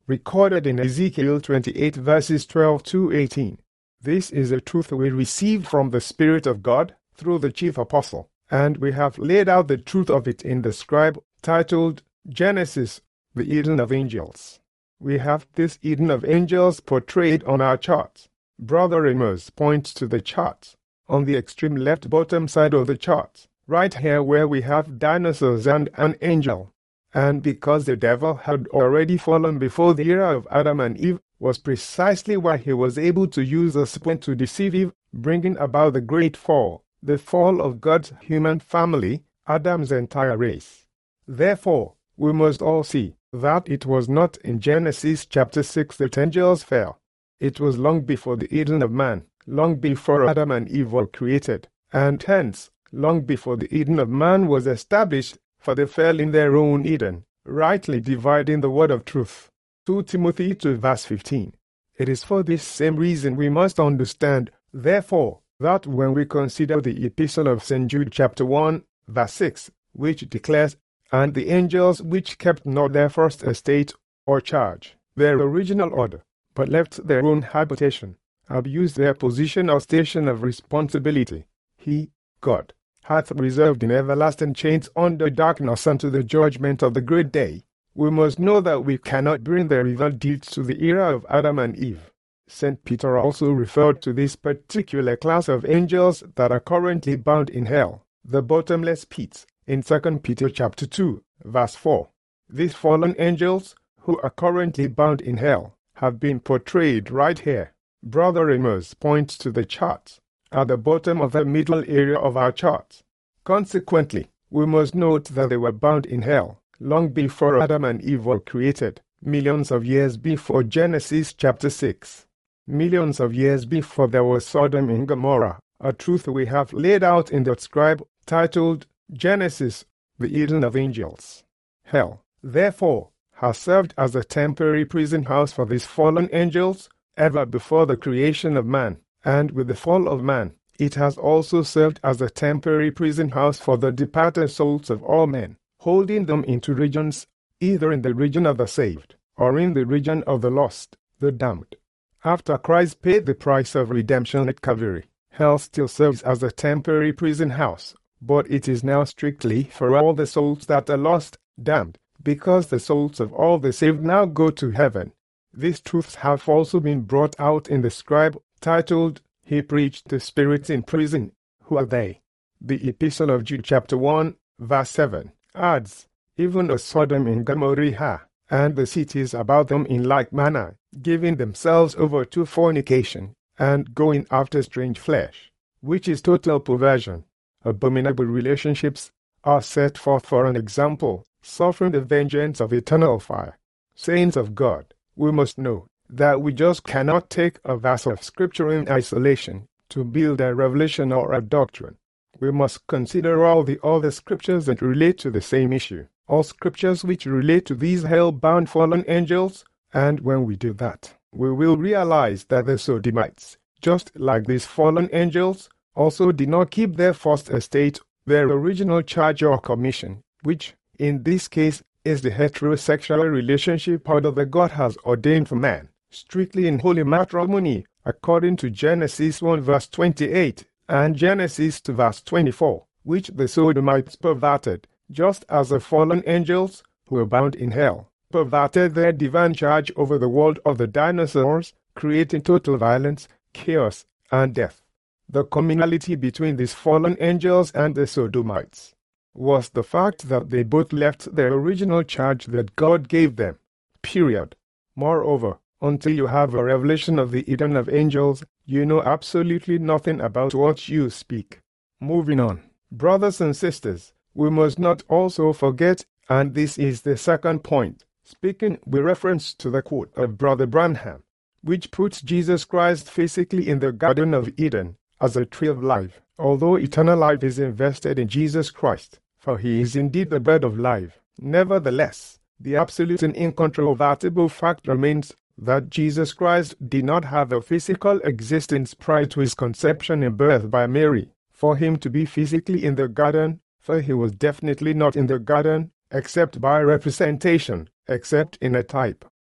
recorded in Ezekiel twenty-eight verses twelve to eighteen. This is a truth we received from the Spirit of God through the chief apostle, and we have laid out the truth of it in the scribe titled Genesis, the Eden of Angels. We have this Eden of Angels portrayed on our chart. Brother Amos points to the chart on the extreme left bottom side of the chart, right here where we have dinosaurs and an angel. And because the devil had already fallen before the era of Adam and Eve, was precisely why he was able to use the serpent to deceive Eve, bringing about the great fall, the fall of God's human family, Adam's entire race. Therefore, we must all see that it was not in Genesis chapter six that angels fell. It was long before the Eden of man, long before Adam and Eve were created, and hence, long before the Eden of man was established, for they fell in their own Eden, rightly dividing the word of truth. Second Timothy two verse fifteen. It is for this same reason we must understand, therefore, that when we consider the epistle of Saint Jude chapter one, verse six, which declares, "And the angels which kept not their first estate or charge, their original order, but left their own habitation, abused their position or station of responsibility, he, God, hath reserved in everlasting chains under darkness unto the judgment of the great day," we must know that we cannot bring their evil deeds to the era of Adam and Eve. Saint Peter also referred to this particular class of angels that are currently bound in hell, the bottomless pits, in Second Peter chapter two, verse four. These fallen angels, who are currently bound in hell, have been portrayed right here. Brother Amos points to the chart at the bottom of the middle area of our chart. Consequently, we must note that they were bound in hell long before Adam and Eve were created, millions of years before Genesis chapter six. Millions of years before there was Sodom and Gomorrah, a truth we have laid out in the scribe titled Genesis, the Eden of Angels. Hell, therefore, has served as a temporary prison house for these fallen angels ever before the creation of man, and with the fall of man, it has also served as a temporary prison house for the departed souls of all men, holding them in two regions, either in the region of the saved, or in the region of the lost, the damned. After Christ paid the price of redemption at Calvary, hell still serves as a temporary prison house, but it is now strictly for all the souls that are lost, damned, because the souls of all the saved now go to heaven. These truths have also been brought out in the scribe titled, He Preached to Spirits in Prison. Who are they? The Epistle of Jude chapter one, verse seven, adds, even as Sodom and Gomorrah, and the cities about them in like manner, giving themselves over to fornication, and going after strange flesh, which is total perversion. Abominable relationships are set forth for an example, suffering the vengeance of eternal fire. Saints of God, we must know that we just cannot take a verse of Scripture in isolation to build a revelation or a doctrine. We must consider all the other Scriptures that relate to the same issue, all Scriptures which relate to these hell-bound fallen angels, and when we do that, we will realize that the Sodomites, just like these fallen angels, also did not keep their first estate, their original charge or commission, which, in this case, is the heterosexual relationship order that God has ordained for man, strictly in holy matrimony, according to Genesis one verse twenty-eight, and Genesis two verse twenty-four, which the Sodomites perverted, just as the fallen angels, who were bound in hell, perverted their divine charge over the world of the dinosaurs, creating total violence, chaos, and death. The commonality between these fallen angels and the Sodomites was the fact that they both left their original charge that God gave them. Period. Moreover, until you have a revelation of the Eden of Angels, you know absolutely nothing about what you speak. Moving on. Brothers and sisters, we must not also forget, and this is the second point, speaking with reference to the quote of Brother Branham, which puts Jesus Christ physically in the Garden of Eden as a tree of life, although eternal life is invested in Jesus Christ, for he is indeed the bread of life. Nevertheless, the absolute and incontrovertible fact remains that Jesus Christ did not have a physical existence prior to his conception and birth by Mary. For him to be physically in the garden, for he was definitely not in the garden, except by representation, except in a type.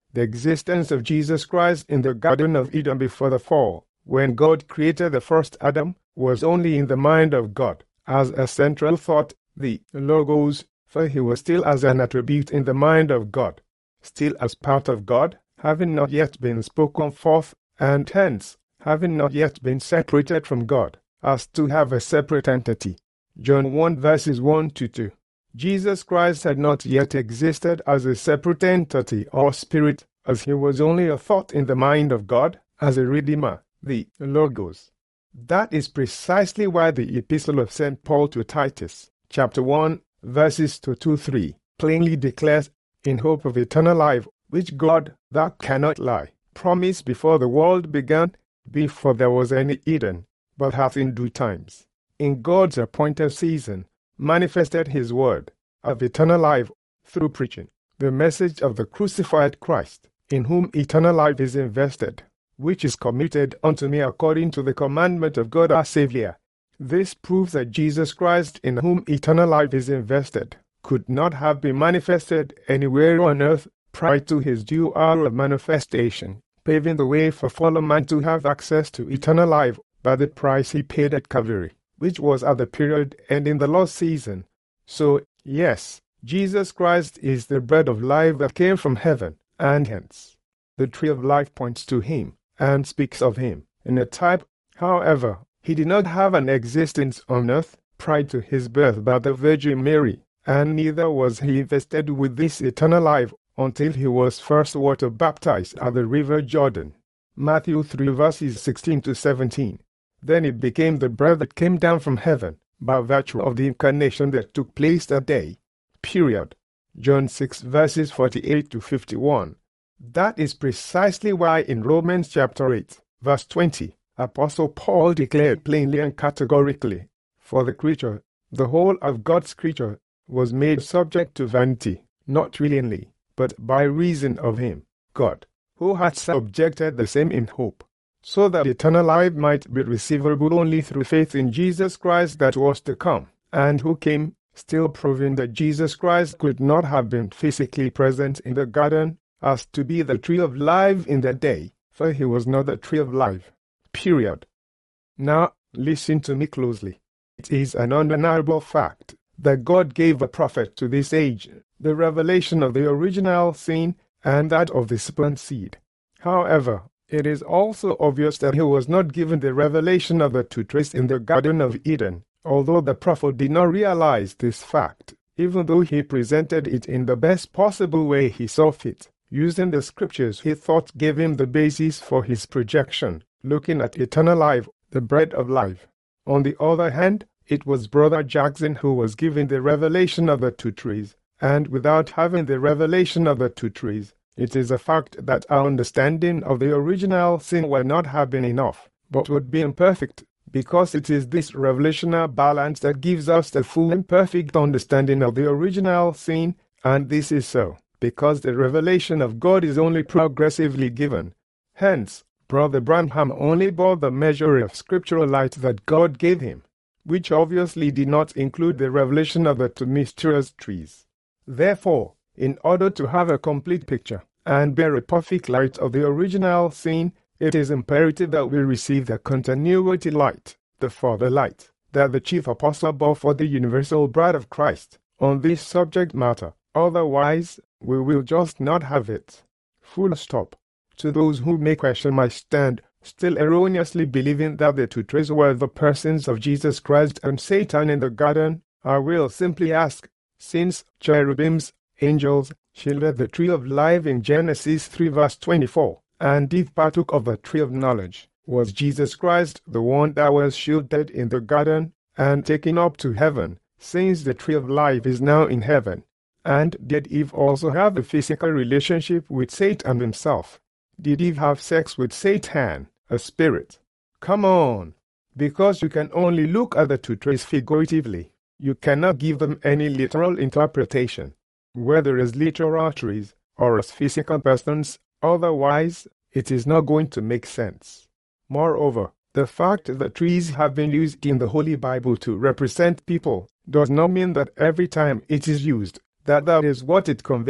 The existence of Jesus Christ in the Garden of Eden before the fall, when God created the first Adam, was only in the mind of God, as a central thought, the Logos, for he was still as an attribute in the mind of God, still as part of God, having not yet been spoken forth, and hence, having not yet been separated from God, as to have a separate entity. John one verses one to two. Jesus Christ had not yet existed as a separate entity or spirit, as he was only a thought in the mind of God, as a Redeemer, the Logos. That is precisely why the Epistle of Saint Paul to Titus, chapter one, verses two to three, plainly declares, in hope of eternal life, which God, that cannot lie, promised before the world began, before there was any Eden, but hath in due times, in God's appointed season, manifested his word of eternal life through preaching the message of the crucified Christ, in whom eternal life is invested, which is committed unto me according to the commandment of God our Saviour. This proves that Jesus Christ, in whom eternal life is invested, could not have been manifested anywhere on earth prior to his due hour of manifestation, paving the way for fallen man to have access to eternal life by the price he paid at Calvary, which was at the period ending the lost season. So, yes, Jesus Christ is the bread of life that came from heaven, and hence the tree of life points to him, and speaks of him. In a type, however, he did not have an existence on earth prior to his birth by the Virgin Mary, and neither was he invested with this eternal life until he was first water baptized at the river Jordan. Matthew three verses sixteen to seventeen. Then it became the bread that came down from heaven, by virtue of the incarnation that took place that day. Period. John six verses forty-eight to fifty-one. That is precisely why in Romans chapter eight, verse twenty, Apostle Paul declared plainly and categorically, for the creature, the whole of God's creature, was made subject to vanity, not willingly, but by reason of him, God, who had subjected the same in hope, so that eternal life might be receivable only through faith in Jesus Christ that was to come, and who came, still proving that Jesus Christ could not have been physically present in the garden, as to be the tree of life in that day, for he was not the tree of life. Period. Now, listen to me closely. It is an undeniable fact that God gave a prophet to this age the revelation of the original sin and that of the serpent seed. However, it is also obvious that he was not given the revelation of the two trees in the Garden of Eden, although the prophet did not realize this fact, even though he presented it in the best possible way he saw fit, using the scriptures he thought gave him the basis for his projection, looking at eternal life, the bread of life. On the other hand, it was Brother Jackson who was given the revelation of the two trees, and without having the revelation of the two trees, it is a fact that our understanding of the original sin would not have been enough, but would be imperfect, because it is this revelational balance that gives us the full and perfect understanding of the original sin, and this is so, because the revelation of God is only progressively given. Hence, Brother Branham only bore the measure of scriptural light that God gave him, which obviously did not include the revelation of the two mysterious trees. Therefore, in order to have a complete picture and bear a perfect light of the original sin, it is imperative that we receive the continuity light, the further light, that the chief apostle bore for the universal bride of Christ on this subject matter. Otherwise, we will just not have it. Full stop. To those who may question my stand, still erroneously believing that the two trees were the persons of Jesus Christ and Satan in the garden, I will simply ask, since cherubims, angels, shielded the tree of life in Genesis three verse twenty-four, and Eve partook of the tree of knowledge, was Jesus Christ the one that was shielded in the garden and taken up to heaven, since the tree of life is now in heaven? And did Eve also have a physical relationship with Satan himself? Did Eve have sex with Satan, a spirit? Come on! Because you can only look at the two trees figuratively. You cannot give them any literal interpretation, whether as literal trees or as physical persons, otherwise it is not going to make sense. Moreover, the fact that trees have been used in the Holy Bible to represent people does not mean that every time it is used, that that is what it conveys.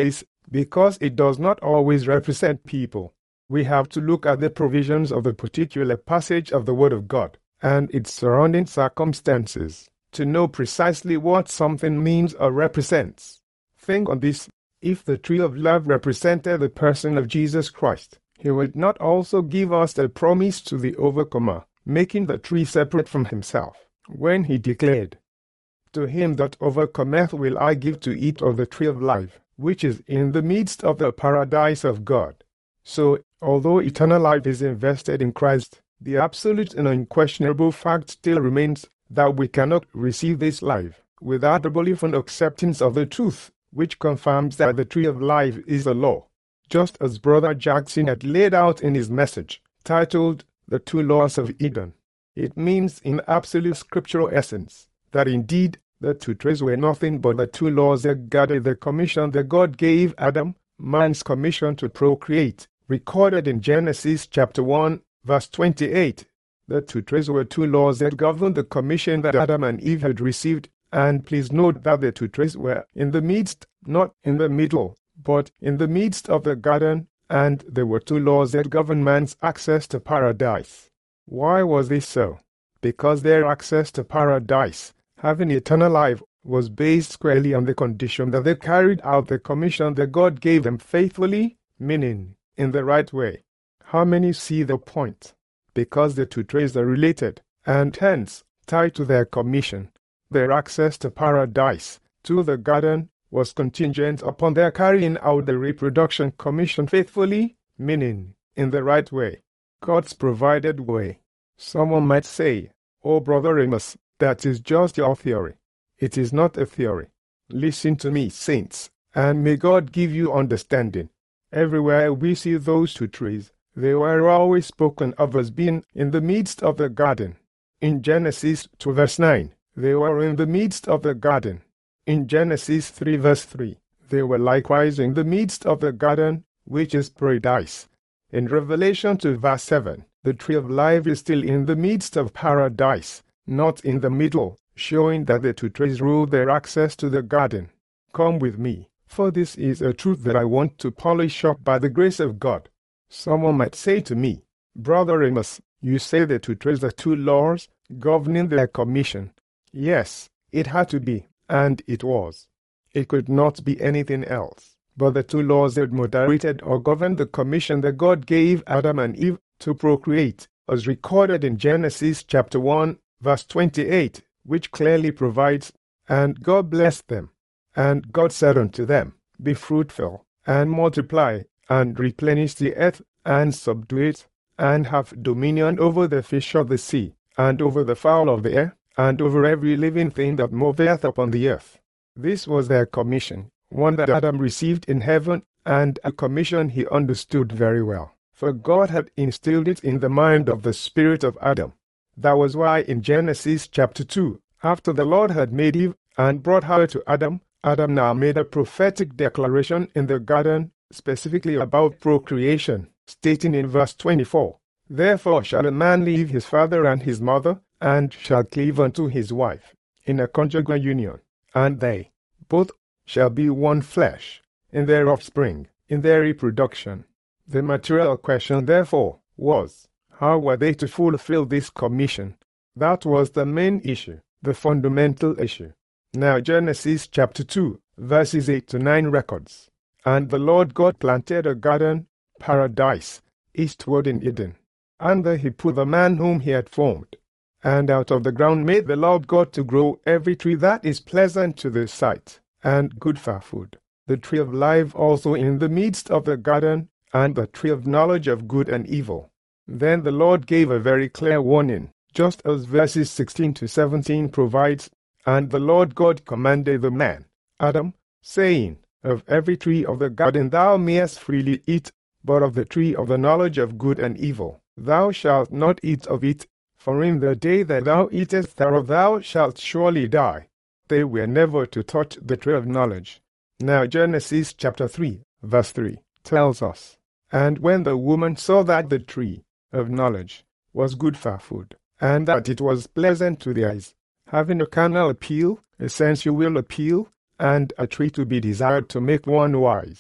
because it does not always represent people. We have to look at the provisions of the particular passage of the Word of God and its surrounding circumstances to know precisely what something means or represents. Think on this. If the tree of life represented the person of Jesus Christ, he would not also give us the promise to the overcomer, making the tree separate from himself, when he declared, "To him that overcometh will I give to eat of the tree of life, which is in the midst of the paradise of God." So, although eternal life is invested in Christ, the absolute and unquestionable fact still remains that we cannot receive this life without the belief and acceptance of the truth, which confirms that the tree of life is the law. Just as Brother Jackson had laid out in his message, titled The Two Laws of Eden. It means in absolute scriptural essence that indeed the two trees were nothing but the two laws that guided the commission that God gave Adam, man's commission to procreate, recorded in Genesis chapter one, verse twenty-eight. The two trees were two laws that governed the commission that Adam and Eve had received, and please note that the two trees were in the midst, not in the middle, but in the midst of the garden, and there were two laws that governed man's access to paradise. Why was this so? Because their access to paradise, having eternal life, was based squarely on the condition that they carried out the commission that God gave them faithfully, meaning in the right way. How many see the point? Because the two trees are related, and hence tied to their commission. Their access to paradise, to the garden, was contingent upon their carrying out the reproduction commission faithfully, meaning in the right way, God's provided way. Someone might say, "Oh, Brother Amos, that is just your theory." It is not a theory. Listen to me, saints, and may God give you understanding. Everywhere we see those two trees, they were always spoken of as being in the midst of the garden. In Genesis two verse nine, they were in the midst of the garden. In Genesis three verse three, they were likewise in the midst of the garden, which is paradise. In Revelation two verse seven, the tree of life is still in the midst of paradise, not in the middle, showing that the two trees rule their access to the garden. Come with me, for this is a truth that I want to polish up by the grace of God. Someone might say to me, "Brother Amos, you say the two trees are two laws governing their commission." Yes, it had to be, and it was. It could not be anything else. But the two laws that moderated or governed the commission that God gave Adam and Eve to procreate, as recorded in Genesis chapter one, verse twenty-eight, which clearly provides, "And God blessed them. And God said unto them, Be fruitful, and multiply, and replenish the earth, and subdue it, and have dominion over the fish of the sea, and over the fowl of the air, and over every living thing that moveth upon the earth." This was their commission, one that Adam received in heaven, and a commission he understood very well, for God had instilled it in the mind of the spirit of Adam. That was why in Genesis chapter two, after the Lord had made Eve and brought her to Adam, Adam now made a prophetic declaration in the garden, specifically about procreation, stating in verse twenty-four, "Therefore shall a man leave his father and his mother, and shall cleave unto his wife, in a conjugal union, and they both shall be one flesh, in their offspring, in their reproduction." The material question, therefore, was, how were they to fulfill this commission? That was the main issue, the fundamental issue. Now Genesis chapter two, verses eight to nine records, "And the Lord God planted a garden, paradise, eastward in Eden, and there he put the man whom he had formed. And out of the ground made the Lord God to grow every tree that is pleasant to the sight, and good for food, the tree of life also in the midst of the garden, and the tree of knowledge of good and evil." Then the Lord gave a very clear warning, just as verses sixteen to seventeen provides, "And the Lord God commanded the man, Adam, saying, Of every tree of the garden thou mayest freely eat, but of the tree of the knowledge of good and evil thou shalt not eat of it, for in the day that thou eatest thereof thou shalt surely die." They were never to touch the tree of knowledge. Now Genesis chapter three, verse three, tells us, "And when the woman saw that the tree of knowledge was good for food, and that it was pleasant to the eyes, having a carnal appeal, a sensual appeal, and a tree to be desired to make one wise,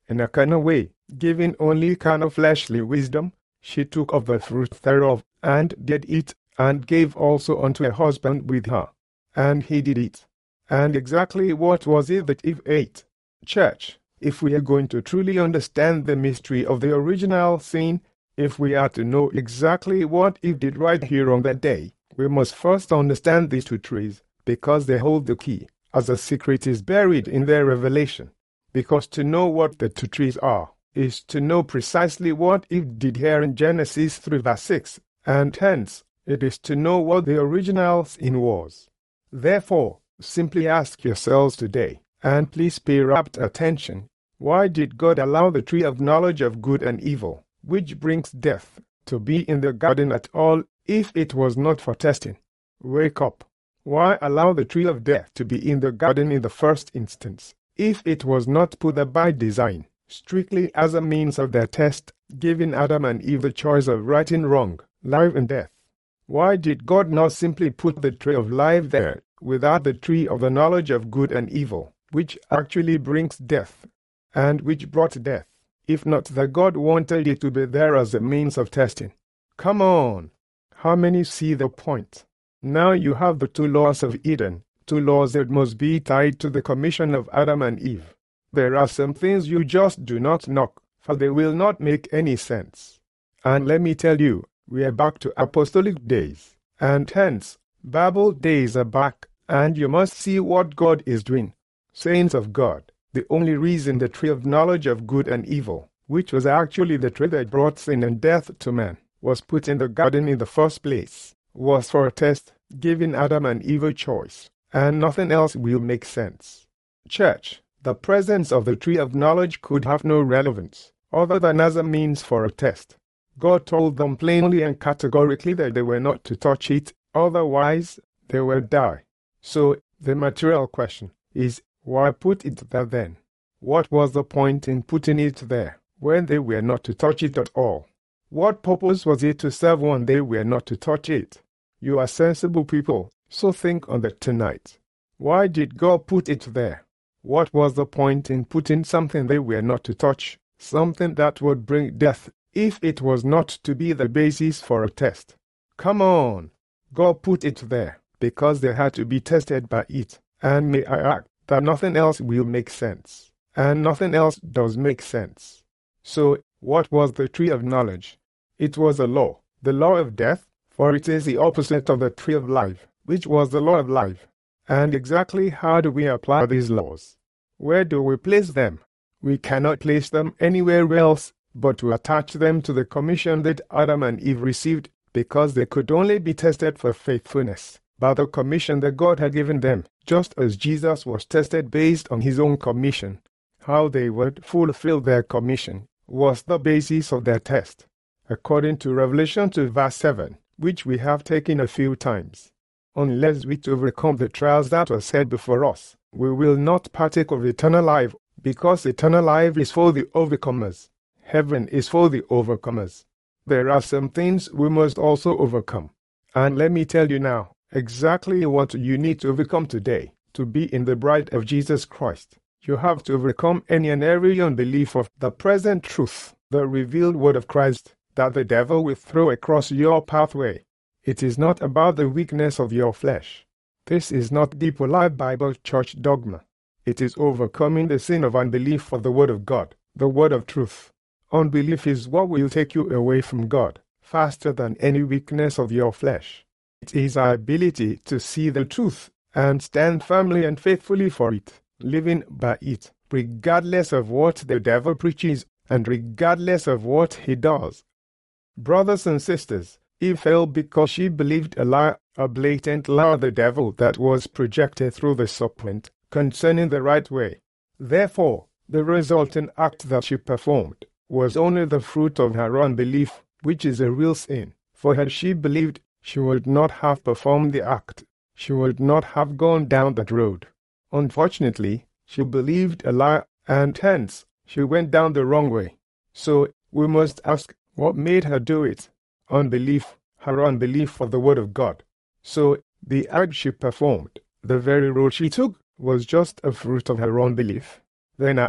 In a carnal way, giving only carnal fleshly wisdom, she took of the fruit thereof, and did eat, and gave also unto her husband with her. And he did eat. And exactly what was it that Eve ate? Church, if we are going to truly understand the mystery of the original sin, if we are to know exactly what Eve did right here on that day, we must first understand these two trees, because they hold the key, as a secret is buried in their revelation. Because to know what the two trees are, is to know precisely what Eve did here in Genesis three verse six, and hence, it is to know what the original sin was. Therefore, simply ask yourselves today, and please pay rapt attention, why did God allow the tree of knowledge of good and evil, which brings death, to be in the garden at all, if it was not for testing? Wake up. Why allow the tree of death to be in the garden in the first instance, if it was not put there by design, strictly as a means of their test, giving Adam and Eve the choice of right and wrong, life and death? Why did God not simply put the tree of life there, without the tree of the knowledge of good and evil, which actually brings death, and which brought death, if not that God wanted it to be there as a means of testing? Come on! How many see the point? Now you have the two laws of Eden, two laws that must be tied to the commission of Adam and Eve. There are some things you just do not knock, for they will not make any sense. And let me tell you, we are back to apostolic days, and hence, Bible days are back, and you must see what God is doing. Saints of God, the only reason the tree of knowledge of good and evil, which was actually the tree that brought sin and death to man, was put in the garden in the first place, was for a test, giving Adam and Eve a choice, and nothing else will make sense. Church, the presence of the tree of knowledge could have no relevance, other than as a means for a test. God told them plainly and categorically that they were not to touch it, otherwise they will die. So, the material question is, why put it there then? What was the point in putting it there, when they were not to touch it at all? What purpose was it to serve when they were not to touch it? You are sensible people, so think on that tonight. Why did God put it there? What was the point in putting something they were not to touch, something that would bring death, if it was not to be the basis for a test? Come on! God put it there, because they had to be tested by it, and may I add that nothing else will make sense, and nothing else does make sense. So, what was the tree of knowledge? It was a law, the law of death, for it is the opposite of the tree of life, which was the law of life. And exactly how do we apply these laws? Where do we place them? We cannot place them anywhere else but to attach them to the commission that Adam and Eve received, because they could only be tested for faithfulness by the commission that God had given them, just as Jesus was tested based on his own commission. How they would fulfill their commission was the basis of their test, according to Revelation two verse seven, which we have taken a few times. Unless we overcome the trials that were set before us, we will not partake of eternal life, because eternal life is for the overcomers. Heaven is for the overcomers. There are some things we must also overcome. And let me tell you now, exactly what you need to overcome today, to be in the bride of Jesus Christ. You have to overcome any and every unbelief of the present truth, the revealed word of Christ, that the devil will throw across your pathway. It is not about the weakness of your flesh. This is not Deeper Life Bible Church dogma. It is overcoming the sin of unbelief for the word of God, the word of truth. Unbelief is what will take you away from God, faster than any weakness of your flesh. It is our ability to see the truth, and stand firmly and faithfully for it, living by it, regardless of what the devil preaches, and regardless of what he does. Brothers and sisters, Eve fell because she believed a lie, a blatant lie of the devil that was projected through the serpent concerning the right way. Therefore, the resultant act that she performed was only the fruit of her unbelief, which is a real sin. For had she believed, she would not have performed the act. She would not have gone down that road. Unfortunately, she believed a lie, and hence, she went down the wrong way. So, we must ask, what made her do it? Unbelief, her unbelief for the word of God. So, the act she performed, the very road she took, was just a fruit of her unbelief. Then I ask,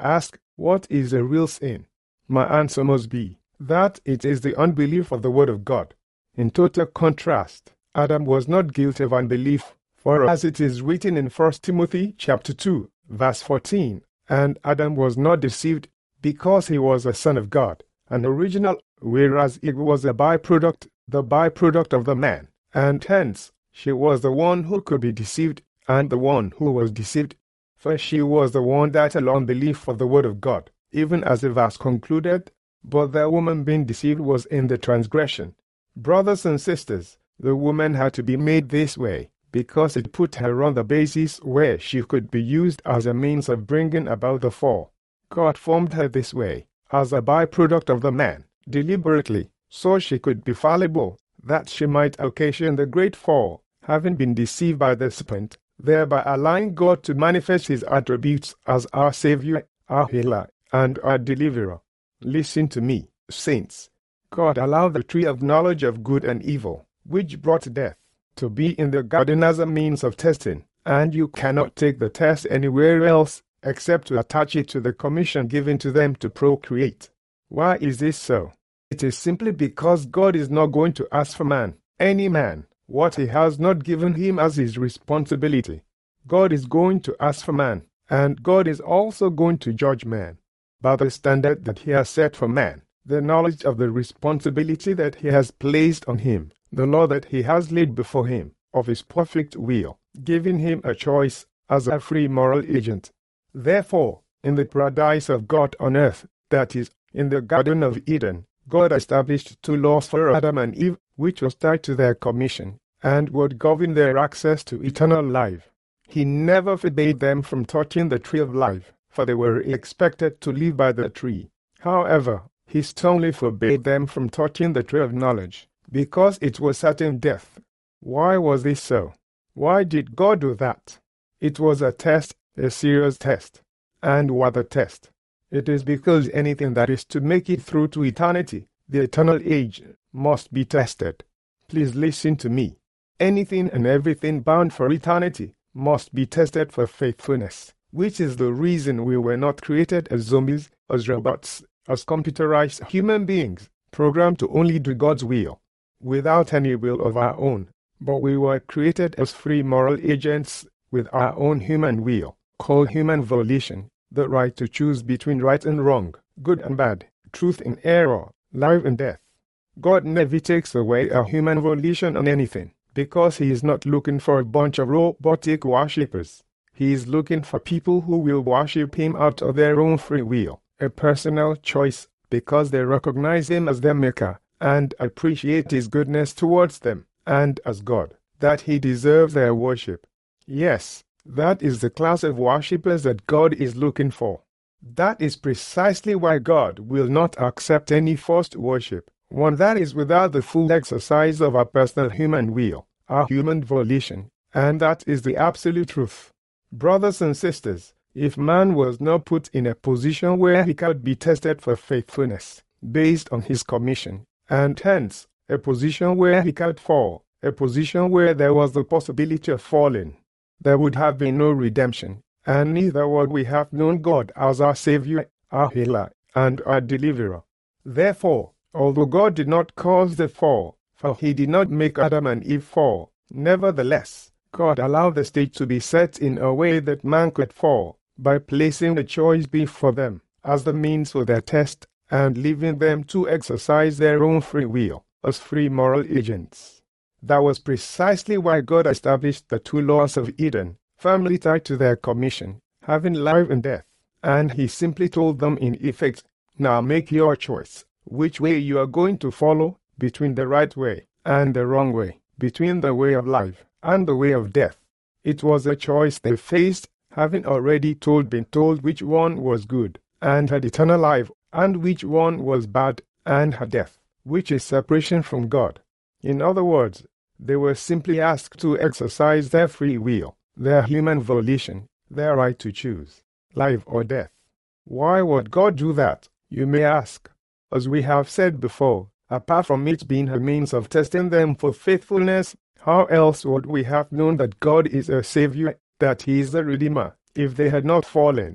What is a real sin? My answer must be that it is the unbelief of the Word of God. In total contrast, Adam was not guilty of unbelief, for as it is written in First Timothy chapter two, verse fourteen, and Adam was not deceived because he was a son of God, an original, whereas Eve was a byproduct, the byproduct of the man, and hence she was the one who could be deceived, and the one who was deceived, for she was the one that allowed unbelief of the Word of God, even as the verse concluded, but the woman being deceived was in the transgression. Brothers and sisters, the woman had to be made this way, because it put her on the basis where she could be used as a means of bringing about the fall. God formed her this way, as a byproduct of the man, deliberately, so she could be fallible, that she might occasion the great fall, having been deceived by the serpent, thereby allowing God to manifest his attributes as our Savior, our healer, and our deliverer. Listen to me, saints. God allowed the tree of knowledge of good and evil, which brought death, to be in the garden as a means of testing, and you cannot take the test anywhere else except to attach it to the commission given to them to procreate. Why is this so? It is simply because God is not going to ask for man, any man, what he has not given him as his responsibility. God is going to ask for man, and God is also going to judge man by the standard that he has set for man, the knowledge of the responsibility that he has placed on him, the law that he has laid before him, of his perfect will, giving him a choice as a free moral agent. Therefore, in the paradise of God on earth, that is, in the Garden of Eden, God established two laws for Adam and Eve, which was tied to their commission, and would govern their access to eternal life. He never forbade them from touching the tree of life, for they were expected to live by the tree. However, he sternly forbade them from touching the tree of knowledge, because it was certain death. Why was this so? Why did God do that? It was a test, a serious test. And what a test! It is because anything that is to make it through to eternity, the eternal age, must be tested. Please listen to me. Anything and everything bound for eternity must be tested for faithfulness, which is the reason we were not created as zombies, as robots, as computerized human beings, programmed to only do God's will, without any will of our own, but we were created as free moral agents with our own human will, called human volition, the right to choose between right and wrong, good and bad, truth and error, life and death. God never takes away our human volition on anything, because he is not looking for a bunch of robotic worshippers. He is looking for people who will worship him out of their own free will, a personal choice, because they recognize him as their maker, and appreciate his goodness towards them, and as God, that he deserves their worship. Yes, that is the class of worshippers that God is looking for. That is precisely why God will not accept any forced worship, one that is without the full exercise of our personal human will, our human volition, and that is the absolute truth. Brothers and sisters, if man was not put in a position where he could be tested for faithfulness, based on his commission, and hence, a position where he could fall, a position where there was the possibility of falling, there would have been no redemption, and neither would we have known God as our Savior, our healer, and our deliverer. Therefore, although God did not cause the fall, for he did not make Adam and Eve fall, nevertheless, God allowed the stage to be set in a way that man could fall, by placing the choice before them, as the means for their test, and leaving them to exercise their own free will, as free moral agents. That was precisely why God established the two laws of Eden, firmly tied to their commission, having life and death, and he simply told them in effect, now make your choice, which way you are going to follow, between the right way and the wrong way, between the way of life and the way of death. It was a choice they faced, having already told been told which one was good, and had eternal life, and which one was bad, and had death, which is separation from God. In other words, they were simply asked to exercise their free will, their human volition, their right to choose, life or death. Why would God do that, you may ask? As we have said before, apart from it being a means of testing them for faithfulness, how else would we have known that God is a Savior, that he is the Redeemer, if they had not fallen?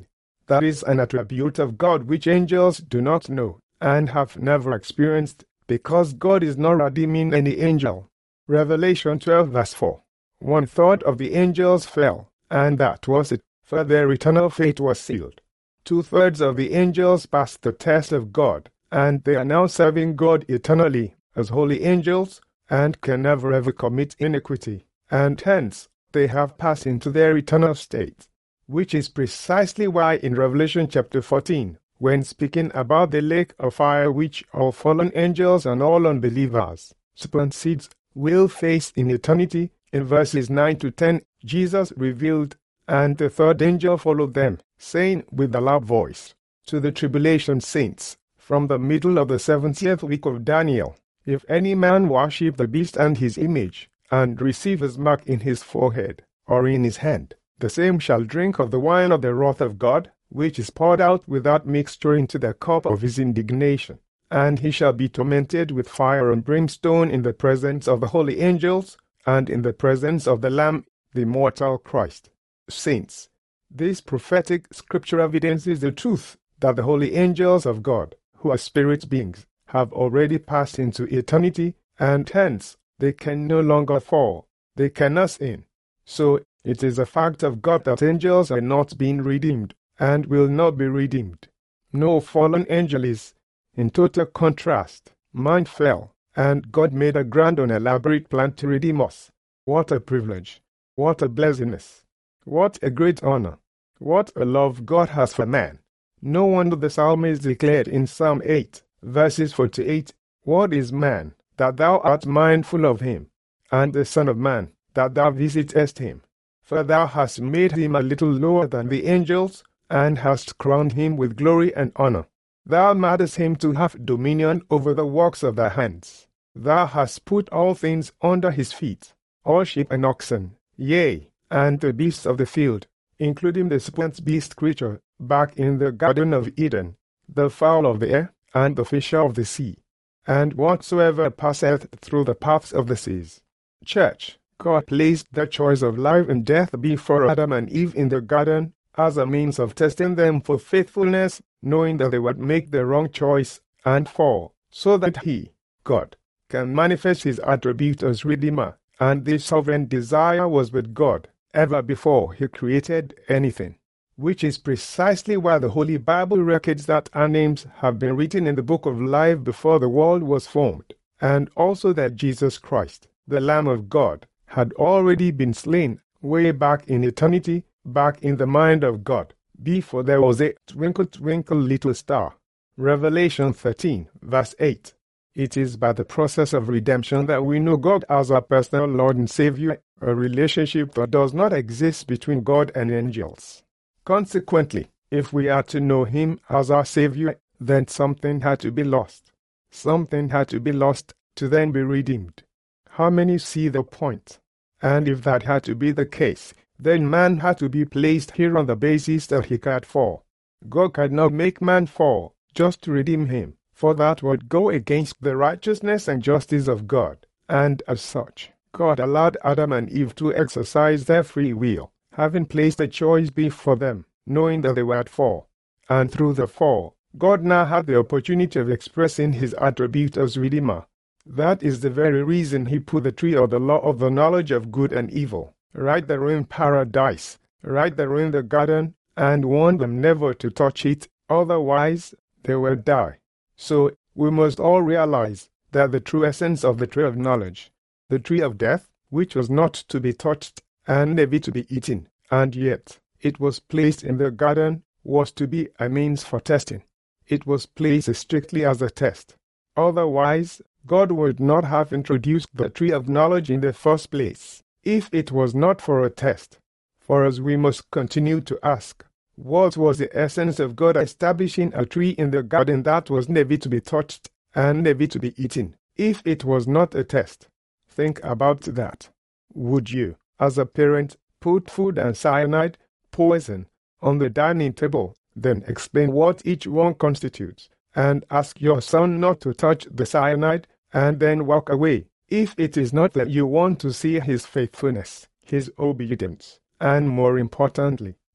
That is an attribute of God which angels do not know and have never experienced, because God is not redeeming any angel. Revelation twelve verse four. One third of the angels fell, and that was it, for their eternal fate was sealed. Two-thirds of the angels passed the test of God, and they are now serving God eternally as holy angels, and can never ever commit iniquity, and hence they have passed into their eternal state, which is precisely why in Revelation chapter fourteen, when speaking about the lake of fire which all fallen angels and all unbelievers, serpent seeds, will face in eternity, in verses nine to ten, Jesus revealed, and the third angel followed them, saying with a loud voice, to the tribulation saints, from the middle of the seventieth week of Daniel, if any man worship the beast and his image, and receive his mark in his forehead, or in his hand, the same shall drink of the wine of the wrath of God, which is poured out without mixture into the cup of his indignation. And he shall be tormented with fire and brimstone in the presence of the holy angels, and in the presence of the Lamb, the immortal Christ. Saints, this prophetic scripture evidences the truth that the holy angels of God, who are spirit beings, have already passed into eternity, and hence they can no longer fall, they cannot sin. So it is a fact of God that angels are not being redeemed, and will not be redeemed. No fallen angel is. In total contrast, man fell, and God made a grand and elaborate plan to redeem us. What a privilege! What a blessedness! What a great honor! What a love God has for man! No wonder the psalmist declared in Psalm eight, verses forty-eight, What is man, that thou art mindful of him, and the Son of man, that thou visitest him? For thou hast made him a little lower than the angels, and hast crowned him with glory and honor. Thou madest him to have dominion over the works of thy hands. Thou hast put all things under his feet, all sheep and oxen, yea, and the beasts of the field, including the serpent beast creature, back in the Garden of Eden, the fowl of the air, and the fish of the sea, and whatsoever passeth through the paths of the seas. Church, God placed the choice of life and death before Adam and Eve in the garden, as a means of testing them for faithfulness, knowing that they would make the wrong choice and fall, so that he, God, can manifest his attribute as Redeemer, and this sovereign desire was with God, ever before he created anything, which is precisely why the Holy Bible records that our names have been written in the book of life before the world was formed, and also that Jesus Christ, the Lamb of God, had already been slain way back in eternity, back in the mind of God, before there was a twinkle twinkle little star. Revelation thirteen, verse eight. It is by the process of redemption that we know God as our personal Lord and Savior, a relationship that does not exist between God and angels. Consequently, if we are to know him as our Savior, then something had to be lost. Something had to be lost to then be redeemed. How many see the point? And if that had to be the case, then man had to be placed here on the basis that he cared for. God could not make man fall just to redeem him, for that would go against the righteousness and justice of God. And as such, God allowed Adam and Eve to exercise their free will, having placed a choice before them, knowing that they were at fall. And through the fall, God now had the opportunity of expressing his attribute as Redeemer. That is the very reason he put the tree of the law of the knowledge of good and evil right there in paradise, right there in the garden, and warned them never to touch it, otherwise they will die. So we must all realize that the true essence of the tree of knowledge, the tree of death, which was not to be touched and never to be eaten, and yet it was placed in the garden, was to be a means for testing. It was placed strictly as a test. Otherwise, God would not have introduced the tree of knowledge in the first place, if it was not for a test. For as we must continue to ask, what was the essence of God establishing a tree in the garden that was never to be touched and never to be eaten, if it was not a test? Think about that. Would you, as a parent, put food and cyanide, poison, on the dining table, then explain what each one constitutes, and ask your son not to touch the cyanide, and then walk away, if it is not that you want to see his faithfulness, his obedience, and more importantly,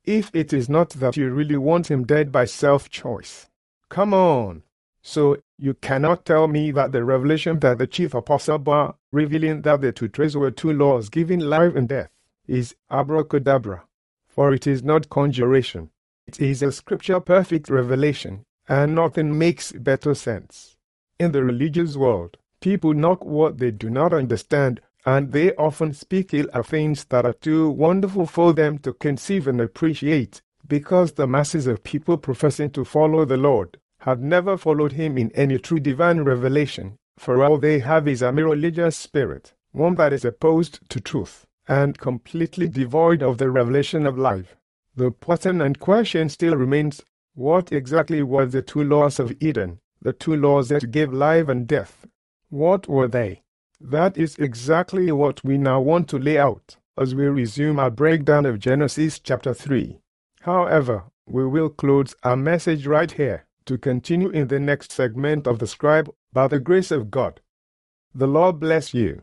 if it is not that you really want him dead by self-choice. Come on. So, you cannot tell me that the revelation that the chief apostle bore, revealing that the two trees were two laws giving life and death, is abracadabra. For it is not conjuration. It is a scripture-perfect revelation, and nothing makes better sense. In the religious world, people knock what they do not understand, and they often speak ill of things that are too wonderful for them to conceive and appreciate, because the masses of people professing to follow the Lord have never followed him in any true divine revelation, for all they have is a mere religious spirit, one that is opposed to truth, and completely devoid of the revelation of life. The pertinent question still remains, what exactly were the two laws of Eden, the two laws that give life and death? What were they? That is exactly what we now want to lay out, as we resume our breakdown of Genesis chapter three. However, we will close our message right here, to continue in the next segment of the Scribe, by the grace of God. The Lord bless you.